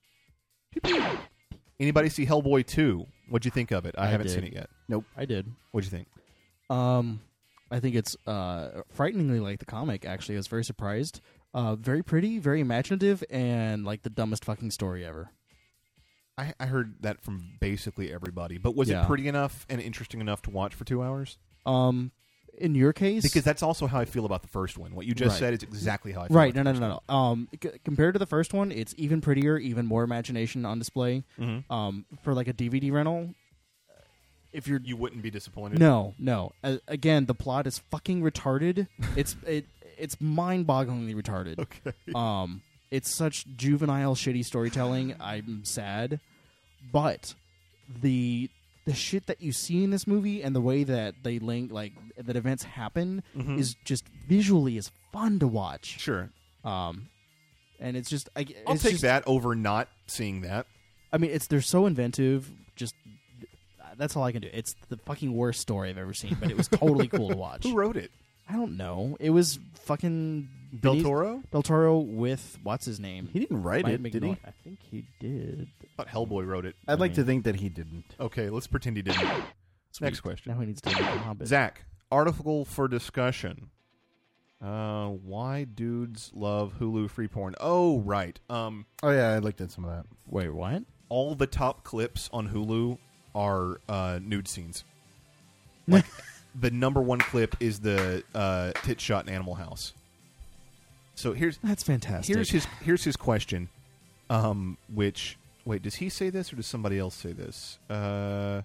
Anybody see Hellboy two? What'd you think of it? I, I haven't did. seen it yet. Nope. I did. What'd you think? Um, I think it's uh, frighteningly like the comic, actually. I was very surprised. Uh, very pretty, very imaginative, and like the dumbest fucking story ever. I, I heard that from basically everybody. But was Yeah. it pretty enough and interesting enough to watch for two hours? Um, in your case, Because that's also how I feel about the first one. What you just Right. said is exactly how I feel right? about No, the no, first no, no. Um, c- compared to the first one, it's even prettier, even more imagination on display. Mhm. Um, for like a D V D rental, if you're You wouldn't be disappointed? no, no. Uh, again, the plot is fucking retarded. it's it it's mind-bogglingly retarded. Okay. Um, it's such juvenile, shitty storytelling. I'm sad, but the the shit that you see in this movie and the way that they link, like that events happen, Mhm. is just visually is fun to watch. Sure. Um, and it's just I, I'll it's take just- that over not seeing that. I mean, it's they're so inventive. Just that's all I can do. It's the fucking worst story I've ever seen, but it was totally cool to watch. Who wrote it? I don't know. It was fucking Del Benicio- Toro? Del Toro with what's his name? He didn't write Mike it, did he? Mignola. I think he did. I thought Hellboy wrote it. I'd like mean- to think that he didn't. Okay, let's pretend he didn't. Sweet. Next question. Now he needs to make a Hobbit. Zach, article for discussion. Uh, why dudes love Hulu free porn? Oh, right. Um, Oh yeah, I looked at some of that. Wait, what? all the top clips on Hulu are uh, nude scenes. Like the number one clip is the uh, tit shot in Animal House. So here's That's fantastic. here's his here's his question. Um, which wait, does he say this or does somebody else say this? Uh,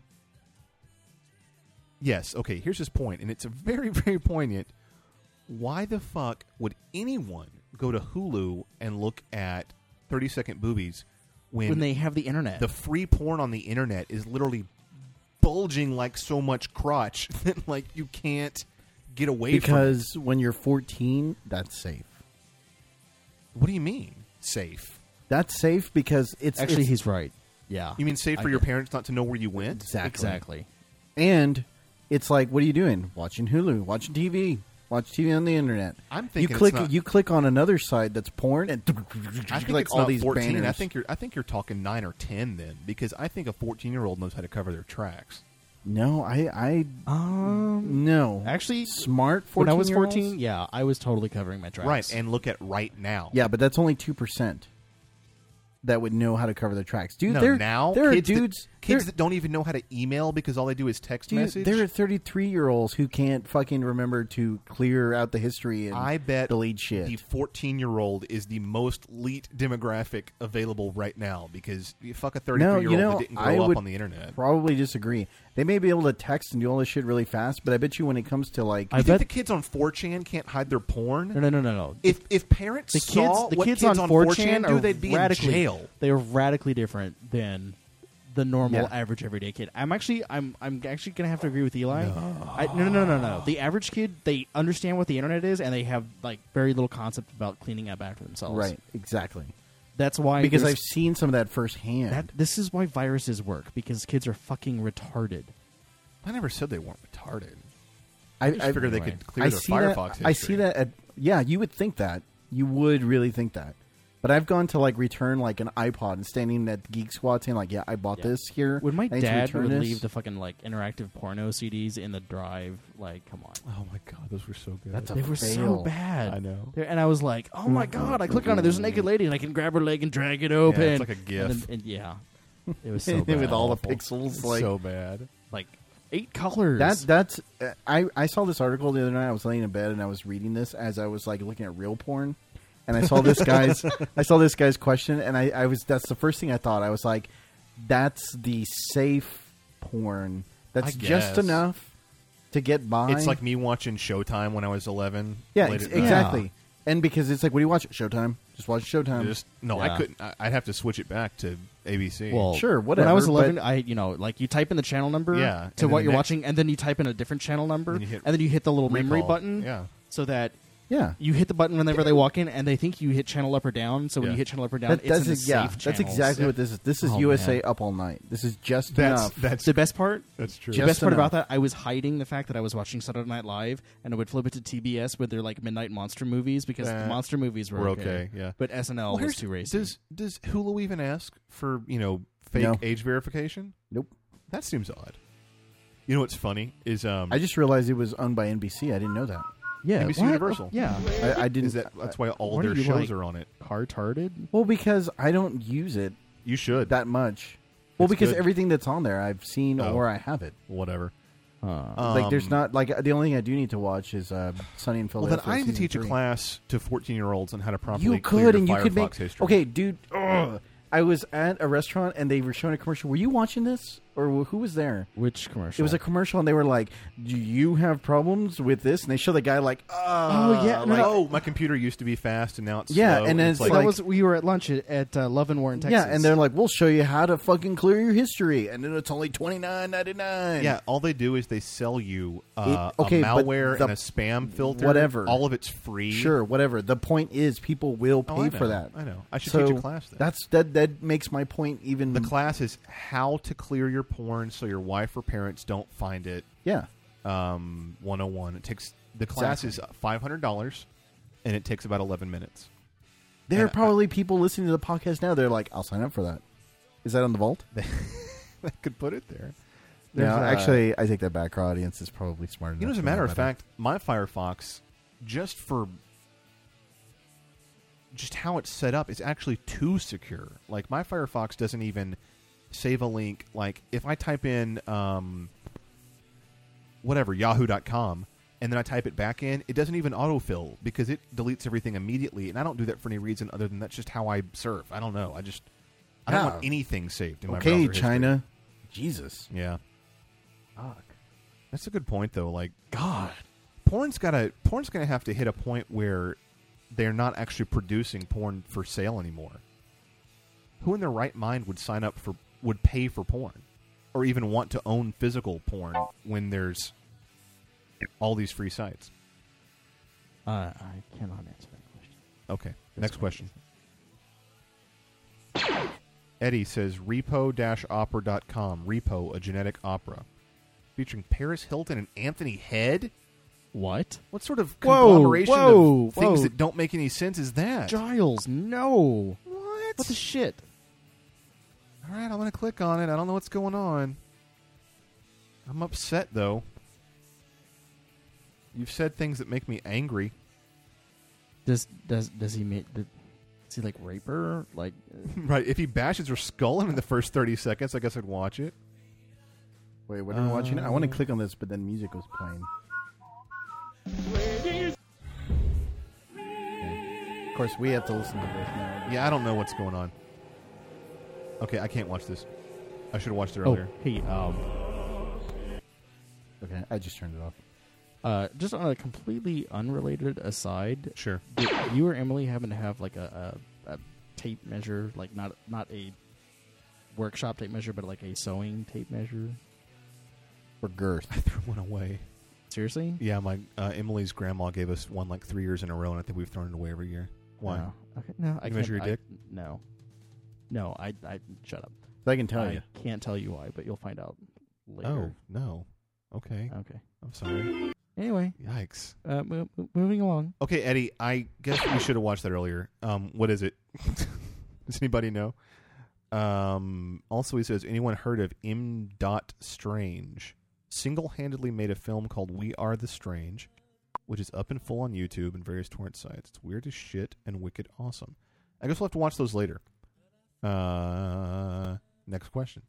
yes. Okay. Here's his point, and it's a very very poignant. Why the fuck would anyone go to Hulu and look at thirty second boobies when, when they have the internet. the free porn on the internet is literally bulging like so much crotch that like you can't get away from it? Because when you're fourteen, that's safe. What do you mean safe? That's safe because it's Actually, it's, he's right. Yeah. You mean safe I for your get- parents not to know where you went? exactly. Exactly. And it's like, what are you doing? Watching Hulu, watching T V, watch T V on the internet. I'm You thinking click, it's not, you click on another site that's porn, and I think like it's all not these fourteen. banners. I think you're I think you're talking nine or ten then, because I think a fourteen year old knows how to cover their tracks. no, I, I, Um, no. actually, Smart when I was fourteen-year-olds? fourteen, yeah, I was totally covering my tracks. Right, and look at right now. Yeah, but that's only two percent. that would know how to cover their tracks. Dude, no, there, now there kids are dudes that, kids there- that don't even know how to email because all they do is text dude, message. there are thirty-three-year-olds who can't fucking remember to clear out the history and I bet delete shit. the fourteen-year-old is the most elite demographic available right now because you fuck a no, thirty-three-year-old you know, that didn't grow I up would on the internet. probably disagree. They may be able to text and do all this shit really fast, but I bet you when it comes to like, I You think bet- the kids on four chan can't hide their porn? No, no, no, no, no. If if parents the kids, saw the what kids, kids on on four four chan chan are do, they'd be in radically, jail. They are radically different than the normal Yeah. average everyday kid. I'm actually, I'm, I'm actually gonna have to agree with Eli. No. I, no, no, no, no, no. The average kid, they understand what the internet is, and they have like very little concept about cleaning up after themselves. right, exactly. That's why Because there's- I've seen some of that firsthand. that. This is why viruses work because kids are fucking retarded. I never said they weren't retarded. I, I just I- figured they anyway. could clear I their see Firefox that. history. I see that. At, yeah, you would think that. You would really think that. But I've gone to like return like an iPod and standing at Geek Squad saying like, yeah, I bought Yeah. this here. When my I need to dad return would this. leave the fucking like interactive porno C Ds in the drive, like, come on. Oh my god, those were so good. That's a They were fail. so bad. I know. They're- And I was like, oh my god! I click on it. There's a naked lady, and I can grab her leg and drag it open. it's like a GIF. And then- and yeah, it was so bad. with all the Awful. pixels. Like so bad. like eight colors. that. That's. Uh, I I saw this article the other night. I was laying in bed and I was reading this as I was like looking at real porn, and I saw this guy's. I saw this guy's question, and I, I was. That's the first thing I thought. I was like, that's the safe porn. That's I just guess. enough to get by. It's like me watching Showtime when I was eleven. yeah, late ex- at night. exactly. And because it's like, what do you watch? Showtime. Just watch Showtime. Just no, Yeah. I couldn't. I- I'd have to switch it back to A B C. well, Sure, When I was whatever, eleven, but- I you know like you type in the channel number Yeah, and to then what the you're next- watching, and then you type in a different channel number, Then you hit and then you hit the little memory recall. button. Yeah. So that yeah. you hit the button whenever they walk in, and they think you hit channel up or down. So when Yeah. you hit channel up or down, That, it's that's in the ex- yeah. safe That's channels. exactly Yeah. what this is. This is Oh, U S A man. up all night. This is just That's enough. that's The best part, that's true. the Just best part enough. about that, I was hiding the fact that I was watching Saturday Night Live, and I would flip it to T B S with their like midnight monster movies because Uh, the monster movies were we're okay. okay, yeah. But S N L Well, was here's- too racy. Does does Hulu even ask for you know fake No. age verification? Nope. That seems odd. You know what's funny is um I just realized it was owned by N B C. I didn't know that. yeah, N B C what? Universal. Yeah, I, I didn't. is that that's why all What their are you, shows like- are on it. car-tarded. well, because I don't use it You should that much. Well, It's because good. everything that's on there I've seen Oh. or I have it. whatever. Uh, Like, there's Um, not like the only thing I do need to watch is uh, Sunny in Well, Philadelphia. then I need to season teach a three. class to fourteen-year-olds on how to properly You clear could, your and you Firefox could make. history. Okay, dude. Ugh. I was at a restaurant and they were showing a commercial. Were you watching this, or who was there? which commercial? It was a commercial, and they were like, "Do you have problems with this?" And they show the guy like, Oh, yeah, no, like, no. oh, my computer used to be fast, and now it's Yeah, slow. and then it's it's So like, that was we were at lunch at, at uh, Love and Warren, Texas. yeah." And they're like, "We'll show you how to fucking clear your history," and then it's only twenty nine ninety nine. yeah, all they do is they sell you uh, It- okay, a but malware the- and a spam filter. whatever. All of it's free. sure, whatever. The point is, people will pay Oh, I for know, that. I know. I should so teach a class then. That's that. That makes my point even. The class is how to clear your porn so your wife or parents don't find it. yeah. Um, one oh one. It takes the class Exactly. is five hundred dollars, and it takes about eleven minutes. There are And I- probably people listening to the podcast now. They're like, "I'll sign up for that." Is that on the vault? I could put it there. No, There's, uh, actually, I take that back. Our audience is probably smart enough. You know, as a to matter know of better. fact, my Firefox, just for just how it's set up, is actually too secure. Like, my Firefox doesn't even save a link. Like, if I type in, um, whatever, yahoo dot com, and then I type it back in, it doesn't even autofill because it deletes everything immediately. And I don't do that for any reason other than that's just how I surf. I don't know. I just, I don't Yeah. want anything saved in my Okay, browser history. China. Jesus. Yeah. Fuck. That's a good point, though. Like, God, porn's gotta porn's gonna have to hit a point where they're not actually producing porn for sale anymore. Who in their right mind would sign up for would pay for porn, or even want to own physical porn when there's all these free sites? Uh, I cannot answer that question. Okay, This next one question. Eddie says repo dash opera dot com. Repo, a genetic opera. Featuring Paris Hilton and Anthony Head? What? What sort of Whoa, conglomeration whoa, of things whoa. that don't make any sense is that? Giles, no. What? What the shit? All right, I'm going to click on it. I don't know what's going on. I'm upset, though. You've said things that make me angry. Does does does he make? Is he like rape her? Like, Right. If he bashes her skull in the first thirty seconds, I guess I'd watch it. Wait, what are you watching? I want to click on this, but then music was playing. Okay. Of course, we have to listen to this now. Yeah, I don't know what's going on. Okay, I can't watch this. I should have watched it oh, earlier. hey, um, Okay, I just turned it off. uh, just on a completely unrelated aside, Sure. did you or Emily happen to have like a, a, a tape measure, like not not a workshop tape measure, but like a sewing tape measure? For girth. I threw one away. Seriously? Yeah, my uh, Emily's grandma gave us one like three years in a row, and I think we've thrown it away every year. Why? No. Okay. No, I You can't measure your I- dick? no. No, I, I shut up. I can tell I you. can't tell you why, but you'll find out Oh, later. no. Okay. Okay. I'm sorry. Anyway, Yikes. uh, mo- mo- moving along. Okay, Eddie, I guess we should have watched that earlier. Um, what is it? Does anybody know? Um, also, he says, anyone heard of M. Strange? Single-handedly made a film called We Are the Strange, which is up in full on YouTube and various torrent sites. It's weird as shit and wicked awesome. I guess we'll have to watch those later. Uh, next question.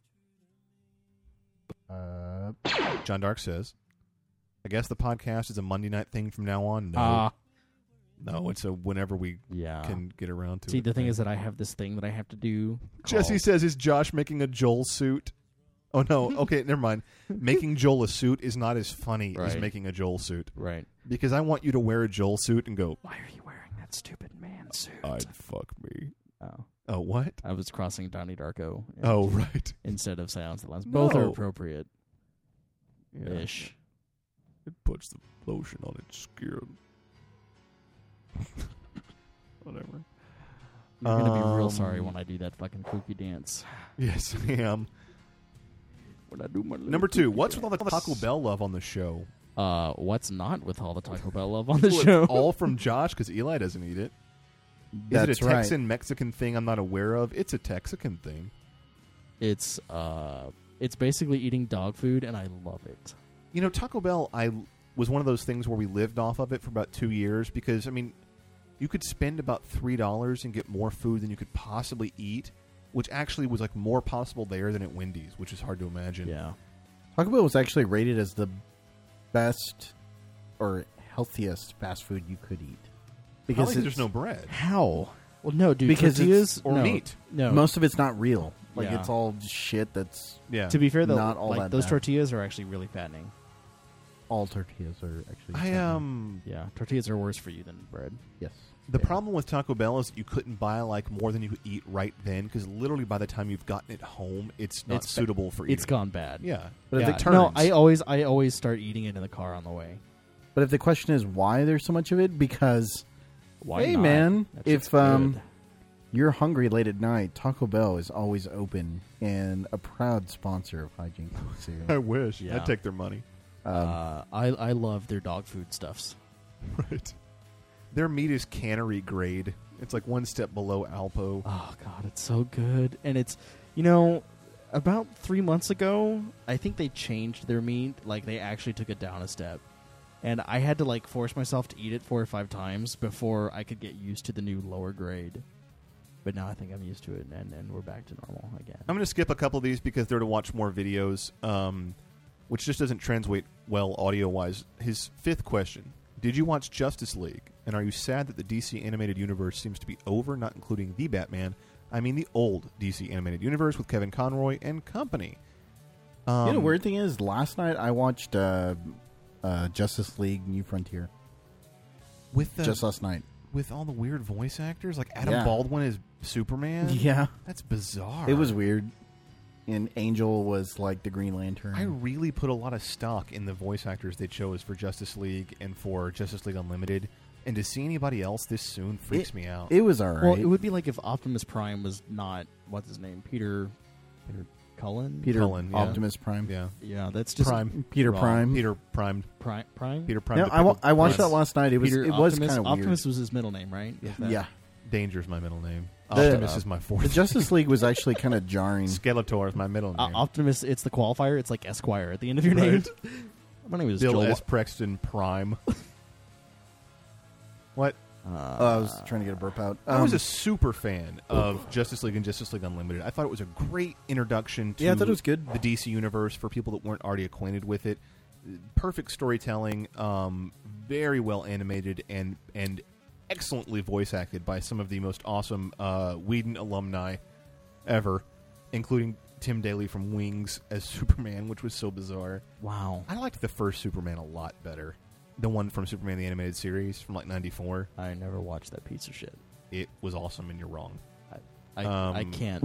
Uh, John Dark says, I guess the podcast is a Monday night thing from now on. No, Ah, no, it's a whenever we yeah. can get around to See, it. the thing is that I have this thing that I have to do. Jesse called- says, is Josh making a Joel suit? Oh, no. Okay, never mind. Making Joel a suit is not as funny as Right. making a Joel suit. Right. Because I want you to wear a Joel suit and go, Why are you wearing that stupid man suit? I'd fuck me. Oh, Oh, what? I was crossing Donnie Darko. and- Oh, right. Instead of Silence of the Lambs. Both are No. appropriate. Yeah. Ish. It puts the lotion on its skin. Whatever. You're going to be real Um, sorry when I do that fucking kooky dance. Yes, I am. When I do my Number little two, kooky what's with all the dance. Taco Bell love on the show? Uh, what's not with all the Taco Bell love on the Well, show? it's all from Josh because Eli doesn't eat it. Is That's it a right. Texan-Mexican thing I'm not aware of? It's a Texican thing. It's uh, it's basically eating dog food, and I love it. You know, Taco Bell, I was one of those things where we lived off of it for about two years because, I mean, you could spend about three dollars and get more food than you could possibly eat, which actually was like more possible there than at Wendy's, which is hard to imagine. Yeah. Taco Bell was actually rated as the best or healthiest fast food you could eat. Because Because there's it's- no bread. How? Well, no, dude. Because tortillas it's- or no, meat. No, most of it's not real. Like Yeah. it's all shit that's Yeah. To be fair, though, not all like that those bad. tortillas are actually really fattening. all tortillas are actually. I um Yeah, tortillas are worse for you than bread. yes. the Yeah. problem with Taco Bell is that you couldn't buy like more than you could eat right then because literally by the time you've gotten it home, it's not It's ba- suitable for eating. It's gone bad. Yeah. But if Yeah, it turns, no, I always, I always start eating it in the car on the way. but if the question is why there's so much of it, because Why hey not? man, That shit's if um good. you're hungry late at night, Taco Bell is always open and a proud sponsor of Hygiene Coke I Cereal. wish. Yeah. I'd take their money. Um, uh, I, I love their dog food stuffs. Right. Their meat is cannery grade. It's like one step below Alpo. Oh god, it's so good, and it's, you know, about three months ago, I think they changed their meat. Like they actually took it down a step, and I had to like force myself to eat it four or five times before I could get used to the new lower grade. But now I think I'm used to it, and, and we're back to normal again. I'm going to skip a couple of these because they're to watch more videos, um, which just doesn't translate well audio-wise. His fifth question, did you watch Justice League? And are you sad that the D C animated universe seems to be over, not including the Batman? I mean the old D C animated universe with Kevin Conroy and company. Um, you know, the weird thing is, last night I watched uh, uh, Justice League New Frontier. with the, Just last night. with all the weird voice actors, like Adam Yeah. Baldwin is Superman. Yeah, That's bizarre. it was weird. And Angel was like the Green Lantern. I really put a lot of stock in the voice actors they chose for Justice League and for Justice League Unlimited, and to see anybody else this soon freaks It- me out. It was all right. Well, it would be like if Optimus Prime was not, what's his name, Peter, Peter Cullen. Peter Cullen, yeah. Optimus Prime. yeah, Yeah, that's just Prime. Peter wrong. Prime. Peter Prime. Prime. Prime. Peter Prime. No, the I, wa- Pickled I watched Prince. that last night. It was Peter it was Optimus, kind of weird. Optimus was his middle name, right? Is that- Yeah, Danger's my middle name. The- Optimus is my the fourth. Justice League was actually kind of jarring. Skeletor is my middle Uh, name. Optimus, it's the qualifier. It's like Esquire at the end of your Right. name. My name is Bill Joel. S. Prexton Prime. What? Uh, Oh, I was trying to get a burp out. I was Um, a super fan of Justice League and Justice League Unlimited. I thought it was a great introduction to Yeah, I thought it was good. the D C universe for people that weren't already acquainted with it. Perfect storytelling, um, very well animated, and and excellently voice acted by some of the most awesome uh, Whedon alumni ever, including Tim Daly from Wings as Superman, which was so bizarre. wow. I liked the first Superman a lot better. The one from Superman the Animated Series from like ninety-four. I never watched that piece of shit. It was awesome, and you're wrong. I, Um, I can't.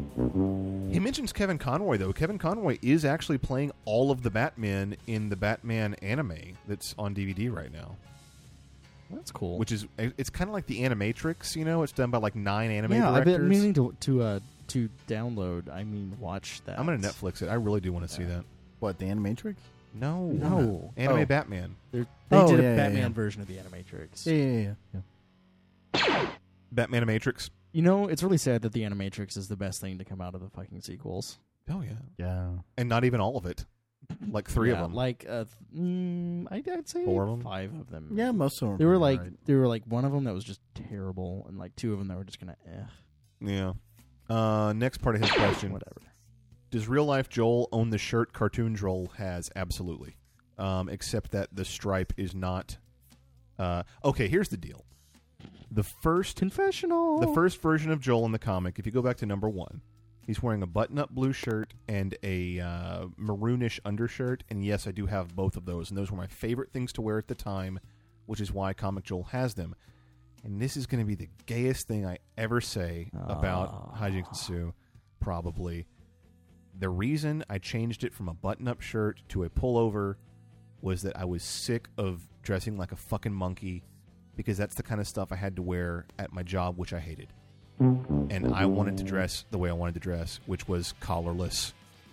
He mentions Kevin Conroy, though. Kevin Conroy is actually playing all of the Batman in the Batman anime that's on D V D right now, That's cool. which is it's kind of like the Animatrix. You know, it's done by like nine anime yeah, I've directors. been meaning to to uh, to download. I mean, watch that. I'm gonna Netflix it. I really do want to see Yeah. that. what, the Animatrix? No, No. anime Oh. Batman. They're, they Oh, did yeah, a yeah, Batman yeah. version of the Animatrix. Yeah, yeah, yeah. yeah. Batman Animatrix. You know, it's really sad that the Animatrix is the best thing to come out of the fucking sequels. Oh yeah, Yeah. and not even all of it. Like three Yeah, of them. Like, uh, th- mm, I'd, I'd say Four of 'em? five of them. Yeah, most of them. They were pretty like, right. they were like one of them that was just terrible, and like two of them that were just gonna, eh, yeah. Uh, next part of his question: whatever. Does real life Joel own the shirt cartoon Joel has? Absolutely. Um, except that the stripe is not. Uh, okay, here's the deal. The first, Confessional. the first version of Joel in the comic, if you go back to number one, he's wearing a button-up blue shirt and a uh, maroonish undershirt. And yes, I do have both of those, and those were my favorite things to wear at the time, which is why Comic Joel has them. And this is going to be the gayest thing I ever say about Hijinks and Sue, probably. The reason I changed it from a button-up shirt to a pullover was that I was sick of dressing like a fucking monkey, because that's the kind of stuff I had to wear at my job, which I hated. And I wanted to dress the way I wanted to dress, which was collarless.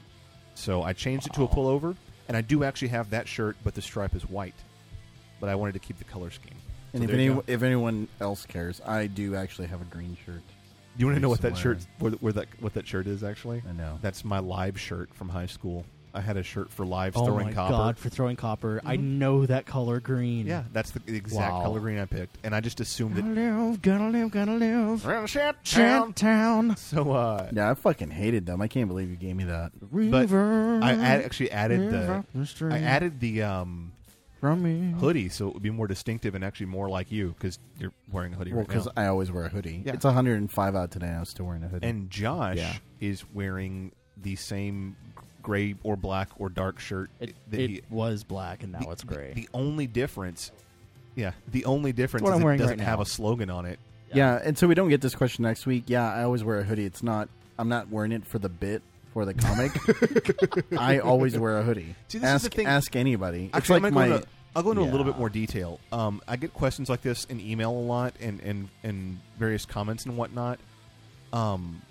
So I changed it to a pullover, and I do actually have that shirt, but the stripe is white. But I wanted to keep the color scheme. And So if, there you any, go. if anyone else cares, I do actually have a green shirt. You want to know what that somewhere. shirt, where, where that what that shirt is actually? I know. That's my live shirt from high school. I had a shirt for live Oh throwing my copper. god, for throwing copper. I know that color green. Yeah, that's the the exact Wow. color green I picked, and I just assumed Gotta that. live, gotta live, gotta live. Around Shat Shat town. So, uh, Yeah, I fucking hated them. I can't believe you gave me that. River. I add, actually added the. river, the stream I added the um, from me. hoodie so it would be more distinctive and actually more like you because you're wearing a hoodie Well, right because now. I always wear a hoodie. Yeah. It's one hundred five out today, and I was still wearing a hoodie. And Josh Yeah. is wearing the same gray or black or dark shirt It, that it he. was black and now the- it's gray. The, the only difference, yeah, the only difference what is I'm it wearing doesn't right have now. a slogan on it. yeah, and so we don't get this question next week. Yeah, I always wear a hoodie. It's not. I'm not wearing it for the bit for the comic. I always wear a hoodie. See, this is ask the thing- ask anybody. It's Actually, like I'm my. gonna go into, I'll go into a little Yeah. bit more detail. Um, I get questions like this in email a lot, and and, and various comments and whatnot. Um,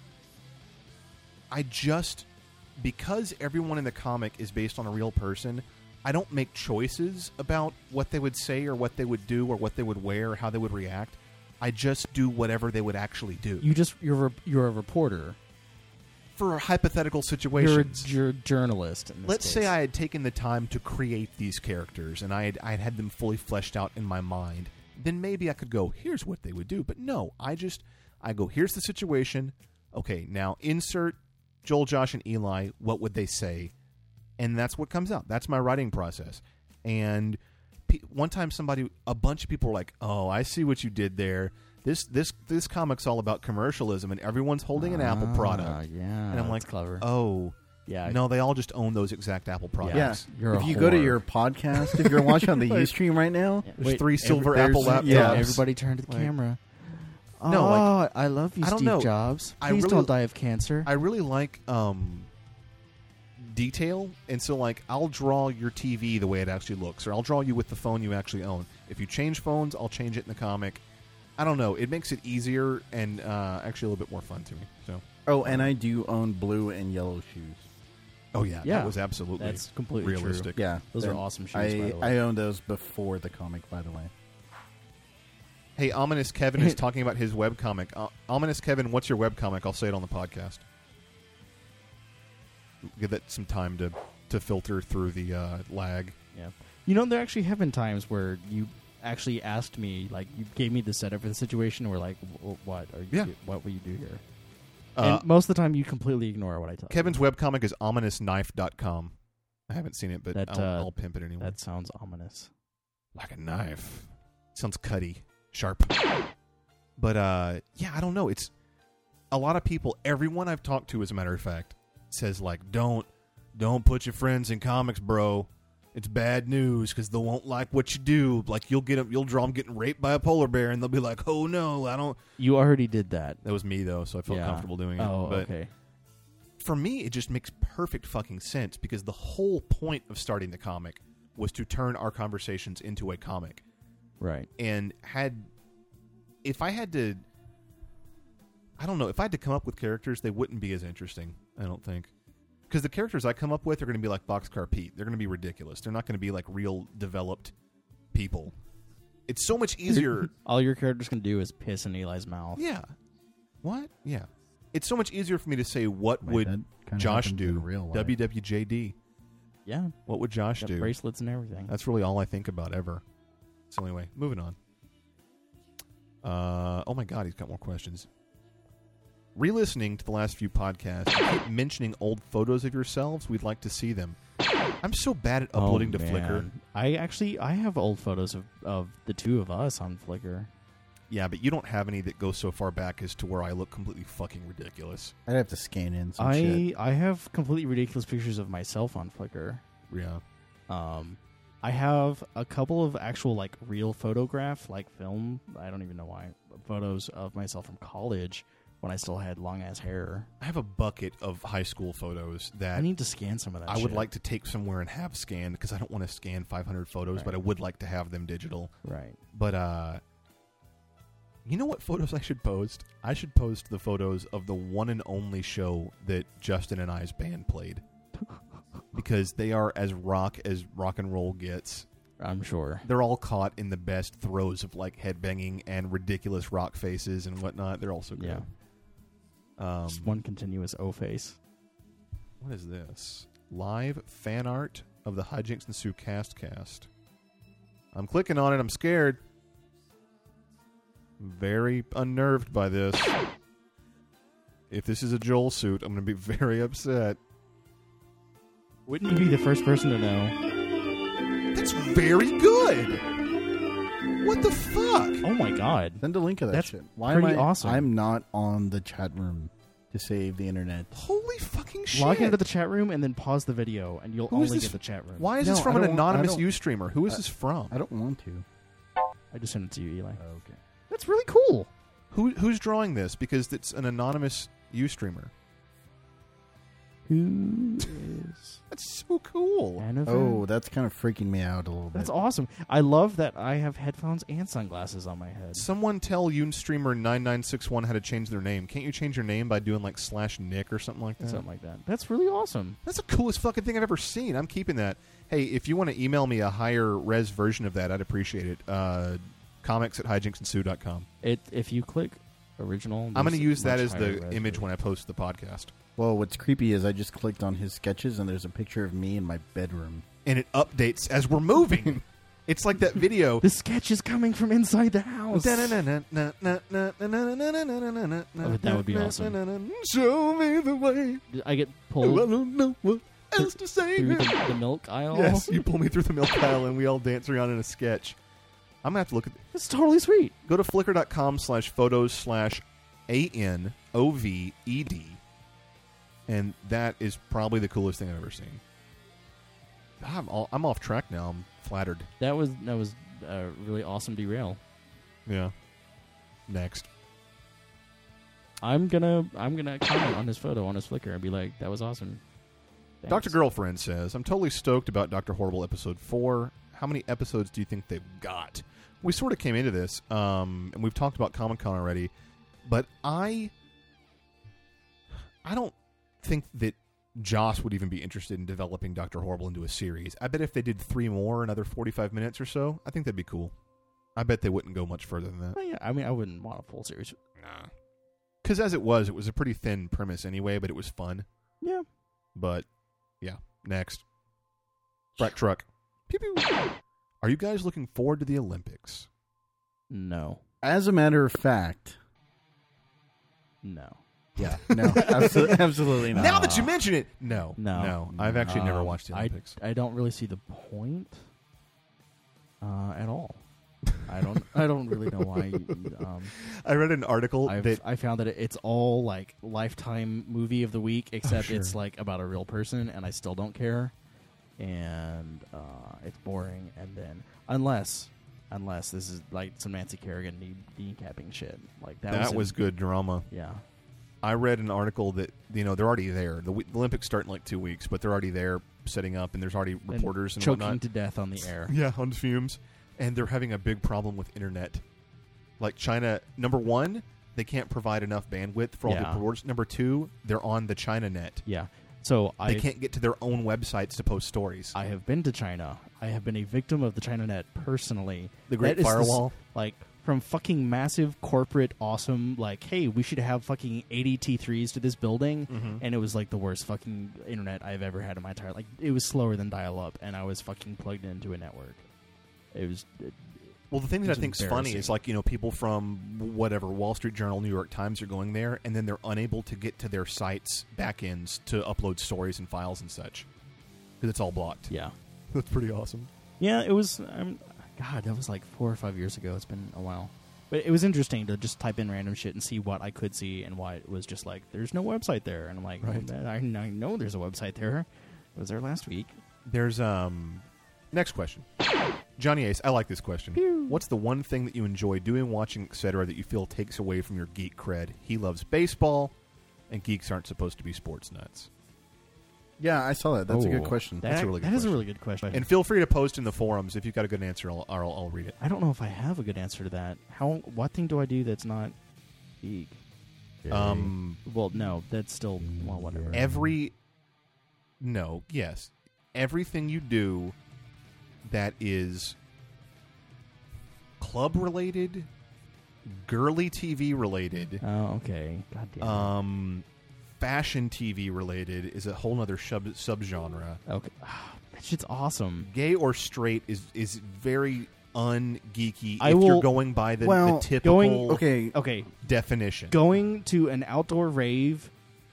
I just because everyone in the comic is based on a real person, I don't make choices about what they would say or what they would do or what they would wear or how they would react. I just do whatever they would actually do You just you're a, you're a reporter. for hypothetical You're a, situations. you're a journalist. In this Let's case. say I had taken the time to create these characters and I had, I had had them fully fleshed out in my mind. Then maybe I could go, here's what they would do. But no, I just, I go, here's the situation. Okay, now insert Joel, Josh, and Eli. What would they say? And that's what comes out. That's my writing process. And pe- one time somebody, a bunch of people were like, oh, I see what you did there. This this this comic's all about commercialism and everyone's holding an Apple Ah, product. Yeah, And I'm that's like, clever. oh, yeah, no, they all just own those exact Apple products. Yeah, You're if a you go to whore. your podcast, if you're watching on the UStream right now, Yeah, There's wait, three every- silver there's- Apple laptops. yeah, Everybody turn to the Like- camera. No, oh, like- I love you, I don't Steve know. Jobs. I Please really- don't die of cancer. I really like um, detail, and so like I'll draw your T V the way it actually looks, or I'll draw you with the phone you actually own. If you change phones, I'll change it in the comic. I don't know. It makes it easier and uh, actually a little bit more fun to me. So, oh, and I do own blue and yellow shoes. oh yeah, Yeah, that was absolutely that's completely true. realistic. Yeah, Those are then awesome shoes, I by the way. I owned those before the comic, by the way. Hey, Ominous Kevin is talking about his webcomic. Uh, Ominous Kevin, what's your webcomic? I'll say it on the podcast. Give that some time to, to filter through the uh, lag. Yeah, you know there actually have been times where you actually asked me, like, you gave me the setup for the situation. We're like, w- what are you? Yeah. Do- what will you do here? Uh, and most of the time, you completely ignore what I tell Kevin's you. webcomic is ominous knife dot com. I haven't seen it, but That, I'll, uh, I'll pimp it anyway. That sounds ominous. Like a knife. Sounds cutty, sharp. But uh, yeah, I don't know. It's a lot of people. Everyone I've talked to, as a matter of fact, says like, "Don't, don't put your friends in comics, bro. It's bad news because they won't like what you do. Like you'll get 'em, you'll draw them getting raped by a polar bear, and they'll be like, "Oh no, I don't." You already did that. That was me though, so I felt Yeah. comfortable doing it. Oh, but okay. for me, it just makes perfect fucking sense because the whole point of starting the comic was to turn our conversations into a comic. Right. And had, if I had to, I don't know, if I had to come up with characters, they wouldn't be as interesting, I don't think. Because the characters I come up with are going to be like Boxcar Pete. They're going to be ridiculous. They're not going to be like real developed people. It's so much easier. All your characters can do is piss in Eli's mouth. Yeah. What? Yeah. It's so much easier for me to say, what Wait, would that kinda Josh happens do? in real life. W W J D. Yeah. What would Josh Got do? bracelets and everything. That's really all I think about ever. So anyway, moving on. Uh, oh my God, he's got more questions. Re-listening to the last few podcasts, you keep mentioning old photos of yourselves. We'd like to see them. I'm so bad at uploading oh, to man. Flickr. I actually I have old photos of, of the two of us on Flickr. Yeah, but you don't have any that go so far back as to where I look completely fucking ridiculous. I'd have to scan in some I shit. I have completely ridiculous pictures of myself on Flickr. Yeah. Um, I have a couple of actual like real photograph, like film. I don't even know why photos of myself from college when I still had long ass hair. I have a bucket of high school photos that I need to scan some of that. I would shit. like to take somewhere and have scanned because I don't want to scan five hundred photos, Right. but I would like to have them digital. Right. But uh, you know what photos I should post? I should post the photos of the one and only show that Justin and I's band played. Because they are as rock as rock and roll gets. I'm sure. They're all caught in the best throes of like headbanging and ridiculous rock faces and whatnot. They're all so good. Yeah. Um, Just one continuous O face. What is this? Live fan art of the Hijinks and Sue cast cast. I'm clicking on it. I'm scared. Very unnerved by this. If this is a Joel suit, I'm going to be very upset. Wouldn't you be the first person to know? That's very good. What the fuck? Oh my god. Send a link of that That's shit. Why pretty am I, awesome. I'm not on the chat room to save the internet. Holy fucking shit. Log into the chat room and then pause the video, and you'll Who is only this get the chat room. Why is No, this from I an don't want- I anonymous don't- Ustreamer? Who is I- this from? I don't want to. I just sent it to you, Eli. Oh, okay. That's really cool. Who Who's drawing this? Because it's an anonymous Ustreamer. Who is That's so cool. Hanover? Oh, that's kind of freaking me out a little bit. That's awesome. I love that I have headphones and sunglasses on my head. Someone tell Ustreamer nine nine six one how to change their name. Can't you change your name by doing like slash Nick or something like that? Something like that. That's really awesome. That's the coolest fucking thing I've ever seen. I'm keeping that. Hey, if you want to email me a higher res version of that, I'd appreciate it. Uh, comics at hijinks and sue dot com. It if you click original, I'm going to there's use that much as higher the res image version. when I post the podcast. Well, what's creepy is I just clicked on his sketches and there's a picture of me in my bedroom. And it updates as we're moving. It's like that video. The sketch is coming from inside the house. Oh, that would be awesome. Show me the way. I get I pulled don't know what else to say. through the, the milk aisle. Yes, you pull me through the milk aisle and we all dance around in a sketch. I'm going to have to look at It's totally sweet. Go to flickr.com slash photos slash A N O V E D. And that is probably the coolest thing I've ever seen. I'm, all, I'm off track now. I'm flattered. That was that was a really awesome derail. Yeah. Next. I'm gonna I'm gonna comment on his photo on his Flickr and be like, that was awesome. Thanks. Doctor Girlfriend says, I'm totally stoked about Doctor Horrible episode four. How many episodes do you think they've got? We sort of came into this, um, and we've talked about Comic-Con already, but I I don't think that Joss would even be interested in developing Doctor Horrible into a series. I bet if they did three more, another forty-five minutes or so, I think that'd be cool. I bet they wouldn't go much further than that. Oh, yeah, I mean, I wouldn't want a full series. Nah. Because as it was, it was a pretty thin premise anyway, but it was fun. Yeah. But, yeah. Next. Frack truck. Pew pew. Are you guys looking forward to the Olympics? No. As a matter of fact, No. yeah, no, absolutely, absolutely not. Now that you mention it, no, No. no. I've actually never Um, watched the I, Olympics. I don't really see the point uh, at all. I don't. I don't really know why. Um, I read an article I've, that I found that it- it's all like Lifetime movie of the week, except sure. it's like about a real person, and I still don't care. And uh, it's boring. And then unless, unless this is like some Nancy Kerrigan de- decapping shit, like that. that was, was in- good drama. Yeah. I read an article that you know they're already there. The, w- the Olympics start in like two weeks, but they're already there setting up, and there's already reporters and, choking whatnot. to death on the air. Yeah, on fumes, and they're having a big problem with internet. Like China, number one, they can't provide enough bandwidth for all the Yeah. reporters. Number two, they're on the China net. Yeah. So They I can't get to their own websites to post stories. I have been to China. I have been a victim of the China net personally. The Great That is the s- Firewall? like from fucking massive corporate awesome like, hey, we should have fucking eighty T threes to this building, Mhm. and it was like the worst fucking internet I've ever had in my entire like it was slower than dial up, and I was fucking plugged into a network. It was it, Well, the thing that I It's think's funny embarrassing. is like you know people from whatever Wall Street Journal, New York Times are going there, and then they're unable to get to their sites backends to upload stories and files and such because it's all blocked. yeah. That's pretty awesome. Yeah, it was. Um, God, that was like four or five years ago. It's been a while, but it was interesting to just type in random shit and see what I could see and why it was just like there's no website there, and I'm like, Right. I, I know there's a website there. It was there last week. There's um, next question, Johnny Ace. I like this question. What's the one thing that you enjoy doing, watching, et cetera, that you feel takes away from your geek cred? He loves baseball, and geeks aren't supposed to be sports nuts. Yeah, I saw that. That's a Oh, good question. That, That's a really good that is a question. really good question. And feel free to post in the forums if you've got a good answer. I'll, I'll, I'll read it. I don't know if I have a good answer to that. How? What thing do I do that's not geek? Um, Well, no, that's still well, whatever. every no, yes, everything you do that is club related, girly T V related, Oh, okay. God damn. it. um, fashion T V related is a whole other sub subgenre. okay. Ah, that shit's awesome. Gay or straight is is very ungeeky I if will- you're going by the, well, the typical going- Okay, Okay, definition. going to an outdoor rave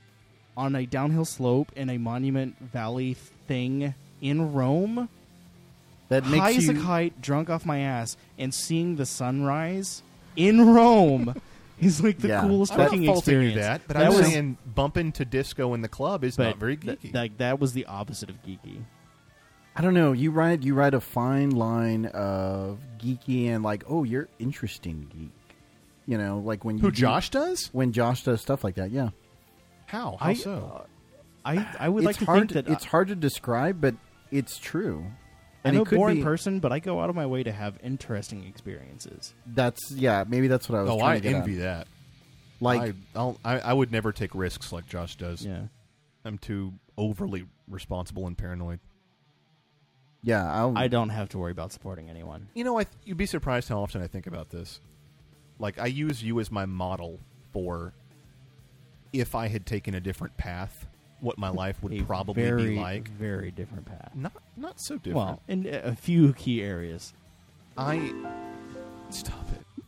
on a downhill slope in a Monument Valley thing in Rome, that makes high as you. a kite, drunk off my ass, and seeing the sunrise in Rome is like the Yeah. coolest I'm not fucking faulting experience. you that, but That I'm was- saying bumping to disco in the club is but not very th- geeky. like that was the opposite of geeky. I don't know. You ride you ride a fine line of geeky and like, oh, you're interesting geek. You know, like when you Who do- Josh does? when Josh does stuff like that. Yeah, How? How I so? uh, I I would it's like to hard. think that it's hard to describe, but it's true. I'm And a it could boring be, person, but I go out of my way to have interesting experiences. That's yeah. Maybe that's what I was. oh, trying I to get envy at. that. Like I, I'll, I, I would never take risks like Josh does. Yeah. I'm too overly responsible and paranoid. yeah, I'll, I don't have to worry about supporting anyone. You know, I th- you'd be surprised how often I think about this. Like, I use you as my model for if I had taken a different path, what my life would A probably very, be like. very different path. Not, not so different. Well, in a few key areas. I stop it.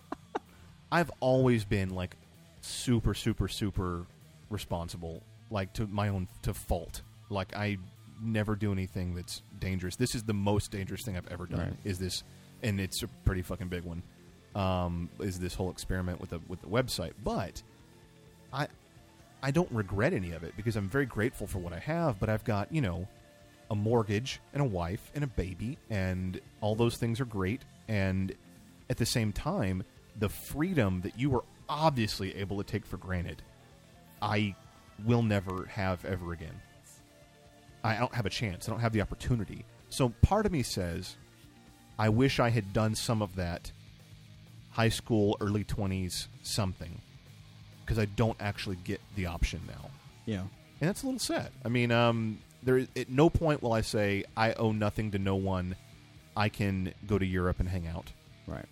I've always been like super, super, super responsible, like to my own to fault. Like I never do anything that's dangerous. This is the most dangerous thing I've ever done. Right. Is this, and it's a pretty fucking big one. Um, is this whole experiment with the with the website? But I I don't regret any of it because I'm very grateful for what I have. But I've got you know a mortgage and a wife and a baby, and all those things are great. And at the same time, the freedom that you were obviously able to take for granted, I will never have ever again. I don't have a chance. I don't have the opportunity. So part of me says, I wish I had done some of that high school, early twenties something, because I don't actually get the option now. Yeah. And that's a little sad. I mean, um, there is, at no point will I say I owe nothing to no one. I can go to Europe and hang out. Right.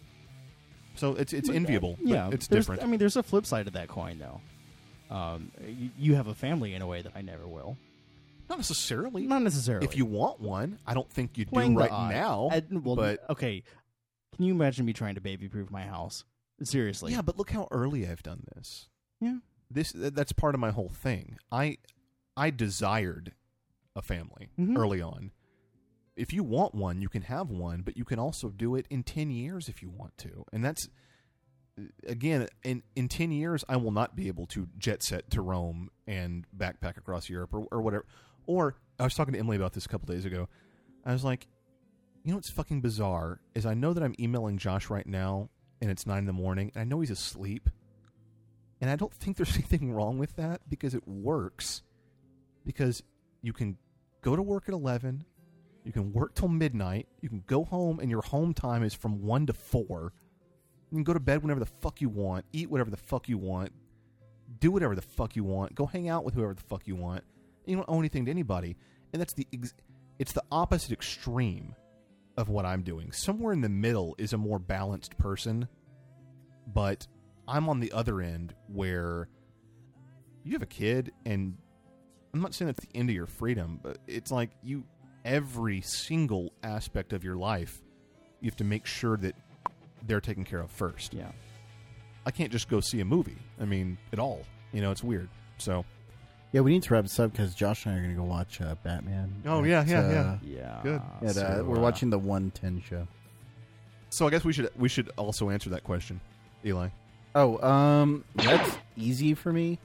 So it's it's enviable. But Yeah. it's there's- different. I mean, there's a flip side of that coin, though. Um, you, you have a family in a way that I never will. Not necessarily. Not necessarily. If you want one, I don't think you Playing do the right odd. now. I, well, but okay, can you imagine me trying to baby-proof my house? Seriously. yeah, but look how early I've done this. Yeah. This that's part of my whole thing. I I desired a family Mhm. early on. If you want one, you can have one, but you can also do it in ten years if you want to. And that's again, in in ten years I will not be able to jet set to Rome and backpack across Europe or, or whatever. Or I was talking to Emily about this a couple days ago. I was like, you know what's fucking bizarre is I know that I'm emailing Josh right now and it's nine in the morning and I know he's asleep. And I don't think there's anything wrong with that because it works. Because you can go to work at eleven, you can work till midnight, you can go home and your home time is from one to four. You can go to bed whenever the fuck you want, eat whatever the fuck you want, do whatever the fuck you want, go hang out with whoever the fuck you want. And you don't owe anything to anybody. And that's the ex- it's the opposite extreme of what I'm doing. Somewhere in the middle is a more balanced person, but I'm on the other end where you have a kid and I'm not saying that's the end of your freedom, but it's like you, every single aspect of your life, you have to make sure that they're taken care of first. Yeah. I can't just go see a movie. I mean, at all. You know, it's weird. So. Yeah, we need to wrap this up because Josh and I are going to go watch uh, Batman. Oh, at, yeah, yeah, uh, yeah. Yeah. Good. At, uh, So, we're uh, watching the one ten show. So I guess we should we should also answer that question, Eli. Oh, um, that's easy for me.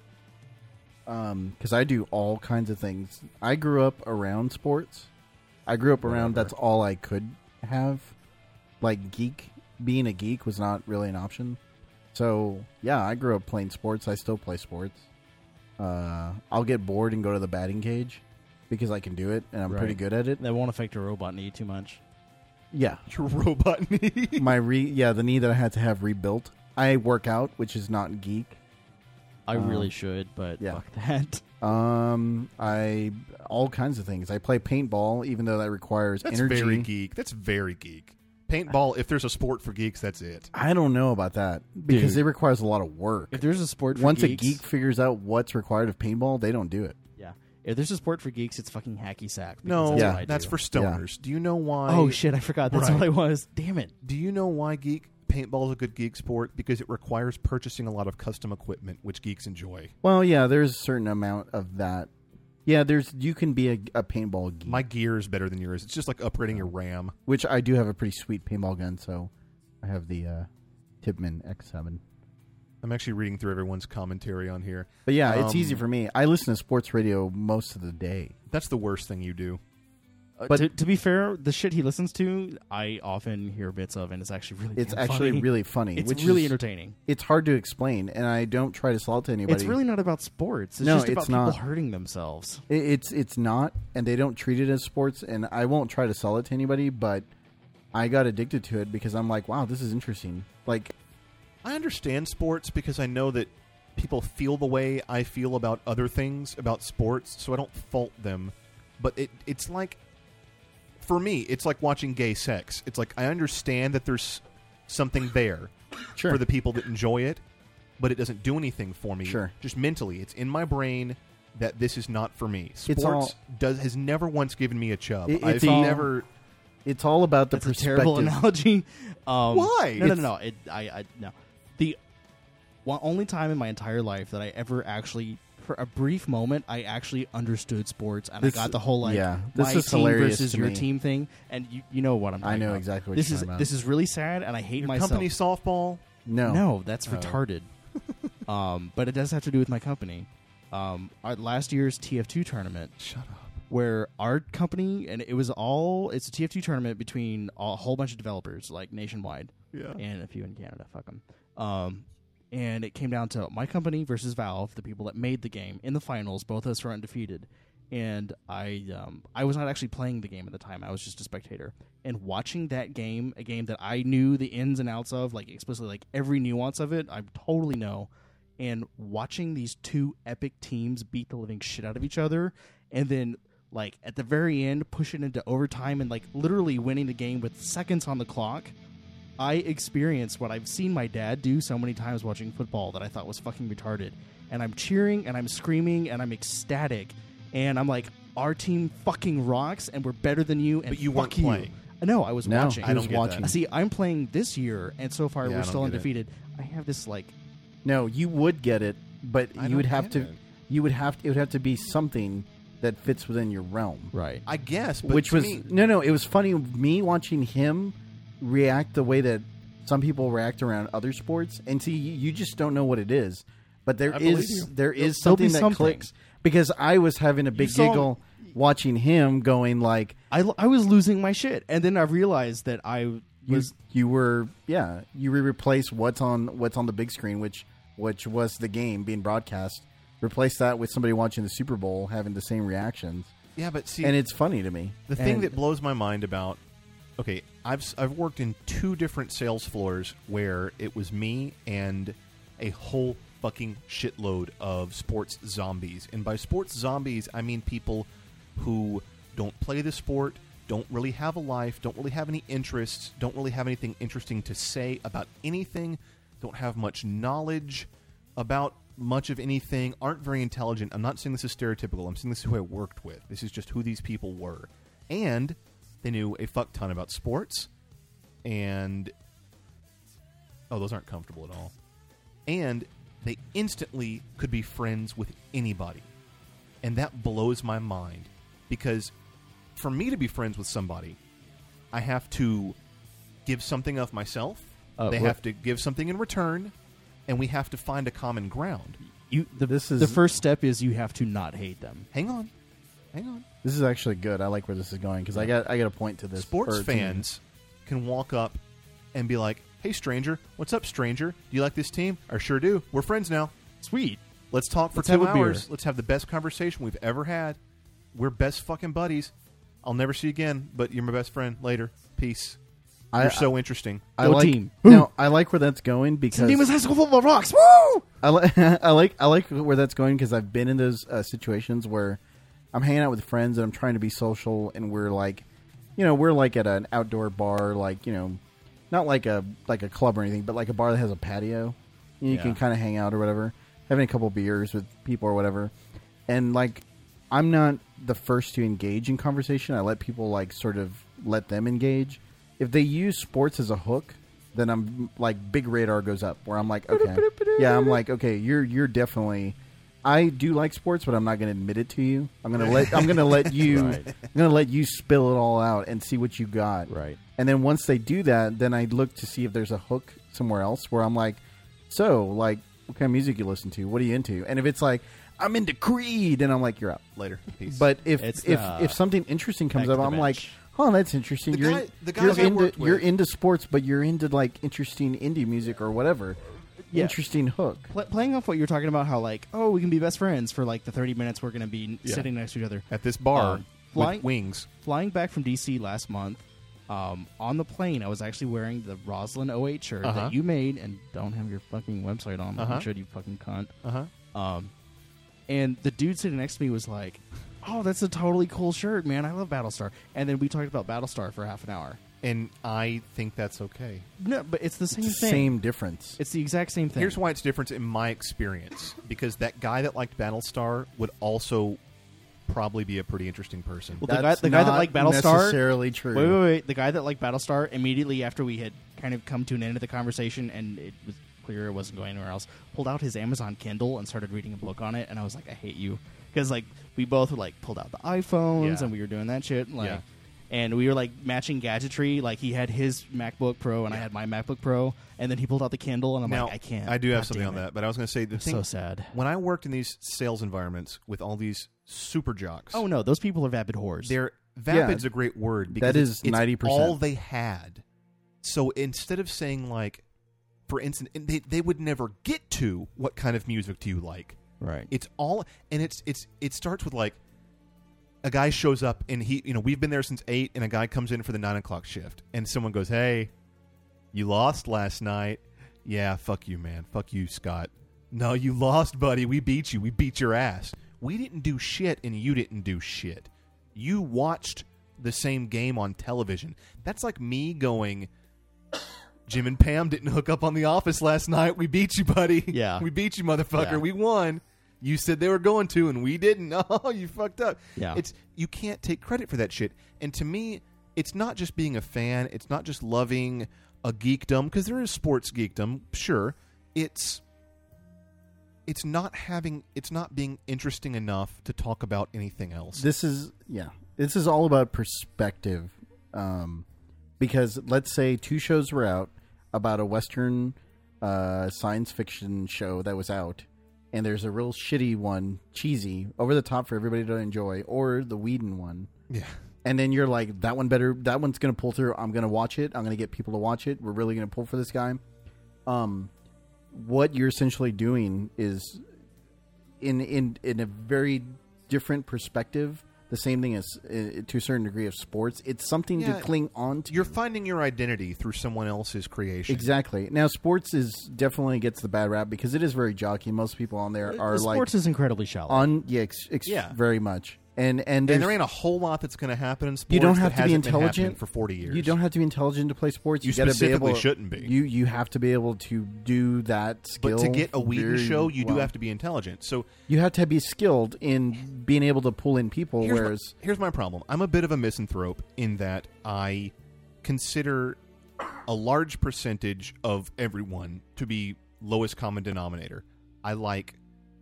Um, because I do all kinds of things. I grew up around sports. I grew up around. Whatever. That's all I could have. Like geek, being a geek was not really an option. So yeah, I grew up playing sports. I still play sports. Uh, I'll get bored and go to the batting cage because I can do it and I'm Right. pretty good at it. That won't affect your robot knee too much. Yeah, Your robot knee. my re yeah the knee that I had to have rebuilt. I work out, which is not geek. I Um, really should, but yeah. fuck that. Um, I all kinds of things. I play paintball, even though that requires That's energy. very geek. That's very geek. Paintball, if there's a sport for geeks, that's it. I don't know about that because Dude. it requires a lot of work. If there's a sport for Once geeks, a geek figures out what's required of paintball, they don't do it. yeah. If there's a sport for geeks, it's fucking hacky sack. because No, that's Yeah. what I that's do. for stoners. Do you know why? Oh shit! I forgot. That's Right. what I was. Damn it. Do you know why geek paintball is a good geek sport? Because it requires purchasing a lot of custom equipment, which geeks enjoy. Well, yeah, there's a certain amount of that. Yeah, there's you can be a, a paintball geek, My gear is better than yours. It's just like upgrading your RAM. which I do have a pretty sweet paintball gun. So I have the uh, Tipman X seven. I'm actually reading through everyone's commentary on here. But yeah, it's Um, easy for me. I listen to sports radio most of the day. That's the worst thing you do. Uh, But- to, to be fair, the shit he listens to, I often hear bits of, and it's actually really. It's damn actually funny. really funny. It's which really is, entertaining. It's hard to explain, and I don't try to sell it to anybody. It's really not about sports. It's No, just about it's people not. hurting themselves. It- It's it's not, and they don't treat it as sports. And I won't try to sell it to anybody, but I got addicted to it because I'm like, wow, this is interesting. Like, I understand sports because I know that people feel the way I feel about other things about sports, so I don't fault them. But it it's like, for me, it's like watching gay sex. It's like I understand that there's something there sure, for the people that enjoy it, but it doesn't do anything for me. Sure. Just mentally, it's in my brain that this is not for me. It's Sports all- does has never once given me a chub. It- I've it's all- never. it's all about the That's a perspective. terrible analogy. Um, Why? No, no, It's- no. It, I, I, no. The one only time in my entire life that I ever actually, for a brief moment, I actually understood sports, and This- I got the whole like yeah, this my is team hilarious versus to your me. team thing, and you, you know what I'm. I talking know about. exactly what this you're is. talking about. This is really sad, and I hate Your myself. company softball. No, No, that's Oh. retarded. um, but it does have to do with my company. Um, our last year's T F two tournament, Shut up. where our company, and it was all, it's a T F two tournament between a whole bunch of developers, like nationwide, Yeah. and a few in Canada. Fuck them. Um, and it came down to my company versus Valve, the people that made the game, in the finals. Both of us were undefeated. And I um, I was not actually playing the game at the time. I was just a spectator. And watching that game, a game that I knew the ins and outs of, like explicitly, like every nuance of it, I totally know. And watching these two epic teams beat the living shit out of each other, and then like at the very end push it into overtime and like literally winning the game with seconds on the clock. I experienced what I've seen my dad do so many times watching football that I thought was fucking retarded. And I'm cheering and I'm screaming and I'm ecstatic. And I'm like, our team fucking rocks and we're better than you. And But you fuck weren't you. playing. No, I was No, watching. he I was don't get watching. that. See, I'm playing this year, and so far Yeah, I we're don't still get it. undefeated. I have this like No, you would get it, but I you would don't have get to. it. You would have. It would have to be something that fits within your realm. right. I guess, but Which to was me, no, no. It was funny me watching him react the way that some people react around other sports, and see, you you just don't know what it is. But there I believe is you. there is There'll be something that something. clicks because I was having a big saw- giggle watching him going like I, I was losing my shit, and then I realized that I you, was you were yeah you re- replace what's on what's on the big screen, which which was the game being broadcast. Replace that with somebody watching the Super Bowl having the same reactions, yeah, but see, and it's funny to me. the thing And- that blows my mind about okay, I've s- I've worked in two different sales floors where it was me and a whole fucking shitload of sports zombies, and by sports zombies I mean people who don't play the sport, don't really have a life, don't really have any interests, don't really have anything interesting to say about anything, don't have much knowledge about much of anything, aren't very intelligent. I'm not saying this is stereotypical. I'm saying this is who I worked with. This is just who these people were. And they knew a fuck ton about sports. And... Oh, those aren't comfortable at all. And they instantly could be friends with anybody. And that blows my mind. Because for me to be friends with somebody, I have to give something of myself. Uh, they what- have to give something in return. And we have to find a common ground. you. The, This is- the first step is you have to not hate them. Hang on. Hang on. This is actually good. I like where this is going because I got I got a point to this. Sports or to- fans can walk up and be like, "Hey, stranger, what's up, stranger? Do you like this team? I sure do. We're friends now. Sweet. Let's talk for Let's two have a beer." hours. Let's have the best conversation we've ever had. We're best fucking buddies. I'll never see you again, but you're my best friend. Later. Peace. I- You're so interesting. I Go like, team. No, I like where that's going because Demons High School Football rocks. Woo! I, li- I like I like where that's going because I've been in those uh, situations where I'm hanging out with friends and I'm trying to be social and we're like, you know, we're like at an outdoor bar, like you know, not like a like a club or anything, but like a bar that has a patio. You, you Yeah. can kind of hang out or whatever, having a couple beers with people or whatever, and like I'm not the first to engage in conversation. I let people like sort of let them engage. If they use sports as a hook, then I'm like big radar goes up where I'm like, okay, yeah, I'm like, okay, you're you're definitely. I do like sports, but I'm not going to admit it to you. I'm going to let I'm going to let you Right. I'm going to let you spill it all out and see what you got. Right. And then once they do that, then I look to see if there's a hook somewhere else where I'm like, so like, what kind of music you listen to? What are you into? And if it's like, I'm into Creed, and I'm like, you're out. Later. Peace. But if It's if the- if something interesting comes back up, to the I'm like, bench. oh, that's interesting. The you're guy- in, the you're guys I into worked with- you're into sports, but you're into like interesting indie music or whatever. Yeah. Interesting hook. Pl- playing off what you were talking about, how like, oh, we can be best friends for like the thirty minutes we're going to be Yeah. sitting next to each other. At this bar Um, flying- with wings. Flying back from D C last month, um, on the plane, I was actually wearing the Roslyn oh eight shirt Uh-huh. that you made and don't have your fucking website on. Uh-huh. I'm sure you fucking cunt. Uh-huh. Um, and the dude sitting next to me was like, "Oh, that's a totally cool shirt, man. I love Battlestar." And then we talked about Battlestar for half an hour. And I think that's okay. No, but it's the same thing. Same difference. It's the exact same thing. Here's why it's different in my experience. Because that guy that liked Battlestar would also probably be a pretty interesting person. Well, the guy, That's the guy that not liked Battlestar. necessarily true. Wait, wait, wait. The guy that liked Battlestar, immediately after we had kind of come to an end of the conversation and it was clear it wasn't going anywhere else, pulled out his Amazon Kindle and started reading a book on it. And I was like, I hate you. Because, like, we both like pulled out the iPhones Yeah. and we were doing that shit. Like, Yeah. and we were like matching gadgetry. Like, he had his MacBook Pro and I had my MacBook Pro. And then he pulled out the Kindle and I'm now, like, I can't. I do have God something damn on it. that, but I was going to say the It's thing. so sad. When I worked in these sales environments with all these super jocks, Oh, no. Those people are vapid whores. they're vapid's a great word because That it's, is it's ninety percent. all they had. So instead of saying like, for instance, and they they would never get to what kind of music do you like. right. It's all, and it's it's it starts with like a guy shows up and he, you know, we've been there since eight, and a guy comes in for the nine o'clock shift, and someone goes, "Hey, you lost last night." Yeah, fuck you, man. Fuck you, Scott. No, you lost, buddy. We beat you. We beat your ass. We didn't do shit, and you didn't do shit. You watched the same game on television. That's like me going, Jim and Pam didn't hook up on The Office last night. We beat you, buddy. Yeah. We beat you, motherfucker. Yeah. We won. You said they were going to, and we didn't. Oh, you fucked up. Yeah. It's you can't take credit for that shit. And to me, it's not just being a fan. It's not just loving a geekdom, because there is sports geekdom, sure. It's it's not having it's not being interesting enough to talk about anything else. This is yeah. This is all about perspective. Um, because let's say two shows were out about a Western uh, science fiction show that was out, and there's a real shitty one, cheesy, over the top for everybody to enjoy, or the Whedon one. Yeah. And then you're like, that one better, that one's going to pull through. I'm going to watch it. I'm going to get people to watch it. We're really going to pull for this guy. Um, what you're essentially doing is, in in in a very different perspective, the same thing as, uh, to a certain degree, of sports. It's something Yeah, to cling on to. You're finding your identity through someone else's creation. Exactly. Now, sports is definitely gets the bad rap because it is very jockey. Most people on there are The like sports is incredibly shallow. on yeah, ex, ex, Yeah. very much. And and, And there's- there ain't a whole lot that's going to happen in sports. you don't have that to be hasn't been happening intelligent for forty years. You don't have to be intelligent to play sports. You gotta specifically be able, shouldn't be. You you have to be able to do that skill. But to get a Whedon very show, you well. do have to be intelligent. So You have to be skilled in being able to pull in people. here's Whereas my, here's my problem. I'm a bit of a misanthrope in that I consider a large percentage of everyone to be lowest common denominator. I like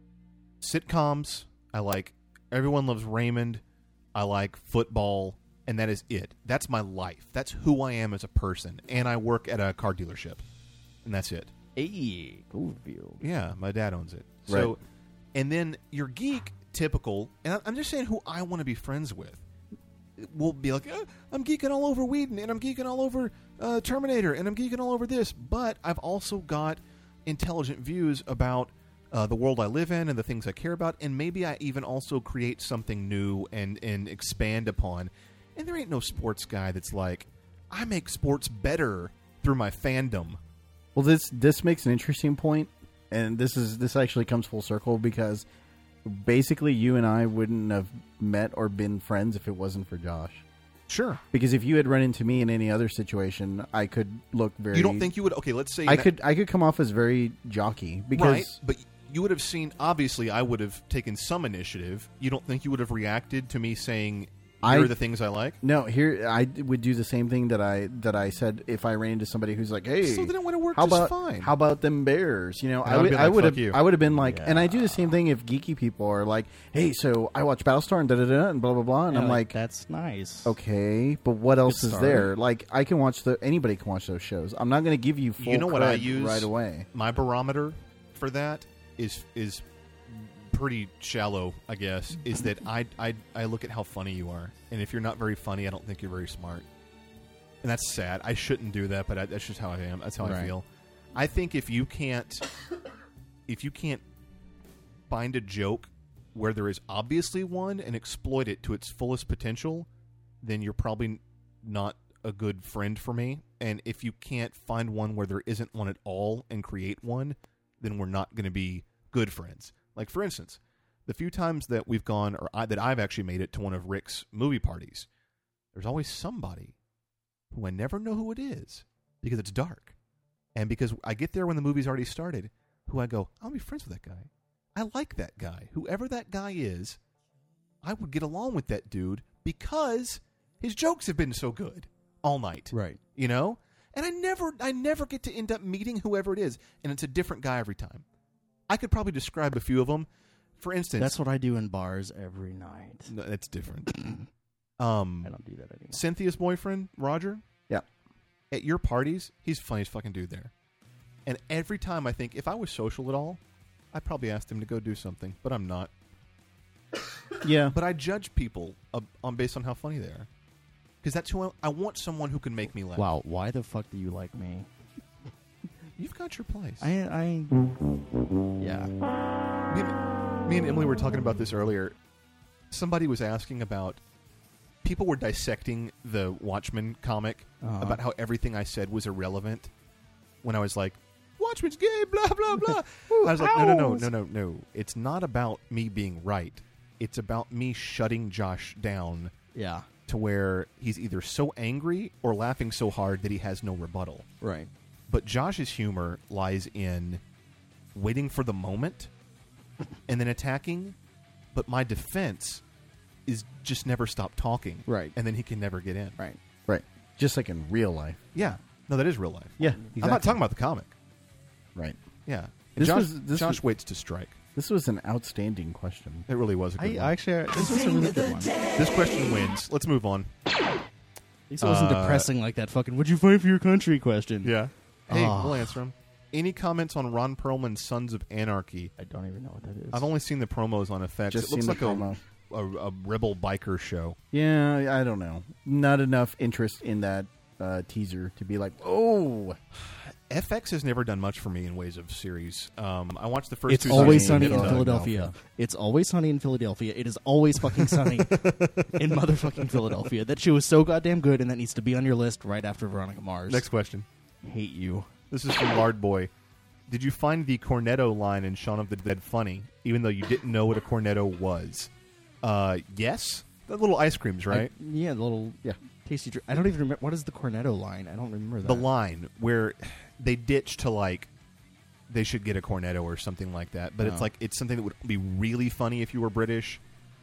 sitcoms. I like Everyone Loves Raymond. I like football, and that is it. That's my life. That's who I am as a person. And I work at a car dealership, and that's it. Hey, Goldfield. Yeah, my dad owns it. So, Right. and then your geek, typical, and I- I'm just saying who I want to be friends with. Will be like, "Uh, I'm geeking all over Whedon, and I'm geeking all over uh, Terminator, and I'm geeking all over this. But I've also got intelligent views about uh, the world I live in and the things I care about, and maybe I even also create something new and, and expand upon. And there ain't no sports guy that's like, I make sports better through my fandom. well, this this makes an interesting point, and this is this actually comes full circle because basically you and I wouldn't have met or been friends if it wasn't for Josh. Sure. Because if you had run into me in any other situation, I could look very. You don't think you would? Okay, let's say I that- could I could come off as very jockey because right, but you would have seen. Obviously, I would have taken some initiative. You don't think you would have reacted to me saying, "Here I- are the things I like"? no, here I d- would do the same thing that I that I said if I ran into somebody who's like, "Hey, So then it would have worked how just about fine. how about them Bears?" You know, And I I would've would been I like, would "Fuck have you." I would have been like, and I do the same thing if geeky people are like, "Hey, so I watch Battlestar and da da da and blah blah blah," and I'm like, that's nice. okay, but what else Good is start. there? Like, I can watch the anybody can watch those shows. I'm not going to give you full You know what I cred use right away. My barometer for that is is pretty shallow, I guess. Is that I I I look at how funny you are, and if you're not very funny, I don't think you're very smart. And that's sad. I shouldn't do that, but I, that's just how I am. That's how I Right. feel. I think if you can't, if you can't find a joke where there is obviously one and exploit it to its fullest potential, then you're probably not a good friend for me. And if you can't find one where there isn't one at all and create one, then we're not going to be good friends. Like, for instance, the few times that we've gone, or I, that I've actually made it to one of Rick's movie parties, there's always somebody who I never know who it is because it's dark. And because I get there when the movie's already started, who I go, I'll be friends with that guy. I like that guy. Whoever that guy is, I would get along with that dude because his jokes have been so good all night. Right. You know? And I never I never get to end up meeting whoever it is, and it's a different guy every time. I could probably describe a few of them. For instance, That's what I do in bars every night. no, that's different. um, I don't do that anymore. Cynthia's boyfriend, Roger, Yeah. at your parties, he's the funniest fucking dude there. And every time I think, if I was social at all, I'd probably ask him to go do something, but I'm not. Yeah. But I judge people uh, on based on how funny they are. Because that's who I, I want someone who can make me laugh. Wow, why the fuck do you like me? You've got your place. I, I, yeah. Me and, me and Emily were talking about this earlier. Somebody was asking about, people were dissecting the Watchmen comic Uh-huh. about how everything I said was irrelevant. When I was like, Watchmen's gay, blah, blah, blah. I was like, no, no, no, no, no, no. It's not about me being right. It's about me shutting Josh down Yeah. to where he's either so angry or laughing so hard that he has no rebuttal. Right. But Josh's humor lies in waiting for the moment and then attacking, but my defense is just never stop talking. Right. And then he can never get in. Right. Right. Just like in real life. Yeah. No, that is real life. Yeah, I'm not exactly. talking about the comic. Right. Yeah. And This Josh, was- this Josh was- waits to strike. This was an outstanding question. It really was a good I, one. I actually, this was a really good one. This question wins. Let's move on. At least it wasn't Uh, depressing like that fucking "Would you fight for your country?" question. Yeah. Hey, Oh. we'll answer them. Any comments on Ron Perlman's Sons of Anarchy? I don't even know what that is. I've only seen the promos on F X. Just it looks seen like the promo. a, a, a rebel biker show. Yeah, I don't know. Not enough interest in that uh, teaser to be like, oh. F X has never done much for me in ways of series. Um, I watched the first It's two always seasons sunny and in didn't know. Philadelphia. It's always sunny in Philadelphia. It is always fucking sunny in motherfucking Philadelphia. That shit was so goddamn good, and that needs to be on your list right after Veronica Mars. Next question. Hate you. This is from Lard Boy. Did you find the Cornetto line in Shaun of the Dead funny, even though you didn't know what a Cornetto was? Uh, yes. The little ice creams, right? I, yeah, the little Yeah. tasty drink. I don't even remember. What is the Cornetto line? I don't remember that. The line where they ditch to like they should get a Cornetto or something like that, but Oh. it's like it's something that would be really funny if you were British.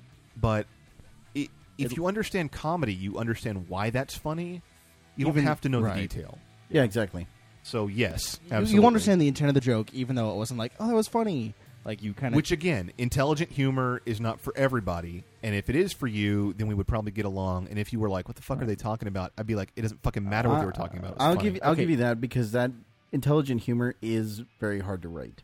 But it, if It- you understand comedy, you understand why that's funny. You Even- don't have to know right. the detail. Yeah, exactly. So yes, You- absolutely. You understand the intent of the joke, even though it wasn't like, oh, that was funny. Like you kind of. Which again, intelligent humor is not for everybody, and if it is for you, then we would probably get along. And if you were like, "What the fuck are they talking about?" I'd be like, "It doesn't fucking matter what they were talking about." It's I'll funny. give you, I'll Okay. give you that because that intelligent humor is very hard to write.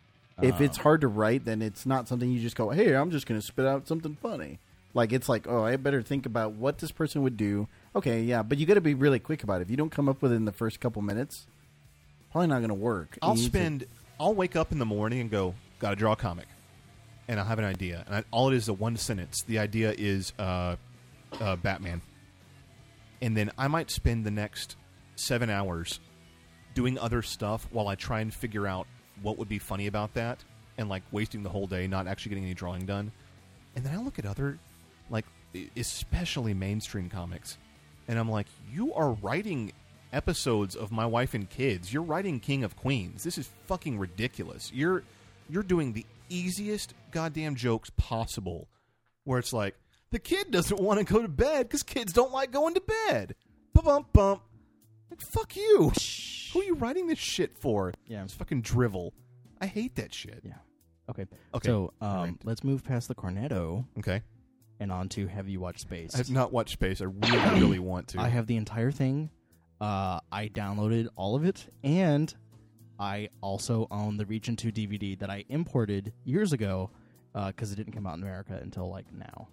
If it's hard to write, then it's not something you just go, "Hey, I'm just going to spit out something funny." Like it's like, "Oh, I better think about what this person would do." Okay, yeah, but you got to be really quick about it. If you don't come up with it in the first couple minutes, probably not going to work. I'll You need to- spend. I'll wake up in the morning and go, "Got to draw a comic," and I'll have an idea. And I, all it is is a one sentence. The idea is uh, uh, Batman, and then I might spend the next seven hours doing other stuff while I try and figure out what would be funny about that, and like wasting the whole day not actually getting any drawing done. And then I look at other, like e- especially mainstream comics, and I'm like, you are writing episodes of My Wife and Kids. You're writing King of Queens. This is fucking ridiculous. You're you're doing the easiest goddamn jokes possible, where it's like the kid doesn't want to go to bed because kids don't like going to bed. Bump bump bump. Like, fuck you. Who are you writing this shit for? Yeah. It's fucking drivel. I hate that shit. Yeah. Okay. Okay. So um, All right. let's move past the Cornetto Okay. and on to Have You Watched Space? I have not watched Space. I really, really want to. I have the entire thing. Uh, I downloaded all of it, and I also own the Region two D V D that I imported years ago because it didn't come out in America until like now.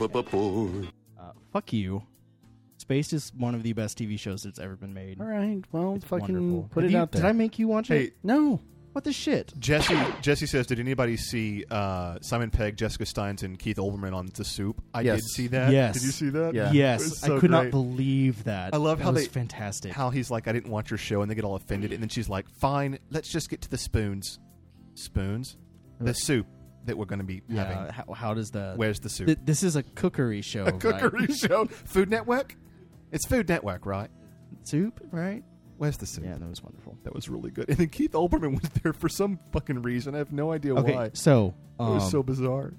Uh, fuck you. Spaced is one of the best T V shows that's ever been made. All right, well, It's fucking wonderful. put Have it you- out there. Did I make you watch Hey, it? No. What the shit? Jesse Jesse says, did anybody see uh, Simon Pegg, Jessica Steins, and Keith Olbermann on The Soup? I Yes. did see that. Yes. Did you see that? Yeah. It Yes, was so I could not great. believe that. I love That how was they fantastic. How he's like, I didn't watch your show, and they get all offended, and then she's like, fine, let's just get to the spoons. Spoons? The soup that we're going to be yeah, having. how, how does the Where's the soup? Th- this is a cookery show. A cookery right? show. Food Network? It's Food Network, right? Soup, right? Where's the soup? Yeah, that was wonderful. That was really good. And then Keith Olbermann was there for some fucking reason. I have no idea Okay, why. so It um, was so bizarre.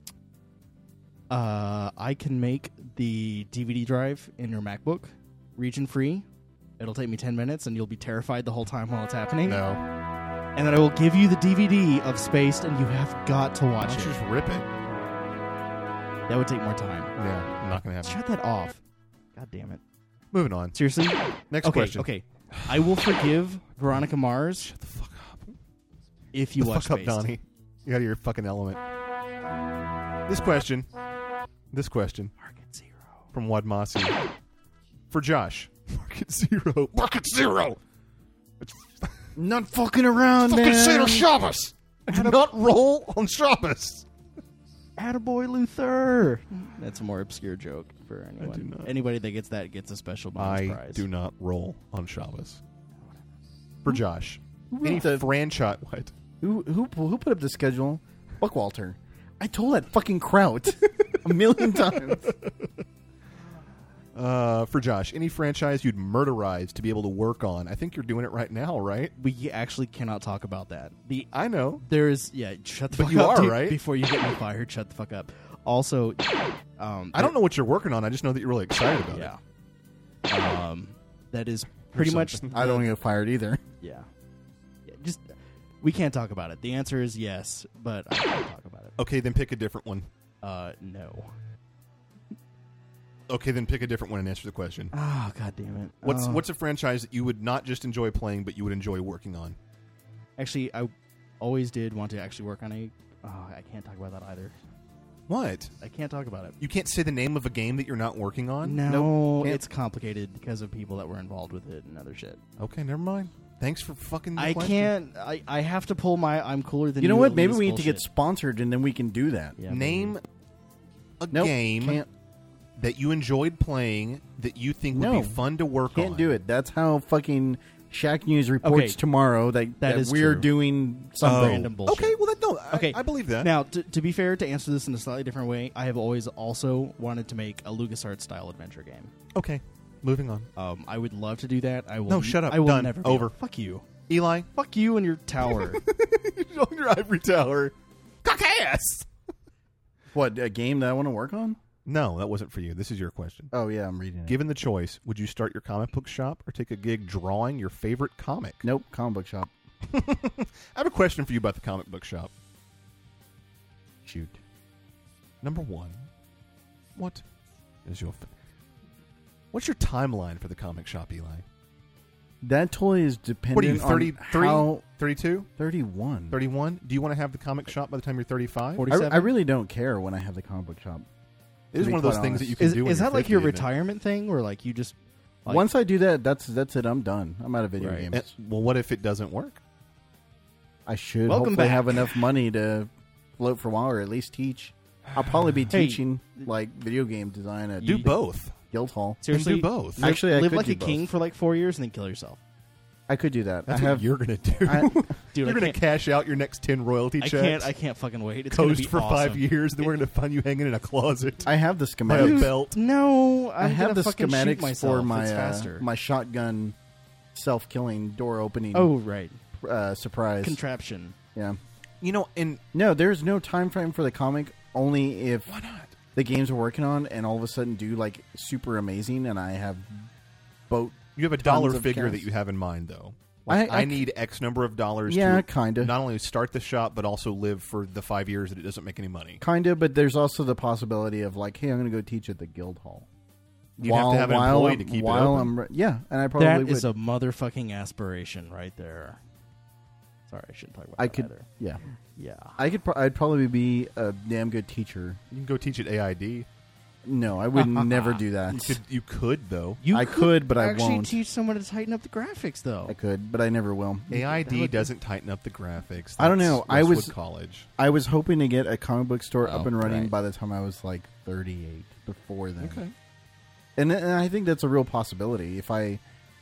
uh, I can make the D V D drive in your MacBook region free. It'll take me ten minutes, and you'll be terrified the whole time while it's happening. No. And then I will give you the D V D of Spaced, and you have got to Why watch don't it. you just rip it? That would take more time. Yeah, not going to happen. Shut that off. God damn it. Moving on. Seriously? Next okay, question. Okay. I will forgive Veronica Mars Shut the fuck up. if you the watch fuck up, Spaced. Donnie. You out of your fucking element. This question. This question. Market Zero. From Wad Mossy. For Josh. Market Zero. Market Zero! It's Not fucking around, Fucking man. say to Shabbos. do not roll on Shabbos. Attaboy Luther. That's a more obscure joke for anyone. do not. Anybody that gets that gets a special bonus I prize. do not roll on Shabbos. For Josh. wrote Any the- franchise. What? Who who who put up the schedule? Buckwalter. I told that fucking Kraut a million times. Uh, for Josh, any franchise you'd murderize to be able to work on? I think you're doing it right now, right? We actually cannot talk about that. The I know. There is, yeah, shut the But fuck you up. are, dude. right? Before you get me fired, shut the fuck up. Also, um, I don't know what you're working on. I just know that you're really excited about it. Yeah. Um, that is pretty much. I don't get fired either. Yeah. yeah. Just we can't talk about it. The answer is yes, but I can't talk about it. Okay, then pick a different one. Uh, no. Okay, then pick a different one and answer the question. Oh, god damn it. What's Uh, what's a franchise that you would not just enjoy playing, but you would enjoy working on? Actually, I always did want to actually work on a. Oh, I can't talk about that either. What? I can't talk about it. You can't say the name of a game that you're not working on? No, Nope, can't. it's complicated because of people that were involved with it and other shit. Okay, never mind. Thanks for fucking the I question. can't. I, I have to pull my I'm cooler than You know what? at Maybe least we need to get bullshit. sponsored, and then we can do that. Yeah, Name maybe. a Nope, game can't that you enjoyed playing that you think would No, be fun to work on. can't do it. That's how fucking Shack News reports Okay. tomorrow that, That that is we're true. doing Some something. random bullshit. Okay, well, that, no, I, Okay, I believe that. Now, to, to be fair, to answer this in a slightly different way, I have always also wanted to make a LucasArts style adventure game. Okay, moving on. Um, I would love to do that. I will. No, shut up. I will Done. never be Over. able- Fuck you. Eli, Fuck you and your tower. on your ivory tower. Cock ass! What, a game that I want to work on? No, that wasn't for you. This is your question. Oh, yeah, I'm reading it. Given the choice, would you start your comic book shop or take a gig drawing your favorite comic? Nope, comic book shop. I have a question for you about the comic book shop. Shoot. Number one, what is your f- what's your timeline for the comic shop, Eli? That totally is dependent What are you, on thirty-three, how... thirty-two, thirty-one. thirty-one? Do you want to have the comic shop by the time you're thirty-five? I, forty-seven? I really don't care when I have the comic book shop. It is to be one of those quite things that honest. you can is do when is you're that like fifty, your isn't it? retirement thing, where like you just like, Once I do that, that's that's it. I'm done. I'm out of video Right. games. Eh, well, what if it doesn't work? I should Welcome hopefully back. have enough money to float for a while, or at least teach. I'll probably be Hey. teaching like video game design at Do the both. Guildhall. seriously do both. Live, Actually, I live could like do a king both. for like four years and then kill yourself. I could do that. That's I what have. you're going to do. I, Dude, you're I going to can't, cash out your next ten royalty I checks. can't. I can't fucking wait. It's gonna coast be for awesome. five years, then we're going to find you hanging in a closet I have the by a schematics. belt. No, I'm I have gonna the fucking shoot schematics myself. for my It's uh, faster. my shotgun self-killing door opening. oh right, uh, surprise! contraption. yeah. You know, and No, there's no time frame for the comic. Only if why not? the games we're working on and all of a sudden do like super amazing, and I have boat. You have a Tons dollar of figure cash. that you have in mind, though. Like, I- I, I- need X number of dollars Yeah, to kinda. not only start the shop, but also live for the five years that it doesn't make any money. Kind of, but there's also the possibility of like, hey, I'm going to go teach at the guld hall. You have to have an while employee I'm- to keep while it open. I'm, yeah, and I probably That would. is a motherfucking aspiration right there. Sorry, I shouldn't talk about I that could, either. yeah, Yeah. I could. Pro- I'd probably be a damn good teacher. You can go teach at A I D. No, I would never do that. You could, you could though. You I could, but I actually won't. teach someone to tighten up the graphics, though. I could, but I never will. A I That D would- doesn't tighten up the graphics. I don't That's know. I was- Westwood College. I was hoping to get a comic book store Oh, up and running right. by the time I was like thirty-eight. Before then, Okay. and, and I think that's a real possibility. If I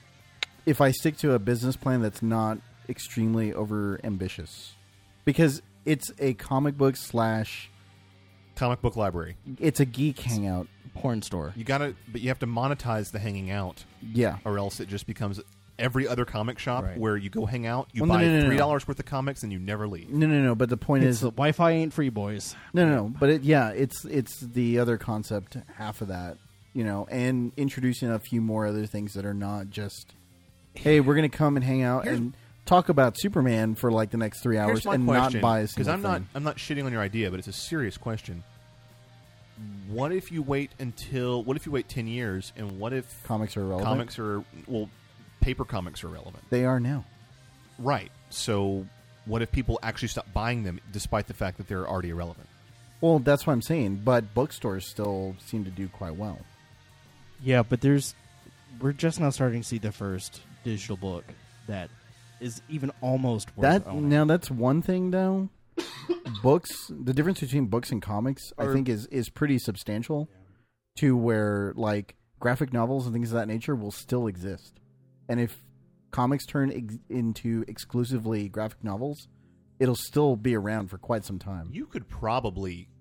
if I stick to a business plan that's not extremely over ambitious, because it's a comic book slash Comic book library. it's a geek hangout. Porn store. You gotta, but you have to monetize the hanging out, Yeah, or else it just becomes every other comic shop Right. where you go hang out, you Well, no, buy no, no, no. three dollars worth of comics, and you never leave. no, no, no. But the point It's is, the Wi-Fi ain't free, boys. no, no, no. But it, yeah, it's it's the other concept, half of that, you know, and introducing a few more other things that are not just, hey, we're going to come and hang out Here's- and talk about Superman for like the next three hours Here's my and question, not buy a because single I'm not, thing. I'm not shitting on your idea, but it's a serious question. What if you wait until? What if you wait ten years, and what if Comics are relevant. comics are well, paper comics are relevant, They are now. right? So, what if people actually stop buying them, despite the fact that they're already irrelevant? Well, that's what I'm saying. But bookstores still seem to do quite well. Yeah, but there's we're just now starting to see the first digital book that is even almost worth That owning. now that's one thing though. Books, the difference between books and comics, I Are- think is is pretty substantial. To where like graphic novels and things of that nature will still exist, and if comics turn ex- into exclusively graphic novels, it'll still be around for quite some time. You could probably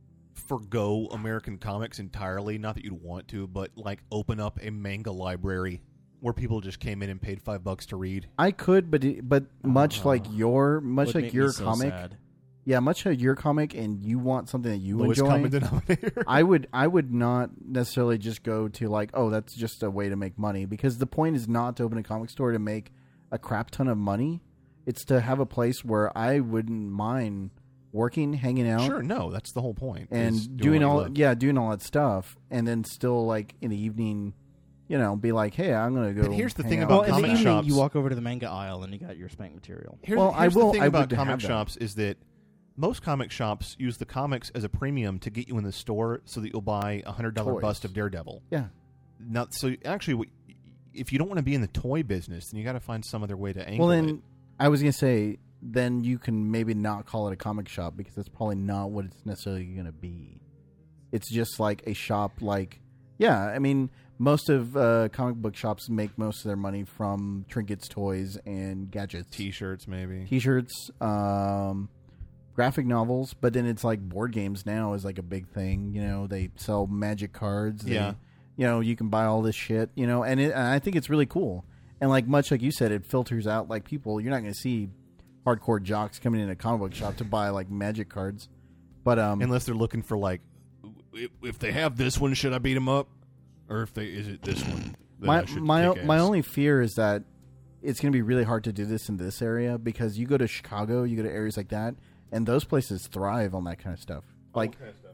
forgo American comics entirely. Not that you'd want to, but like open up a manga library where people just came in and paid five bucks to read. I could, but it, but much Uh, like your much would like make your me so comic, sad. yeah, much like your comic, and you want something that you Lowest enjoy. common denominator. I would I would not necessarily just go to like, oh, that's just a way to make money, because the point is not to open a comic store to make a crap ton of money. It's to have a place where I wouldn't mind working, hanging out, Sure, no, that's the whole point. is and doing what you all love. yeah, doing all that stuff, and then still like in the evening, you know, be like, hey, I'm gonna go. But here's the hang thing out about Well, in the comic evening, shops. you walk over to the manga aisle and you got your spank material. Here's, Well, I here's will- the thing I about would comic have that. shops is that most comic shops use the comics as a premium to get you in the store so that you'll buy a hundred dollar Toys. bust of Daredevil. Yeah, Not so actually, what- if you don't want to be in the toy business, then you got to find some other way to angle well then it. I was gonna say then you can maybe not call it a comic shop, because that's probably not what it's necessarily gonna be. It's just like a shop, like yeah, I mean most of uh, comic book shops make most of their money from trinkets, toys, and gadgets, T-shirts, maybe. T-shirts, um, graphic novels. But then it's like board games now is like a big thing. You know, they sell Magic cards. They, Yeah. you know, you can buy all this shit. You know, and, it, and I think it's really cool. And like much like you said, it filters out like people. You're not going to see hardcore jocks coming in a comic book shop to buy like Magic cards. But um, Unless they're looking for like, if, if they have this one, should I beat them up? Or if they is it this one? that my I should my kick my ass? only fear is that it's going to be really hard to do this in this area, because you go to Chicago, you go to areas like that, and those places thrive on that kind of stuff. Like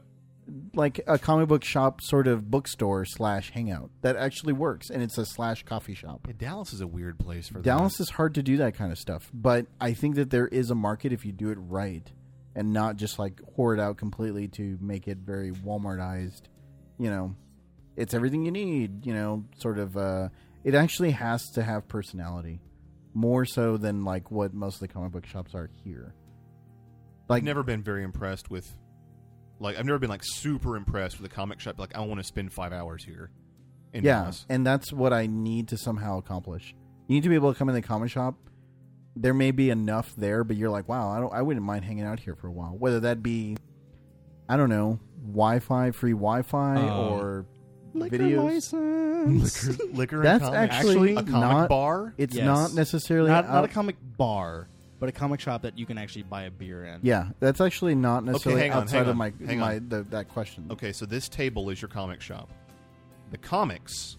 like a comic book shop sort of bookstore slash hangout that actually works, and it's a slash coffee shop. Yeah, Dallas is a weird place for Dallas that. is hard to do that kind of stuff, but I think that there is a market if you do it right, and not just like whore it out completely to make it very Walmartized. You know, it's everything you need. You know, sort of. Uh, it actually has to have personality, more so than like what most of the comic book shops are here. Like I've never been very impressed with, like, I've never been like super impressed with a comic shop. Like, I want to spend five hours here. In yeah, Dallas. and that's what I need to somehow accomplish. You need to be able to come in the comic shop. There may be enough there, but you're like, wow, I don't. I wouldn't mind hanging out here for a while. Whether that be, I don't know, Wi-Fi, free Wi-Fi, Um, or Liquor videos. liquor, license. liquor. That's and comics. actually a comic not- bar. It's Yes. not necessarily not, not out- a comic bar, but a comic shop that you can actually buy a beer in. Yeah, that's actually not necessarily hang on, outside hang of on, my hang my on. the, that question. Okay, so this table is your comic shop. The comics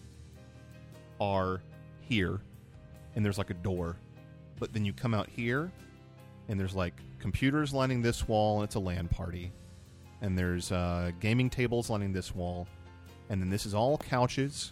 are here, and there's like a door. But then you come out here, and there's like computers lining this wall, and it's a LAN party. And there's uh, gaming tables lining this wall. And then this is all couches.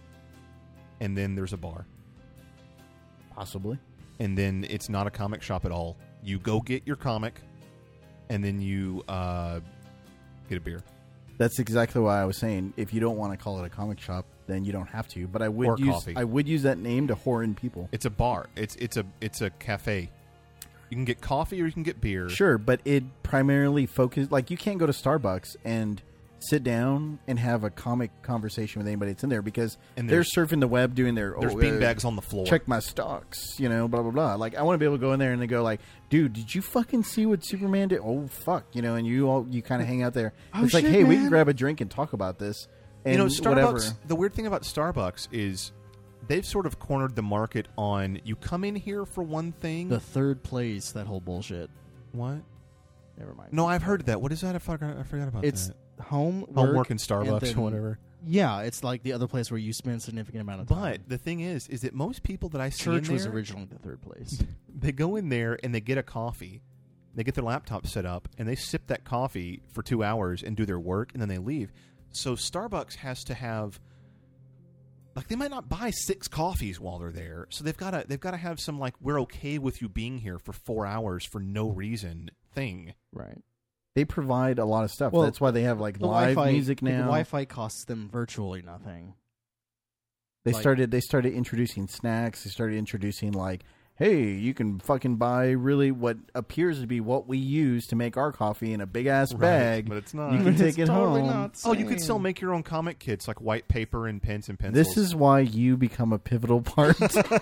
And then there's a bar. Possibly. And then it's not a comic shop at all. You go get your comic, and then you uh, get a beer. That's exactly why I was saying. If you don't want to call it a comic shop, then you don't have to. But I would Or use coffee. I would use that name to whore in people. It's a bar. It's it's a it's a cafe. You can get coffee or you can get beer. Sure, but it primarily focuses. Like, you can't go to Starbucks and sit down and have a comic conversation with anybody that's in there, because And they're there's- surfing the web doing their There's oh, bean uh, bags on the floor. check my stocks, you know, blah blah blah. Like, I want to be able to go in there and they go like, dude, did you fucking see what Superman did? Oh fuck, you know, and you all you kind of hang out there. Oh, it's like, shit, hey, we man. can grab a drink and talk about this. And you know, Starbucks. whatever. The weird thing about Starbucks is they've sort of cornered the market on you come in here for one thing. The third place, that whole bullshit. what? Never mind. No, I've heard of that. What is that? I forgot. I forgot about It's that. home, work, Homework and and Starbucks then- or whatever. Yeah, it's like the other place where you spend a significant amount of time. But the thing is, is that most people that I see Church in was there, originally the third place. they go in there and they get a coffee. They get their laptop set up and they sip that coffee for two hours and do their work and then they leave. So Starbucks has to have, like, they might not buy six coffees while they're there. So they've got to they've got to have some like, we're okay with you being here for four hours for no reason thing. Right. They provide a lot of stuff. Well, That's why they have like The live Wi-Fi, music the now. Wi-Fi costs them virtually nothing. They like- started. They started introducing snacks. They started introducing like, hey, you can fucking buy really what appears to be what we use to make our coffee in a big ass Right, bag. but it's not. You can take it totally home. not Oh, you could same. still make your own comic kits, like white paper and pens and pencils. This is why you become a pivotal part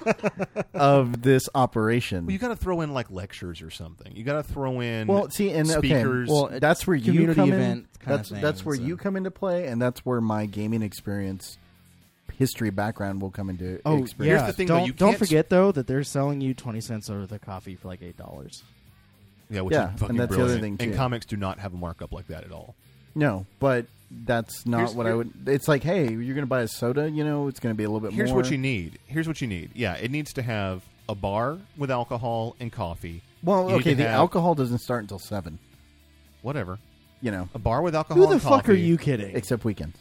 of this operation. Well, you got to throw in like lectures or something. You got to throw in Well, see, and okay, speakers. well, that's where you community come event in. kinda That's thing, that's where so. you come into play, and that's where my gaming experience, history background will come into Oh, experience. yeah. the thing, though, don't you don't can't forget though that they're selling you twenty cents over the coffee for like eight dollars. yeah, which Yeah, is fucking and that's the other brilliant. thing, And too. comics do not have a markup like that at all. No, but that's not Here's- what I here- would. It's like, hey, you're going to buy a soda. You know, it's going to be a little bit Here's more. what you need. Here's what you need. Yeah, it needs to have a bar with alcohol and coffee. Well, You need okay, to the have- alcohol doesn't start until seven. Whatever. You know, A bar with alcohol Who the and fuck coffee are you kidding? except weekends.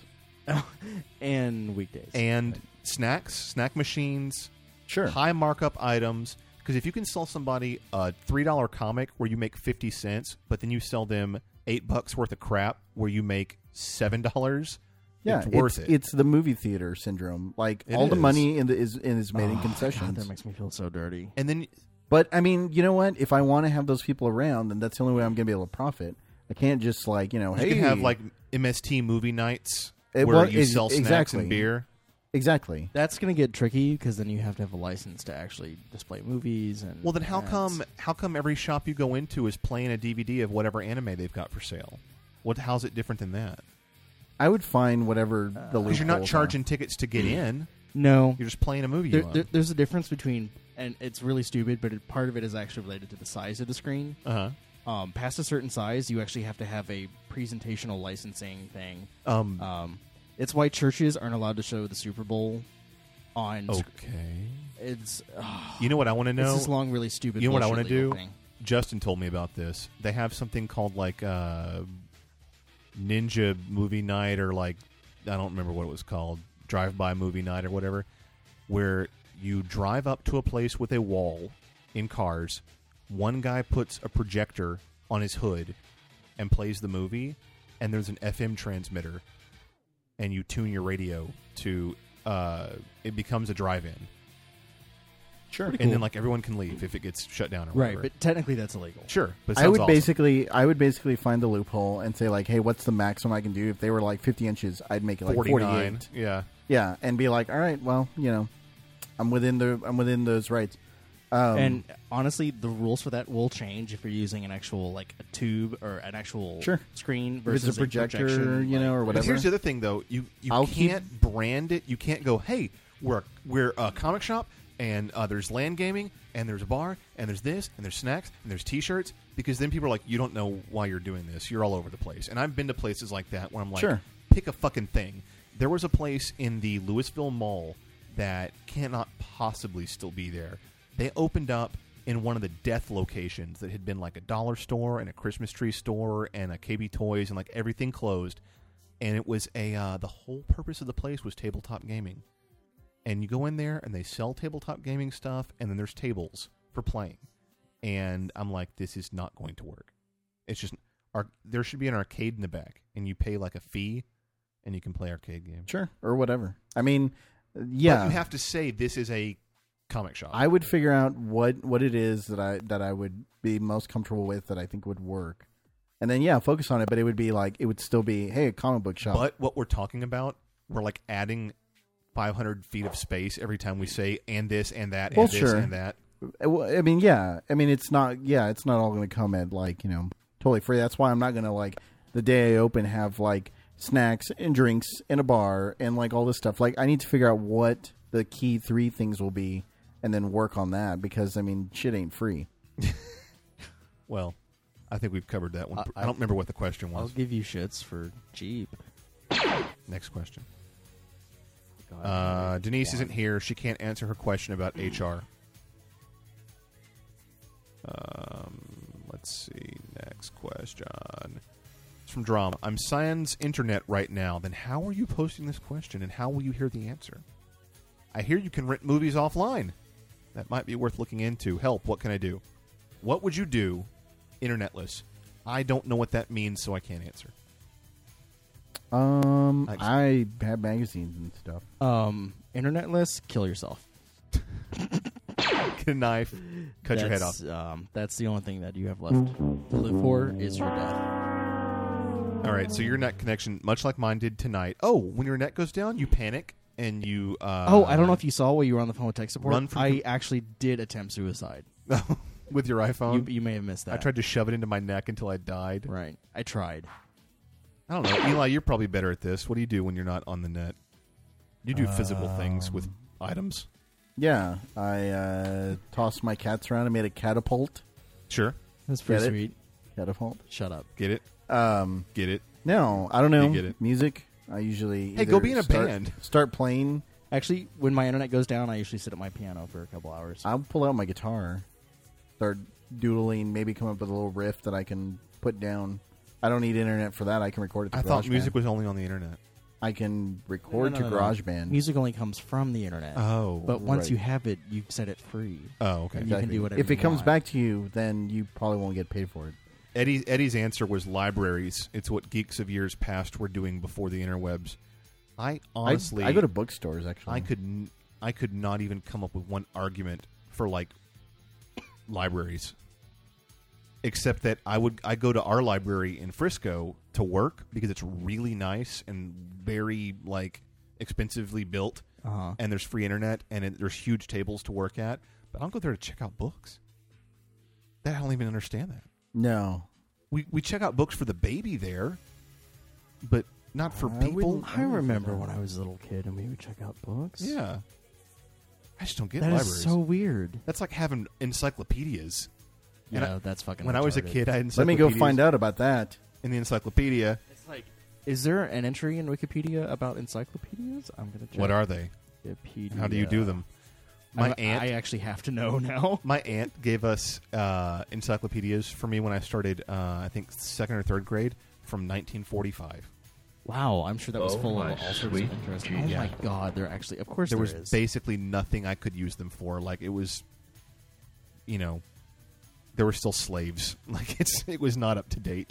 And weekdays. and snacks, snack machines, Sure. high markup items. Because if you can sell somebody a three dollar comic where you make fifty cents, but then you sell them eight bucks worth of crap where you make seven dollars, Yeah, it's worth it's, it. It's the movie theater syndrome. Like It all the is. money in the, is in is made in God, concessions. that makes me feel so dirty. And then But I mean, you know what? If I want to have those people around, then that's the only way I'm going to be able to profit. I can't just like you know, you hey, can have like M S T movie nights It where wa- you ex- sell snacks exactly. and beer. exactly. That's going to get tricky because then you have to have a license to actually display movies. And Well, then how ads. come how come every shop you go into is playing a D V D of whatever anime they've got for sale? What how's it different than that? I would find whatever the Because you're not loopholes charging tickets to get in. No, You're just playing a movie. there, you love. there, there's a difference between, and it's really stupid, but it, part of it is actually related to the size of the screen. Uh-huh. Um, past a certain size, you actually have to have a presentational licensing thing. Um, Um, it's why churches aren't allowed to show the Super Bowl on. sc- okay. It's uh, You know what I want to know? it's this long, really stupid. You know what I want want to to do? Justin told me about this. They have something called like uh, Ninja Movie Night, or like I don't remember what it was called, Drive By Movie Night or whatever, where you drive up to a place with a wall in cars. One guy puts a projector on his hood and plays the movie, and there's an F M transmitter, and you tune your radio to. Uh, it becomes a drive-in. Sure. And then like everyone can leave if it gets shut down or Right, whatever. but technically that's illegal. Sure, but it I sounds would awesome. basically, I would basically find the loophole and say like, hey, what's the maximum I can do? If they were like fifty inches, I'd make it like forty-nine. forty-eight. Yeah, Yeah, and be like, all right, well, you know, I'm within the, I'm within those rights. Um, And honestly, the rules for that will change if you're using an actual like a tube or an actual Sure. screen if versus it's a projector, projection, you know, or like- but whatever. here's the other thing though: you you I'll keep- can't brand it. You can't go, hey, we're we're a comic shop, and uh, there's LAN gaming, and there's a bar, and there's this, and there's snacks, and there's T-shirts. Because then people are like, you don't know why you're doing this. You're all over the place. And I've been to places like that where I'm like, Sure. pick a fucking thing. There was a place in the Louisville Mall that cannot possibly still be there. They opened up in one of the death locations that had been like a dollar store and a Christmas tree store and a K B Toys and like everything closed. And it was a uh, the whole purpose of the place was tabletop gaming. And you go in there and they sell tabletop gaming stuff, and then there's tables for playing. And I'm like, this is not going to work. It's just our, there should be an arcade in the back, and you pay like a fee, and you can play arcade games. Sure, or whatever. I mean, yeah, But you have to say this is a comic shop. I would figure out what, what it is that I that I would be most comfortable with that I think would work, and then yeah, focus on it. But it would be like it would still be hey, a comic book shop. But what we're talking about, we're like adding five hundred feet of space every time we say and this and that and Well, this sure. and that. Well, I mean, yeah. I mean, it's not. Yeah, it's not all going to come at like you know totally free. That's why I'm not going to like the day I open have like snacks and drinks in a bar and like all this stuff. Like I need to figure out what the key three things will be and then work on that because I mean, shit ain't free. Well, I think we've covered that one. I- I, don't remember what the question I'll was. give you shits for cheap. Next question. God, Uh, Denise isn't here. She can't answer her question about H R. Um, let's see. Next question. It's from Drama. I'm sans internet right now. Then how are you posting this question, and how will you hear the answer? I hear you can rent movies offline. That might be worth looking into. Help, what can I do? What would you do, internetless? I don't know what that means, so I can't answer. Um, Nice. I have magazines and stuff. Um, internetless, kill yourself. get a knife, cut your head off. That's, Um, that's the only thing that you have left to live for is your death. All right, so your net connection, much like mine did tonight. Oh, when your net goes down, you panic and you. Uh, Oh, I don't know if you saw while you were on the phone with tech support. Run from I com- actually did attempt suicide. with your iPhone. You, you may have missed that. I tried to shove it into my neck until I died. Right. I tried. I don't know, Eli. You're probably better at this. What do you do when you're not on the net? You do physical things with items. Yeah, I uh, tossed my cats around and made a catapult. Sure. That's pretty Get it? sweet. Catapult. Shut up. Get it? Um, Get it? no, I don't know. You get it. Music. I usually Hey, either go be in a start, band. Start playing. Actually, when my internet goes down, I usually sit at my piano for a couple hours. I'll pull out my guitar, start doodling, maybe come up with a little riff that I can put down. I don't need internet for that. I can record it to I thought GarageBand. music was only on the internet. I can record No, no, to no, no. GarageBand. Music only comes from the internet. Oh. But once right. you have it, you set it free. Oh, okay. You can do whatever If you it comes want. back to you, then you probably won't get paid for it. Eddie, Eddie's answer was libraries. It's what geeks of years past were doing before the interwebs. I honestly, I, I go to bookstores actually. I could, n- I could not even come up with one argument for like libraries, except that I would, I go to our library in Frisco to work because it's really nice and very like expensively built, Uh-huh. and there's free internet and it, there's huge tables to work at. But I don't go there to check out books. That I don't even understand that. No. We we check out books for the baby there, but not for I people. wouldn't- I remember when I was a little kid and we would check out books. Yeah, I just don't get That libraries. is so weird. That's like having encyclopedias. And Yeah, I- that's fucking When I was a retarded. kid, I had Let me go encyclopedias find out about that. in the encyclopedia. It's like, is there an entry in Wikipedia about encyclopedias? I'm gonna check. What are they? Wikipedia. How do you do them? My I, aunt, I actually have to know now. my aunt gave us uh, encyclopedias for me when I started. Uh, I think second or third grade from nineteen forty-five. Wow, I'm sure that was Oh, full my of all sorts of sweet interest. Oh Jesus. my god, they're actually, of course, There there was is. basically nothing I could use them for. Like it was, you know, they were still slaves. Like it's it was not up to date.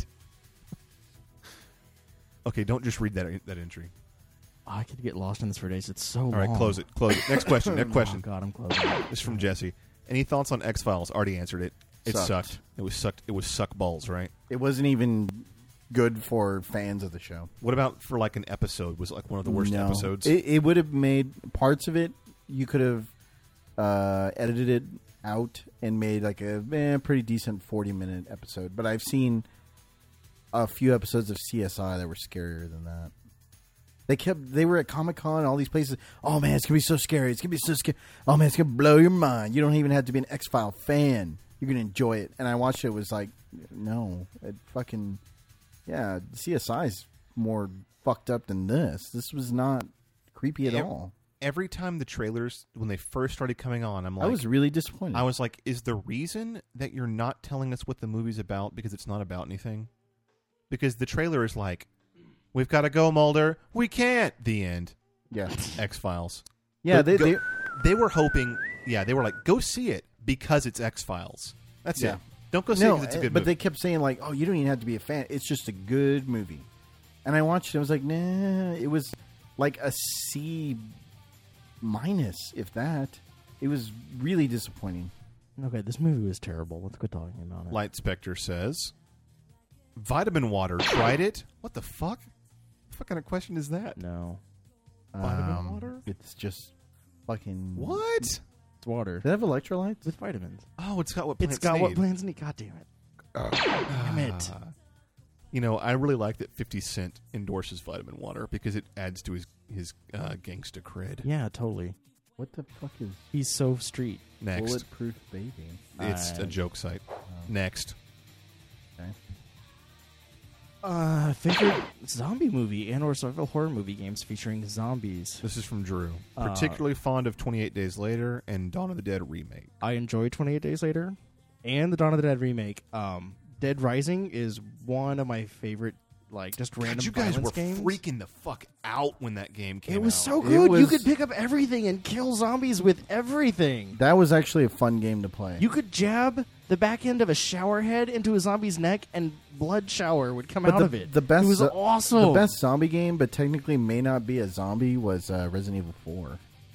Okay, don't just read that that entry. Oh, I could get lost in this for days. It's so All long. right, close it. Close it. Next question. Next question. Oh god, I'm closing it. This is from Jesse. Any thoughts on X Files? Already answered it. It Sucked. sucked. It was sucked. It was suck balls, right? It wasn't even good for fans of the show. What about for like an episode? Was it like one of the worst No. episodes? It, it would have made parts of it. You could have uh, edited it out and made like a eh, pretty decent forty minute episode. But I've seen a few episodes of C S I that were scarier than that. They kept. They were at Comic Con, all these places. Oh man, it's gonna be so scary. It's gonna be so scary. Oh man, it's gonna blow your mind. You don't even have to be an X File fan. You're gonna enjoy it. And I watched it. It was like, no, it fucking yeah. C S I's more fucked up than this. This was not creepy at Ev- all. Every time the trailers, when they first started coming on, I'm like, I was really disappointed. I was like, is the reason that you're not telling us what the movie's about because it's not about anything? Because the trailer is like, we've got to go, Mulder. We can't. The end. yeah, X Files. yeah. They, go, they they were hoping. Yeah, they were like, go see it because it's X Files. That's Yeah. it. Don't go see it no, because it's a good but movie. they kept saying like, oh, you don't even have to be a fan. It's just a good movie. And I watched it. I was like, nah. It was like a C minus, if that. It was really disappointing. Okay, this movie was terrible. Let's quit talking about it. Light Spectre says, vitamin water. Tried it? What the fuck? What kind of question is that? No, Vitamin Um, water? It's just fucking. What? it's water Does it have electrolytes? with vitamins. Oh, it's got what plants It's got need. what plants need. God damn it! Damn it! Ah. You know, I really like that fifty Cent endorses vitamin water because it adds to his his uh, gangsta cred. Yeah, totally. What the fuck is He's so street. Next, bulletproof baby? it's Uh, a joke site. Next, Okay. Uh, favorite zombie movie and or survival horror movie games featuring zombies. this is from Drew. Uh, Particularly fond of twenty-eight Days Later and Dawn of the Dead remake. I enjoy twenty-eight Days Later and the Dawn of the Dead remake. Um, Dead Rising is one of my favorite, like, just random God, you guys violence were games. freaking the fuck out when that game came out. It was so It good. You was- could pick up everything and kill zombies with everything. That was actually a fun game to play. You could jab the back end of a shower head into a zombie's neck, and blood shower would come But out the, of it. The best, it was zo- awesome. The best zombie game, but technically may not be a zombie, was uh, Resident Evil four.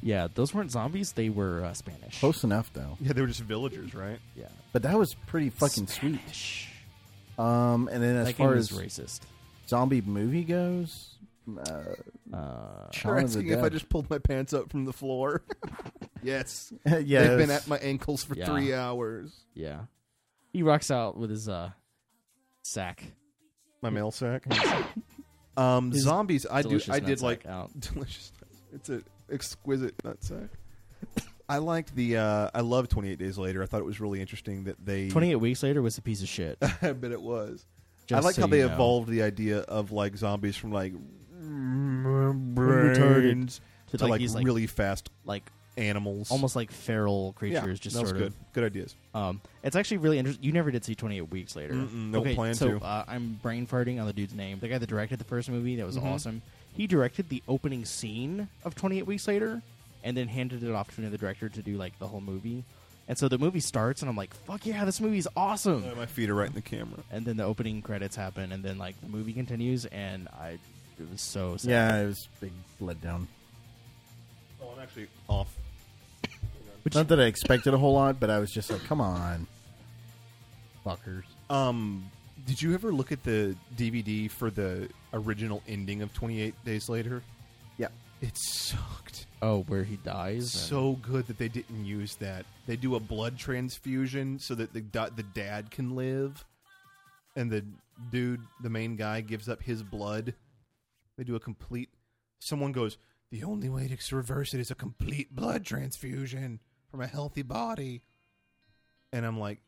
Yeah, those weren't zombies. They were uh, Spanish. Close enough, though. Yeah, they were just villagers, right? Yeah. But that was pretty fucking Spanish. sweet. Um, and then as that far game as is racist. zombie movie goes, uh, Uh, They're Shaun of the asking if I Dead. just pulled my pants up from the floor. Yes. yeah, They've been it's- at my ankles for Yeah. three hours. yeah. He rocks out with his uh, sack. My mail sack. um, His zombies. I do. delicious I did nutsack like out. delicious. It's an exquisite nutsack. I liked the. Uh, I love twenty-eight Days Later. I thought it was really interesting that they. twenty-eight weeks later was a piece of shit. I bet it was. Just I like so how they you know. evolved the idea of like zombies from like Retarded. brains To, to like, like, these, like- really fast Like animals. almost like feral yeah, creatures. just that was sort good. of. Good ideas. Um, it's actually really interesting. You never did see twenty-eight Weeks Later. Mm-mm, don't okay, plan so, to. Uh, I'm brain farting on the dude's name. The guy that directed the first movie, that was Mhm. awesome. He directed the opening scene of twenty-eight Weeks Later, and then handed it off to another director to do like the whole movie. And so the movie starts, and I'm like, "Fuck yeah, this movie's awesome!" Oh, my feet are right in the camera. And then the opening credits happen, and then like the movie continues, and I, it was so sad. Yeah, it was a big letdown. Oh, I'm actually off. Not that I expected a whole lot, but I was just like, come on. Fuckers. Um, did you ever look at the D V D for the original ending of twenty-eight Days Later? Yeah. It sucked. Oh, where he dies. and- So good that they didn't use that. They do a blood transfusion so that the da- the dad can live, and the dude, the main guy, gives up his blood. They do a complete. Someone goes, the only way to reverse it is a complete blood transfusion from a healthy body, and I'm like,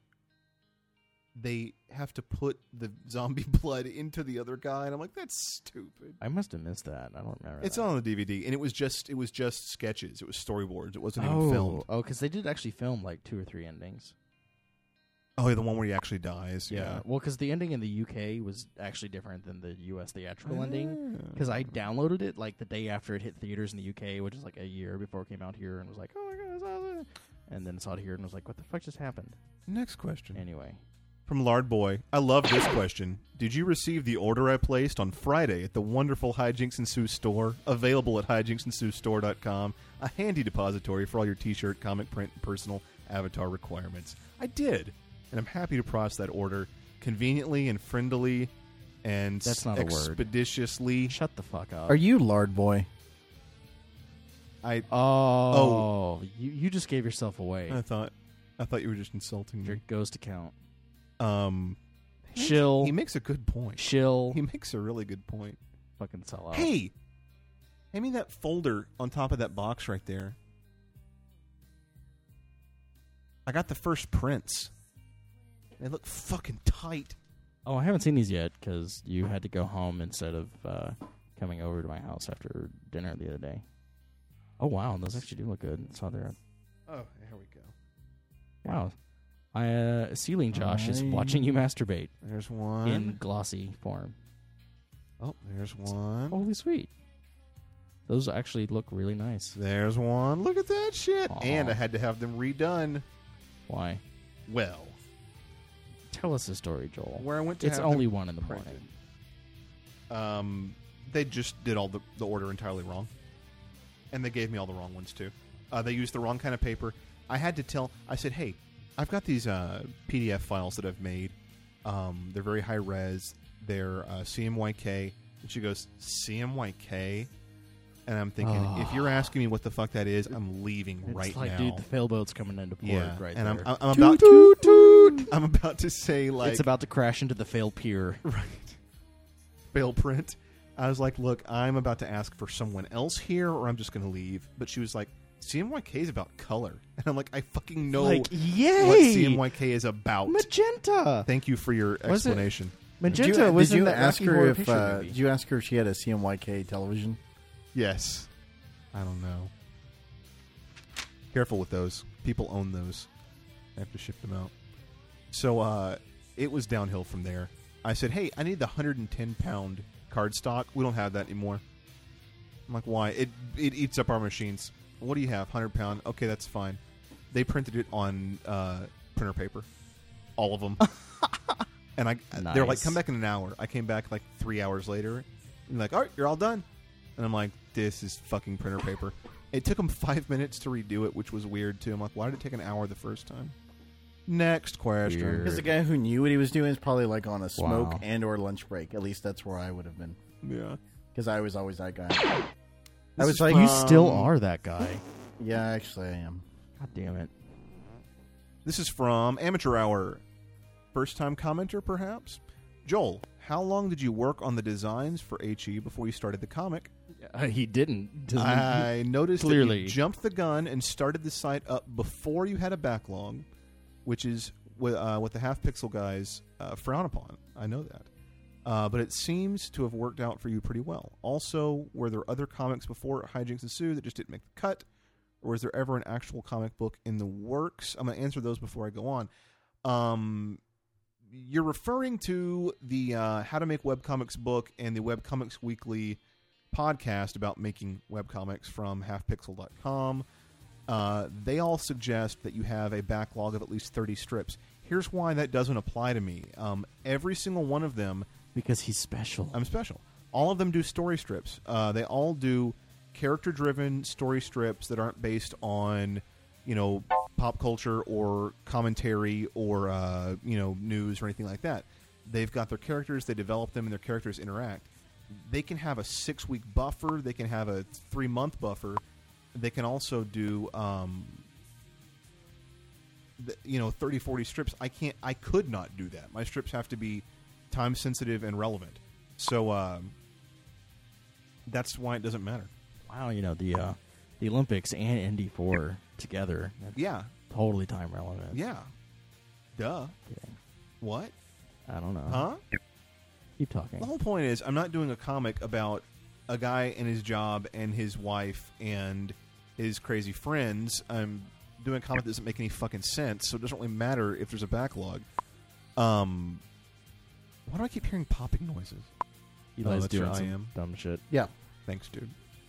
they have to put the zombie blood into the other guy, and I'm like, that's stupid. I must have missed that. I don't remember. It's that. on the D V D, and it was just it was just sketches. It was storyboards. It wasn't oh, even filmed. oh, because they did actually film like two or three endings. Oh, yeah, the one where he actually dies. Yeah, Yeah. well, because the ending in the U K was actually different than the U S theatrical ending. Ah. Because I downloaded it like the day after it hit theaters in the U K, which is like a year before it came out here, and was like, "Oh my god, it's awesome!" And then saw it here and was like, "What the fuck just happened?" Next question. Anyway, From Lard Boy. I love this question. Did you receive the order I placed on Friday at the wonderful Hijinks and Sue store? Available at hijinks and sue store dot com. A handy depository for all your t-shirt, comic print, and personal avatar requirements. I did. And I'm happy to process that order conveniently and friendly and That's not a word. expeditiously. shut the fuck up. Are you Lard Boy? I Oh, Oh. you you just gave yourself away. I thought I thought you were just insulting Your me. ghost account. Um Shill. He makes a good point. Shill. He makes a really good point. Fucking sell out. Hey, hand me that folder on top of that box right there. I got the first prints. They look fucking tight. Oh, I haven't seen these yet because you had to go home instead of uh, coming over to my house after dinner the other day. Oh wow, those actually do look good. I saw there. Oh, here we go. Wow, I uh, ceiling Josh is I- watching you masturbate There's one. in glossy form. Oh, there's one. Holy sweet! Those actually look really nice. There's one. Look at that shit. Aw. And I had to have them redone. Why? Well, Tell us a story, Joel. where I went to It's have only them one in the printed. morning. Um, they just did all the, the order entirely wrong. And they gave me all the wrong ones, too. Uh, they used the wrong kind of paper. I had to tell, I said, hey, I've got these uh, P D F files that I've made. Um, they're very high res. They're uh, C M Y K. And she goes, C M Y K? And I'm thinking, Oh. if you're asking me what the fuck that is, I'm leaving It's right like, now. dude, the failboat's coming into port yeah, right and there. I'm, I'm about to toot. I'm about to say like it's about to crash into the fail pier. right fail print. I was like, look, I'm about to ask for someone else here, or I'm just going to leave. But she was like, C M Y K is about color, and I'm like, I fucking know Like, yay! what C M Y K is about. Magenta. Thank you for your Was it- explanation. Magenta Did you, was did you in that ask Rocky her Horror if Picture uh, movie. did you ask her if she had a C M Y K television? Yes, I don't know. Careful with those. People own those. I have to ship them out. So uh, it was downhill from there. I said, hey, I need the one hundred ten pound cardstock. We don't have that anymore. I'm like, why? It it eats up our machines. What do you have? one hundred pound. Okay, that's fine. They printed it on uh, printer paper. All of them. And I, they're like, Nice. come back in an hour. I came back like three hours later. And like, all right, you're all done. And I'm like, this is fucking printer paper. It took them five minutes to redo it, which was weird too. I'm like, why did it take an hour the first time? Next question. Weird. Because the guy who knew what he was doing is probably like on a smoke Wow. and or lunch break. At least that's where I would have been. Yeah. Because I was always that guy. This I was is like, from- You still Um, are that guy. yeah, actually I am. God damn it. This is from Amateur Hour. First time commenter, perhaps? Joel, how long did you work on the designs for H E before you started the comic? Uh, he didn't. Doesn't I noticed that Clearly. you jumped the gun and started the site up before you had a backlog, which is what, uh, what the half pixel guys uh, frown upon. I know that. Uh, but it seems to have worked out for you pretty well. Also, were there other comics before Hijinks Ensue that just didn't make the cut? Or was there ever an actual comic book in the works? I'm going to answer those before I go on. Um, you're referring to the uh, How to Make Webcomics book and the Webcomics Weekly podcast about making webcomics from half pixel dot com. Uh, they all suggest that you have a backlog of at least thirty strips. Here's why that doesn't apply to me. Um, every single one of them... Because he's special. I'm special. All of them do story strips. Uh, they all do character-driven story strips that aren't based on, you know, pop culture or commentary or, uh, you know, news or anything like that. They've got their characters, they develop them, and their characters interact. They can have a six-week buffer. They can have a three-month buffer. They can also do, um, th- you know, thirty, forty strips. I can't. I could not do that. My strips have to be time-sensitive and relevant. So um, that's why it doesn't matter. Wow, you know, the uh, the Olympics and Indy four together. That's Yeah. totally time relevant. Yeah. Duh. Kidding. What? I don't know. Huh? Keep talking. The whole point is I'm not doing a comic about a guy and his job and his wife and his crazy friends. I'm doing a comic that doesn't make any fucking sense, so it doesn't really matter if there's a backlog. Um, why do I keep hearing popping noises? Eli's that's doing your I some am. dumb shit. Yeah. Thanks, dude.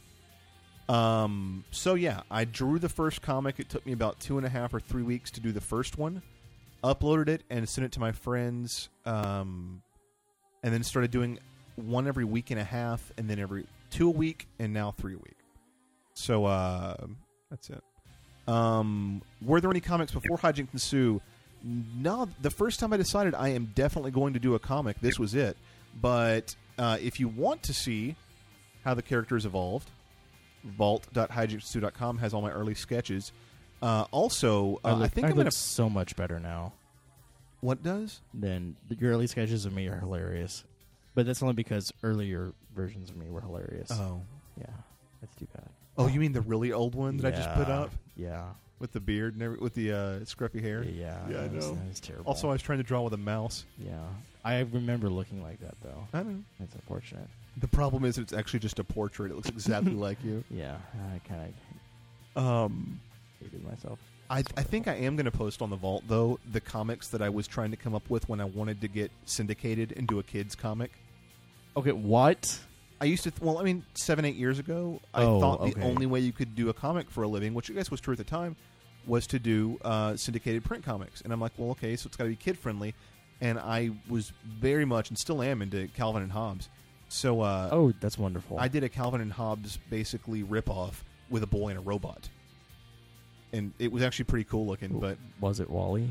Um, so yeah, I drew the first comic. It took me about two and a half or three weeks to do the first one. Uploaded it and sent it to my friends. Um, and then started doing one every week and a half, and then every two a week, and now three a week. So uh, that's it. Um, were there any comics before Hijinks Ensue? No. The first time I decided I am definitely going to do a comic, this was it. But uh, if you want to see how the characters evolved, vault dot hijinks ensue dot com has all my early sketches. Uh, also, uh, I, look, I think I I'm going look to... so much better now. What does? Then the early sketches of me are hilarious. But that's only because earlier versions of me were hilarious. Oh. Yeah, that's too bad. Oh, you mean the really old one that I just put Yeah, up? Yeah. With the beard and every, with the uh, scruffy hair? Yeah, Yeah, I that was- know. that was terrible. Also, I was trying to draw with a mouse. Yeah. I remember looking like that, though. I know. That's unfortunate. The problem is it's actually just a portrait. It looks exactly like you. Yeah, I kind of Um, hated myself. I, I think I am going to post on the vault, though, the comics that I was trying to come up with when I wanted to get syndicated and do a kids comic. Okay, what? I used to, th- well, I mean, seven, eight years ago, I Oh, thought the okay. only way you could do a comic for a living, which I guess was true at the time, was to do uh, syndicated print comics. And I'm like, well, okay, so it's got to be kid-friendly. And I was very much, and still am, into Calvin and Hobbes. So uh, Oh, that's wonderful. I did a Calvin and Hobbes basically ripoff with a boy and a robot. And it was actually pretty cool looking, but... Was it Wally?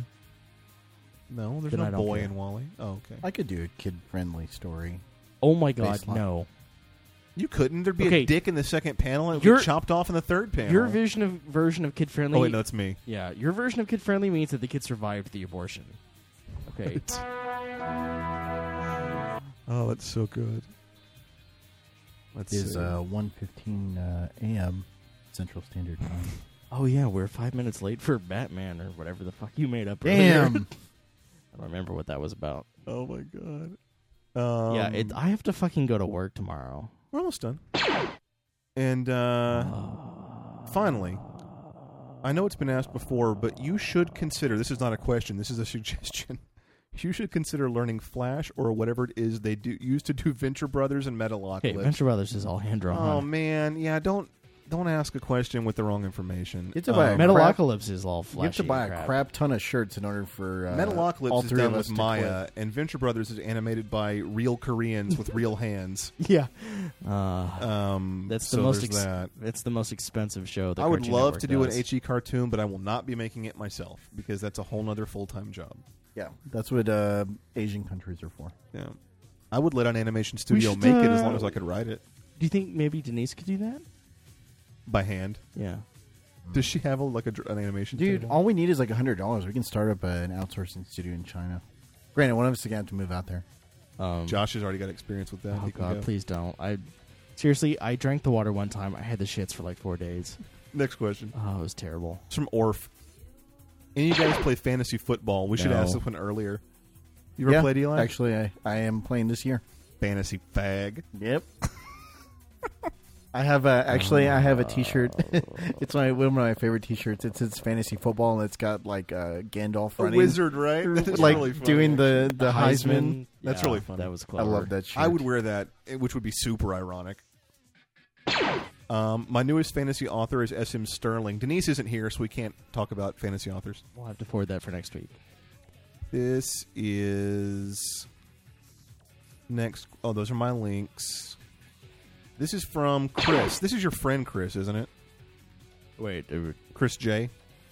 No, there's Then I no don't boy care. in Wally. Oh, okay. I could do a kid-friendly story. Oh my god, Baseline. no. You couldn't. There'd be Okay. a dick in the second panel and it would Your- be chopped off in the third panel. Your vision of version of kid friendly. Oh, wait, no, it's me. Yeah, your version of kid friendly means that the kid survived the abortion. Okay. Oh, that's so good. Let's It is see. uh, one fifteen uh, a.m. Central Standard Time. Oh yeah, we're five minutes late for Batman or whatever the fuck you made up. earlier. Damn! I don't remember what that was about. Oh, my God. Um, yeah, it, I have to fucking go to work tomorrow. We're almost done. And uh, finally, I know it's been asked before, but you should consider, this is not a question, this is a suggestion. You should consider learning Flash or whatever it is they do use to do Venture Brothers and Metalocalypse. Hey, Venture Brothers is all hand drawn. Oh, man. Yeah, don't... don't ask a question with the wrong information. It's about Um, a crap- Metalocalypse is all flashy. You have to buy and a crap. crap ton of shirts in order for uh, all Metalocalypse is three done of us with to Maya, quit. and Venture Brothers is animated by real Koreans with real hands. Yeah, uh, Um, that's the so most. there's Ex- that. It's the most expensive show. That I would Cartoon love Network to do does. an H E cartoon, but I will not be making it myself because that's a whole nother full time job. Yeah, that's what uh, Asian countries are for. Yeah, I would let an animation studio should, make it as uh, long as I could write it Do you think maybe Denise could do that? by hand. Yeah. Does she have a, like a, dr- an animation? Dude, table? all we need is like a hundred dollars. We can start up an outsourcing studio in China. Granted, one of us is gonna have to move out there. Um, Josh has already got experience with that. Oh He can God, go. please don't. I seriously, I drank the water one time. I had the shits for like four days. Next question. Oh, it was terrible. It's from Orf. Any of you guys play fantasy football? We should No. ask this one earlier. You ever yeah, played, Eli? Actually, I, I am playing this year. Fantasy fag. Yep. I have a actually I have a T-shirt. It's my one of my favorite T-shirts. It says fantasy football and it's got like uh, Gandalf A running, wizard, right? That's like really funny. doing the the Heisman. That's Yeah, really funny. That was I clever. love that shit. I would wear that, eh, which would be super ironic. Um, my newest fantasy author is S M Sterling. Denise isn't here, so we can't talk about fantasy authors. We'll have to forward that for next week. This is next. Oh, those are my links. This is from Chris. This is your friend Chris, isn't it? Wait. Uh, Chris J.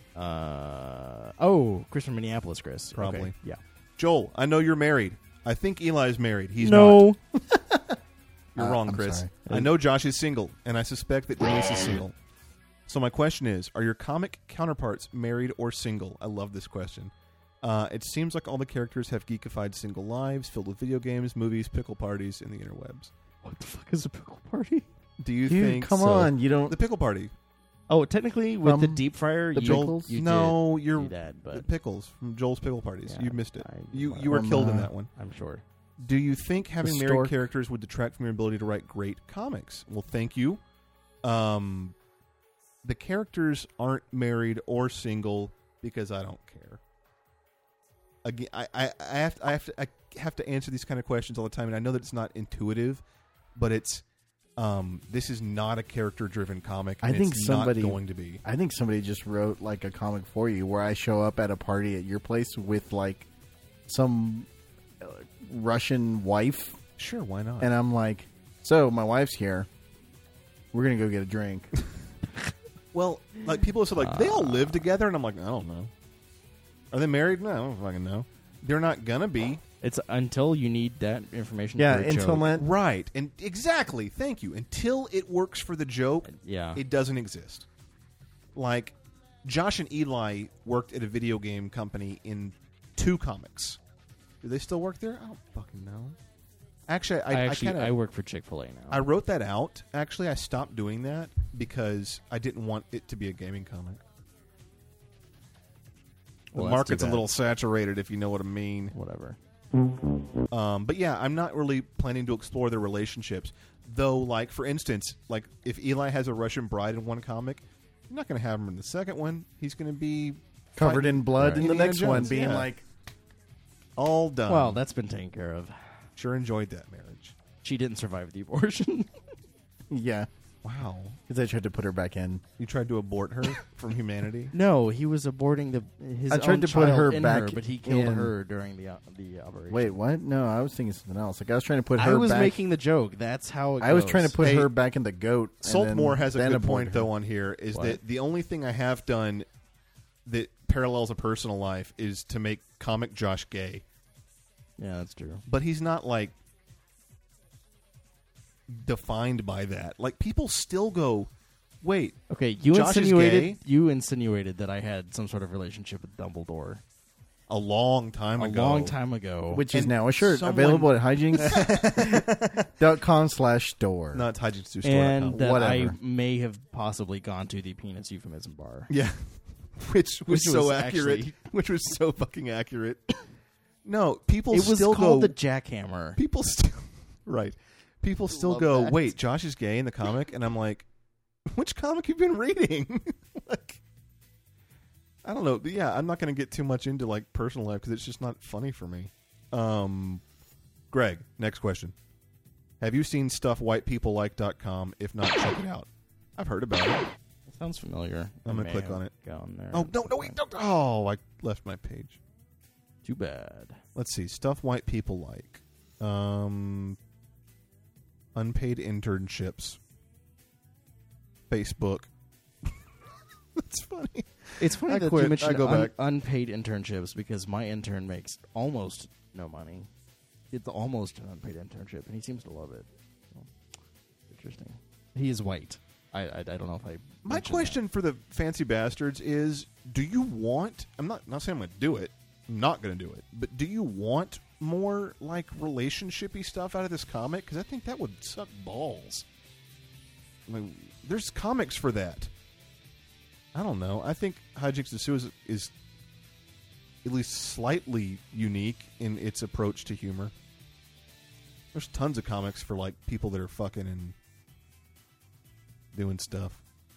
uh, oh, Chris from Minneapolis, Chris. Probably. Okay, yeah. Joel, I know you're married. I think Eli's married. He's no. not. You're Uh, wrong, I'm Chris. sorry. I know Josh is single, and I suspect that Denise is single. So my question is, are your comic counterparts married or single? I love this question. Uh, it seems like all the characters have geekified single lives filled with video games, movies, pickle parties, and the interwebs. What the fuck is a pickle party? Do you Dude, think... come so? on, you don't. The pickle party. Oh, technically, with From the deep fryer, the you, pickles? you no, did you're... do that, The but pickles from Joel's Pickle Parties. Yeah, you missed it. I- you you were From, killed in uh, that one. I'm sure. Do you think having married stork. characters would detract from your ability to write great comics? Well, thank you. Um, the characters aren't married or single because I don't care. Again, I, I, I have to, I have to I have to answer these kind of questions all the time, and I know that it's not intuitive, but it's um, this is not a character-driven comic. I and think it's somebody not going to be. I think somebody just wrote like a comic for you, where I show up at a party at your place with like some uh, Russian wife, Sure, why not? and I'm like, "So my wife's here. We're gonna go get a drink." Well, like people have said, like they all live together, and I'm like, I don't know. Are they married? No, I don't fucking know. They're not gonna be. It's until you need that information. Yeah, for a until joke. then, Right, and exactly. Thank you. Until it works for the joke, Yeah. it doesn't exist. Like Josh and Eli worked at a video game company in two comics. Do they still work there? I don't fucking know. Actually, I, I actually I, kinda, I work for Chick-fil-A now. I wrote that out. Actually, I stopped doing that because I didn't want it to be a gaming comic. The Well, that's market's too a bad. little saturated, if you know what I mean. Whatever. Um, but yeah, I'm not really planning to explore their relationships. Though, like for instance, like if Eli has a Russian bride in one comic, I'm not going to have him in the second one. He's going to be covered in blood in the Indiana next one, Jones, being yeah. like, all done. Well, that's been taken care of. Sure enjoyed that marriage. She didn't survive the abortion. "Yeah," Wow. because I tried to put her back in. You tried to abort her from humanity? No, he was aborting the his I tried own to put child her in back her, but he killed in. her during the uh, the operation. Wait, what? No, I was thinking something else. Like I was trying to put her. I was back, making the joke. That's how it I was goes. trying to put Hey, her back in the goat. and Saltmore then- has a then good abort point, her. though, on here, is What? that the only thing I have done that parallels a personal life is to make comic Josh gay. Yeah, that's true. But he's not, like, defined by that. Like, people still go, wait, Okay, you Josh is insinuated gay? you insinuated that I had some sort of relationship with Dumbledore a long time a ago. long time ago. Which is And now a shirt someone- available at hijinks dot com slash store. Not hijinks and that I Whatever. may have possibly gone to the penis euphemism bar. Yeah. Which was Which so was accurate. actually- Which was so fucking accurate. No, people It was still called go. the jackhammer. people still. Right. People still love go, that. wait, Josh is gay in the comic? And I'm like, which comic you been reading? Like, I don't know. But yeah, I'm not going to get too much into like personal life because it's just not funny for me. Um, Greg, next question. Have you seen stuff white people like dot com? If not, check it out. I've heard about it. It sounds familiar. I'm I gonna may click have on it. Gone there. Oh no, no, wait, don't. Oh, I left my page. Too bad. Let's see. Stuff white people like. Um, unpaid internships. Facebook. That's funny. It's funny I that quit. you mentioned I go un- back. unpaid internships because my intern makes almost no money. It's almost an unpaid internship, and he seems to love it. So, interesting. He is white. I, I I don't know if I. My mentioned question for the fancy bastards is: do you want? I'm not not saying I'm going to do it. I'm not going to do it. But do you want more like relationshipy stuff out of this comic? Because I think that would suck balls. I mean, there's comics for that. I don't know. I think Hijinks to Sue is, is at least slightly unique in its approach to humor. There's tons of comics for like people that are fucking and doing stuff.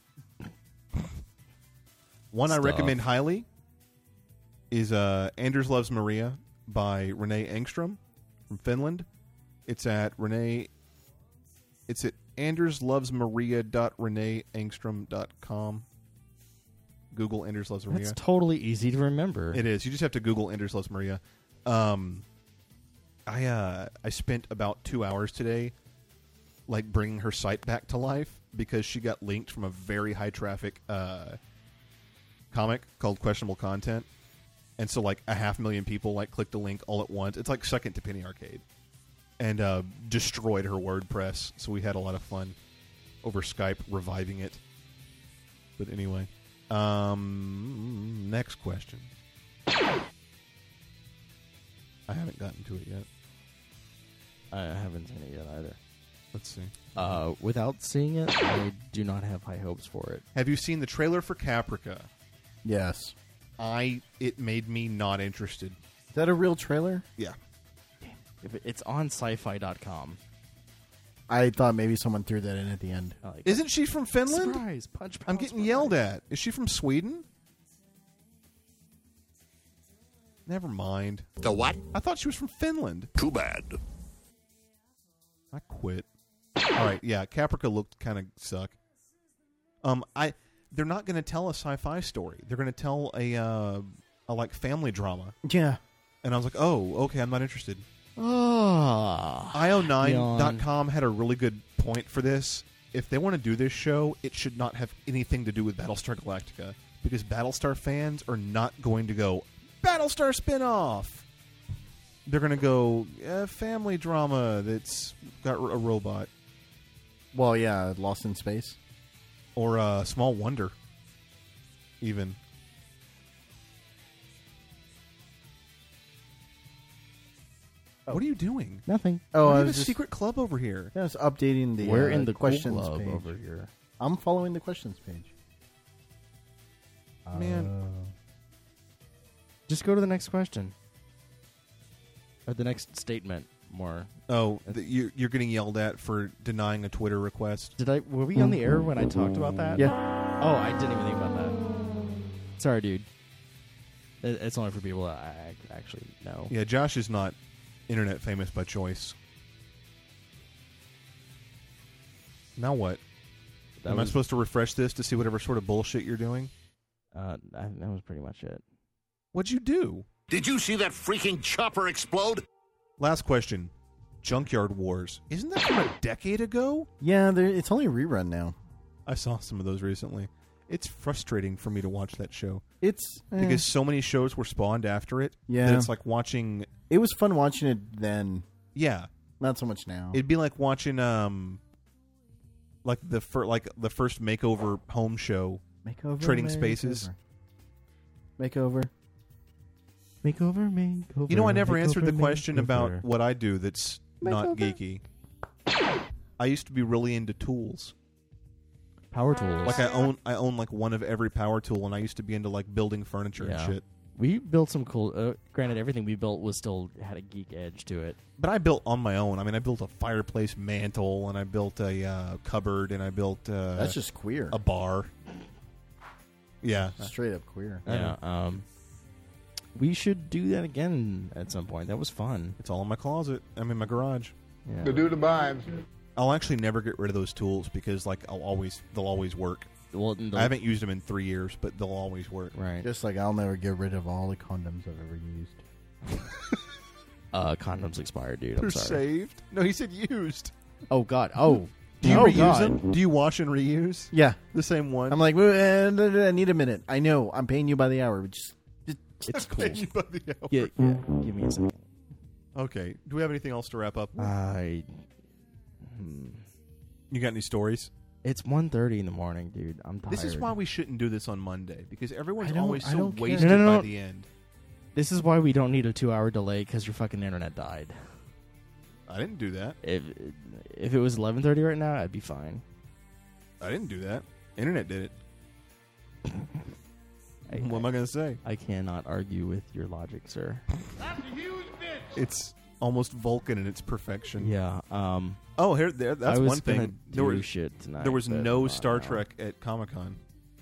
One Stuff. I recommend highly is uh, Anders Loves Maria by Renee Engstrom from Finland. It's at Renee. It's at anders loves maria dot renee engstrom dot com. Google Anders Loves Maria. That's totally easy to remember. It is. You just have to Google Anders Loves Maria. Um, I uh, I spent about two hours today, like bringing her site back to life because she got linked from a very high traffic uh, comic called Questionable Content, and so like a half million people like clicked a link all at once. It's like second to Penny Arcade, and uh, destroyed her WordPress. So we had a lot of fun over Skype reviving it. But anyway. Um, next question. I haven't gotten to it yet. I haven't seen it yet either. Let's see. Uh, without seeing it, I do not have high hopes for it. Have you seen the trailer for Caprica? Yes. I. It made me not interested. Is that a real trailer? Yeah. If it, it's on sci-fi dot com. I thought maybe someone threw that in at the end. I like Isn't she from Finland? Surprise! Punch. I'm pound, getting surprise. yelled at. Is she from Sweden? Never mind. The what? I thought she was from Finland. Too bad. I quit. All right, yeah, Caprica looked kind of suck. Um, I they're not going to tell a sci-fi story. They're going to tell a uh, a like family drama. Yeah. And I was like, oh, okay, I'm not interested. Ah. I O nine dot com had a really good point for this. If they want to do this show, it should not have anything to do with Battlestar Galactica because Battlestar fans are not going to go Battlestar spin-off. They're going to go uh, family drama that's got a robot. Well, yeah, Lost in Space. Or uh, Small Wonder, even. Oh. What are you doing? Nothing. Oh, Why do I you was have a just secret club over here. yeah, I was updating the We're uh, in the questions questions page. over here. I'm following the questions page. Man. Just go to the next question. Or the next statement. More. Oh, the, you're, you're getting yelled at for denying a Twitter request. Did I? Were we on the air when I talked about that? Yeah. Oh, I didn't even think about that. Sorry, dude. It, it's only for people that I actually know. Yeah, Josh is not internet famous by choice. Now what? That Am I was, supposed to refresh this to see whatever sort of bullshit you're doing? uh, that, that was pretty much it. What'd you do? Did you see that freaking chopper explode? Last question. Junkyard Wars. Isn't that from a decade ago? Yeah, there, it's only a rerun now. I saw some of those recently. It's frustrating for me to watch that show. It's eh, Because so many shows were spawned after it. Yeah. That it's like watching... it was fun watching it then. Yeah. Not so much now. It'd be like watching... um, like the fir- like the first makeover home show. Makeover. Trading makeover. Spaces. Makeover. Makeover, makeover. You know, I never makeover, answered the question makeover. about what I do that's not geeky. I used to be really into tools. Power tools. Like I own, I own like one of every power tool, and I used to be into like building furniture Yeah. and shit. We built some cool. Uh, granted, everything we built was still had a geek edge to it. But I built on my own. I mean, I built a fireplace mantle, and I built a uh, cupboard, and I built uh, That's just queer. a bar. Yeah, Straight up queer. Yeah. Um, we should do that again at some point. That was fun. it's all in my closet. I'm in my garage. Yeah. The dude abides. I'll actually never get rid of those tools because, like, I'll always they'll always work. Well, I haven't used them in three years, but they'll always work. Right. Just like I'll never get rid of all the condoms I've ever used. Uh, condoms expired, dude. I'm They're sorry. saved. No, he said used. Oh God. Oh. Do you oh, reuse God. them? Do you wash and reuse Yeah. the same one? I'm like, "Well, uh, I need a minute. I know. I'm paying you by the hour. But just, just It's cool. Paying you by the hour. Yeah, yeah. Give me a second. Okay. Do we have anything else to wrap up? I. Hmm. You got any stories? It's one thirty in the morning, dude. I'm tired. This is why we shouldn't do this on Monday because everyone's I don't- always I so don't care. wasted No, no, no. by the end. This is why we don't need a two-hour delay because your fucking internet died. I didn't do that. If if it was eleven thirty right now, I'd be fine. I didn't do that. Internet did it. I, What am I going to say? I cannot argue with your logic, sir. It's almost Vulcan in its perfection. Yeah. Um. Oh, here, there. That's I was one gonna thing. do There was shit tonight. there was but no not Star now. Trek at Comic Con.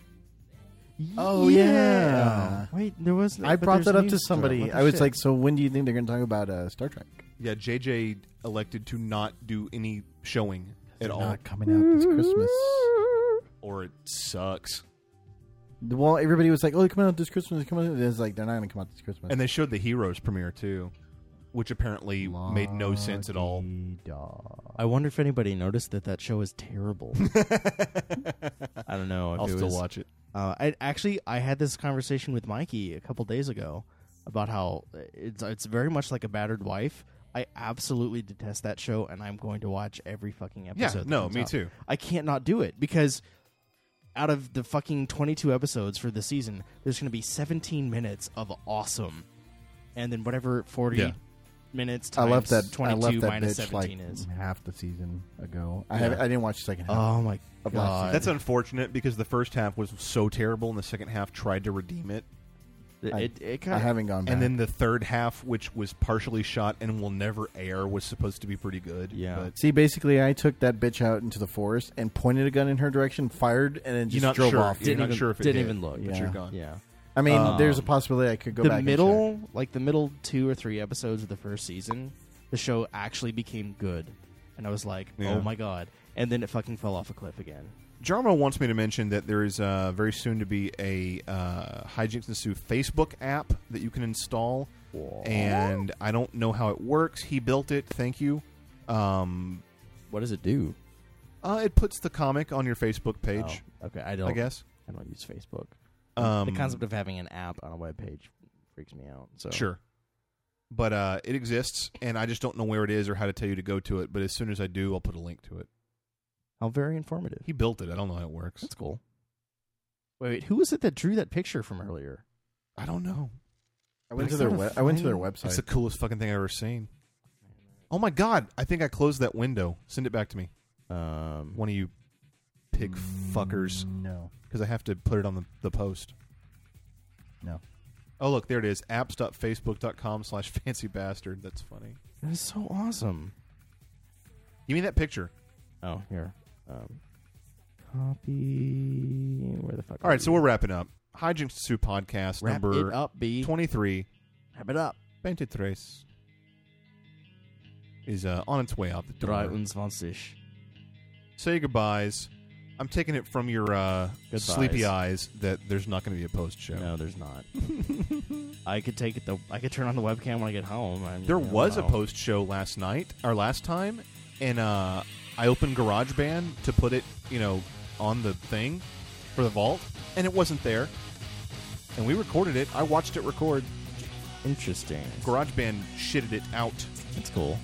Oh, yeah. Wait, there was. I but brought there's that up new to Star- somebody. what the I was shit? like, so when do you think they're going to talk about uh, Star Trek? Yeah, J J elected to not do any showing at They're all, not coming out this Christmas. or it sucks. Well, everybody was like, "Oh, they're coming out this Christmas." They're coming out. It's like they're not going to come out this Christmas. And they showed the Heroes premiere too, which apparently made no sense at all. I wonder if anybody noticed that that show is terrible. I don't know. If I'll it still was, watch it. Uh, I actually I had this conversation with Mikey a couple days ago about how it's it's very much like A Battered Wife. I absolutely detest that show, and I'm going to watch every fucking Yeah, episode. that no, comes me out. too. I can't not do it because out of the fucking twenty-two episodes for the season, there's going to be seventeen minutes of awesome, and then whatever forty Yeah. minutes I times left that. I twenty-two left that minus bitch like seventeen is. half the season ago. I Yeah. have, I didn't watch the second half. Oh my Of last god, That's unfortunate because the first half was so terrible, and the second half tried to redeem it. it, I- it, it I kind of haven't gone back. And then the third half, which was partially shot and will never air, was supposed to be pretty good. Yeah. but See, basically, I took that bitch out into the forest and pointed a gun in her direction, fired, and then you're just not drove sure. off. You're Didn't not even- sure if it didn't hit, even look. but Yeah. you're gone. yeah. I mean, Um, there's a possibility I could go the back. middle, like the middle two or three episodes of the first season, the show actually became good, and I was like, Yeah. oh my god, and then it fucking fell off a cliff again. Jarmo wants me to mention that there is uh, very soon to be a uh, Hijinks and Sue Facebook app that you can install, and I don't know how it works. He built it. Thank you. Um, What does it do? uh, it puts the comic on your Facebook page, Oh, okay, I don't. I guess. I don't use Facebook. Um, the concept of having an app on a web page freaks me out. So Sure. But uh, it exists, and I just don't know where it is or how to tell you to go to it. But as soon as I do, I'll put a link to it. how very informative. He built it. I don't know how it works. That's cool. Wait, wait, who was it that drew that picture from earlier? I don't know. I went But to I their gotta we- I went to their find- website. It's the coolest fucking thing I've ever seen. Oh my god! I think I closed that window. Send it back to me, Um, one of you pig fuckers, No, because I have to put it on the, the post. no. Oh look, there it is. apps.facebook.com slash fancy bastard. That's funny. that is so awesome. Give me that picture. Oh, here. Um, copy. Where the fuck? All right, so we're wrapping up. Hijinks to Sue podcast wrap number it up, B. twenty-three. Wrap it up. twenty-three is uh, on its way out the door. dreiundzwanzig. Say goodbyes. I'm taking it from your uh, Goodbyes. sleepy eyes that there's not going to be a post show. No, there's not. I could take it. The I could turn on the webcam when I get home. I mean, There I don't was a know. post show last night or last time, and uh, I opened GarageBand to put it, you know, on the thing for the vault, and it wasn't there. And we recorded it. I watched it record. Interesting. GarageBand shitted it out. That's cool.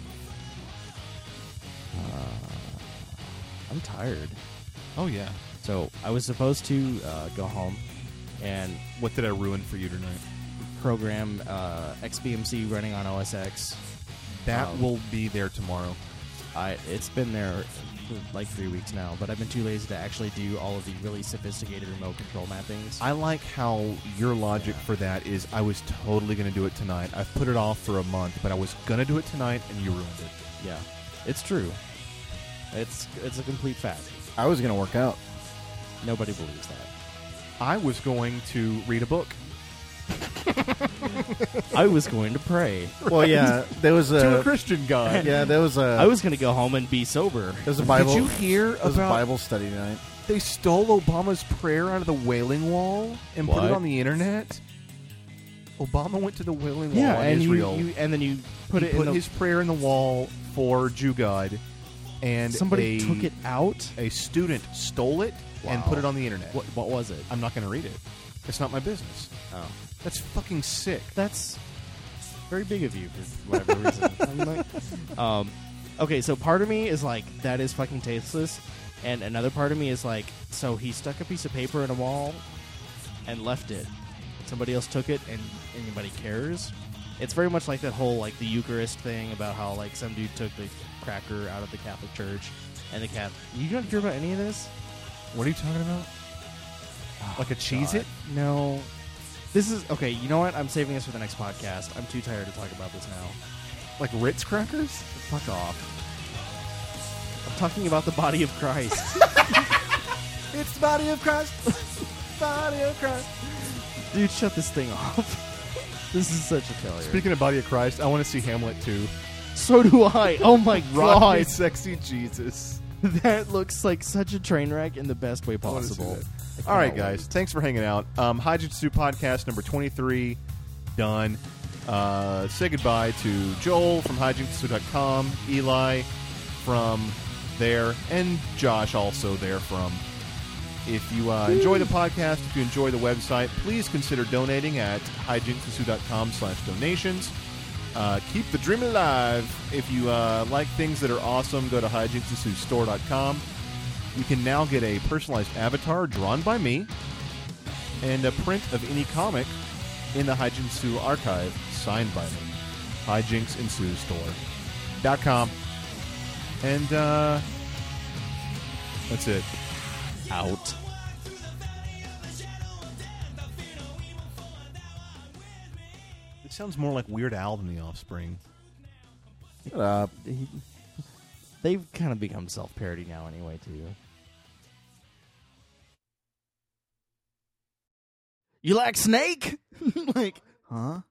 Uh, I'm tired. Oh yeah. So I was supposed to uh, go home and What did I ruin for you tonight? program uh, X B M C running on O S X. That Um, will be there tomorrow. I it's been there for like three weeks now, but I've been too lazy to actually do all of the really sophisticated remote control mappings. I like how your logic for that is I was totally going to do it tonight. I've put it off for a month, but I was going to do it tonight, and you ruined it. Yeah, it's true. It's it's a complete fact. I was gonna work out. Nobody believes that. I was going to read a book. I was going to pray. Well, yeah, there was a, to a Christian God. Yeah, there was a. I was going to go home and be sober. There was a Bible. Did you hear there was about a Bible study tonight? They stole Obama's prayer out of the Wailing Wall and What? put it on the internet. Obama went to the Wailing Wall Yeah, in and you, Israel. you and then you put he it put in the, his prayer in the wall for Jew God, and somebody a, took it out. A student stole it and Wow. put it on the internet. What what was it? I'm not going to read it. It's not my business. Oh, That's fucking sick. that's very big of you for whatever reason. I'm like, um, okay, so part of me is like, that is fucking tasteless, and another part of me is like, so he stuck a piece of paper in a wall and left it. Somebody else took it, and anybody cares? It's very much like that whole like the Eucharist thing about how like some dude took the cracker out of the Catholic Church, and the Catholic. You don't hear about any of this? What are you talking about? Like a Cheez-It? No. This is okay. You know what? I'm saving this for the next podcast. I'm too tired to talk about this now. Like Ritz crackers? Fuck off. I'm talking about the body of Christ. It's the body of Christ. Body of Christ. Dude, shut this thing off. This is such a failure. Speaking of body of Christ, I want to see Hamlet too. So do I. Oh my Rock me, god. sexy Jesus. That looks like such a train wreck in the best way I wanna see possible. that. I All right, cannot guys. wait. Thanks for hanging out. Um, Hijutsu podcast number twenty-three done. Uh, say goodbye to Joel from hijutsu dot com, Eli from there, and Josh also there from. If you uh, enjoy the podcast, if you enjoy the website, please consider donating at hijutsu dot com slash donations. Uh, keep the dream alive. If you uh, like things that are awesome, go to hijutsu store dot com. You can now get a personalized avatar drawn by me and a print of any comic in the Hijinsu archive signed by me. hijinks and sue store dot com. And uh, that's it. Out. It sounds more like Weird Al than The Offspring. Shut up. He- They've kind of become self-parody now anyway, too. You like Snake? Like, huh?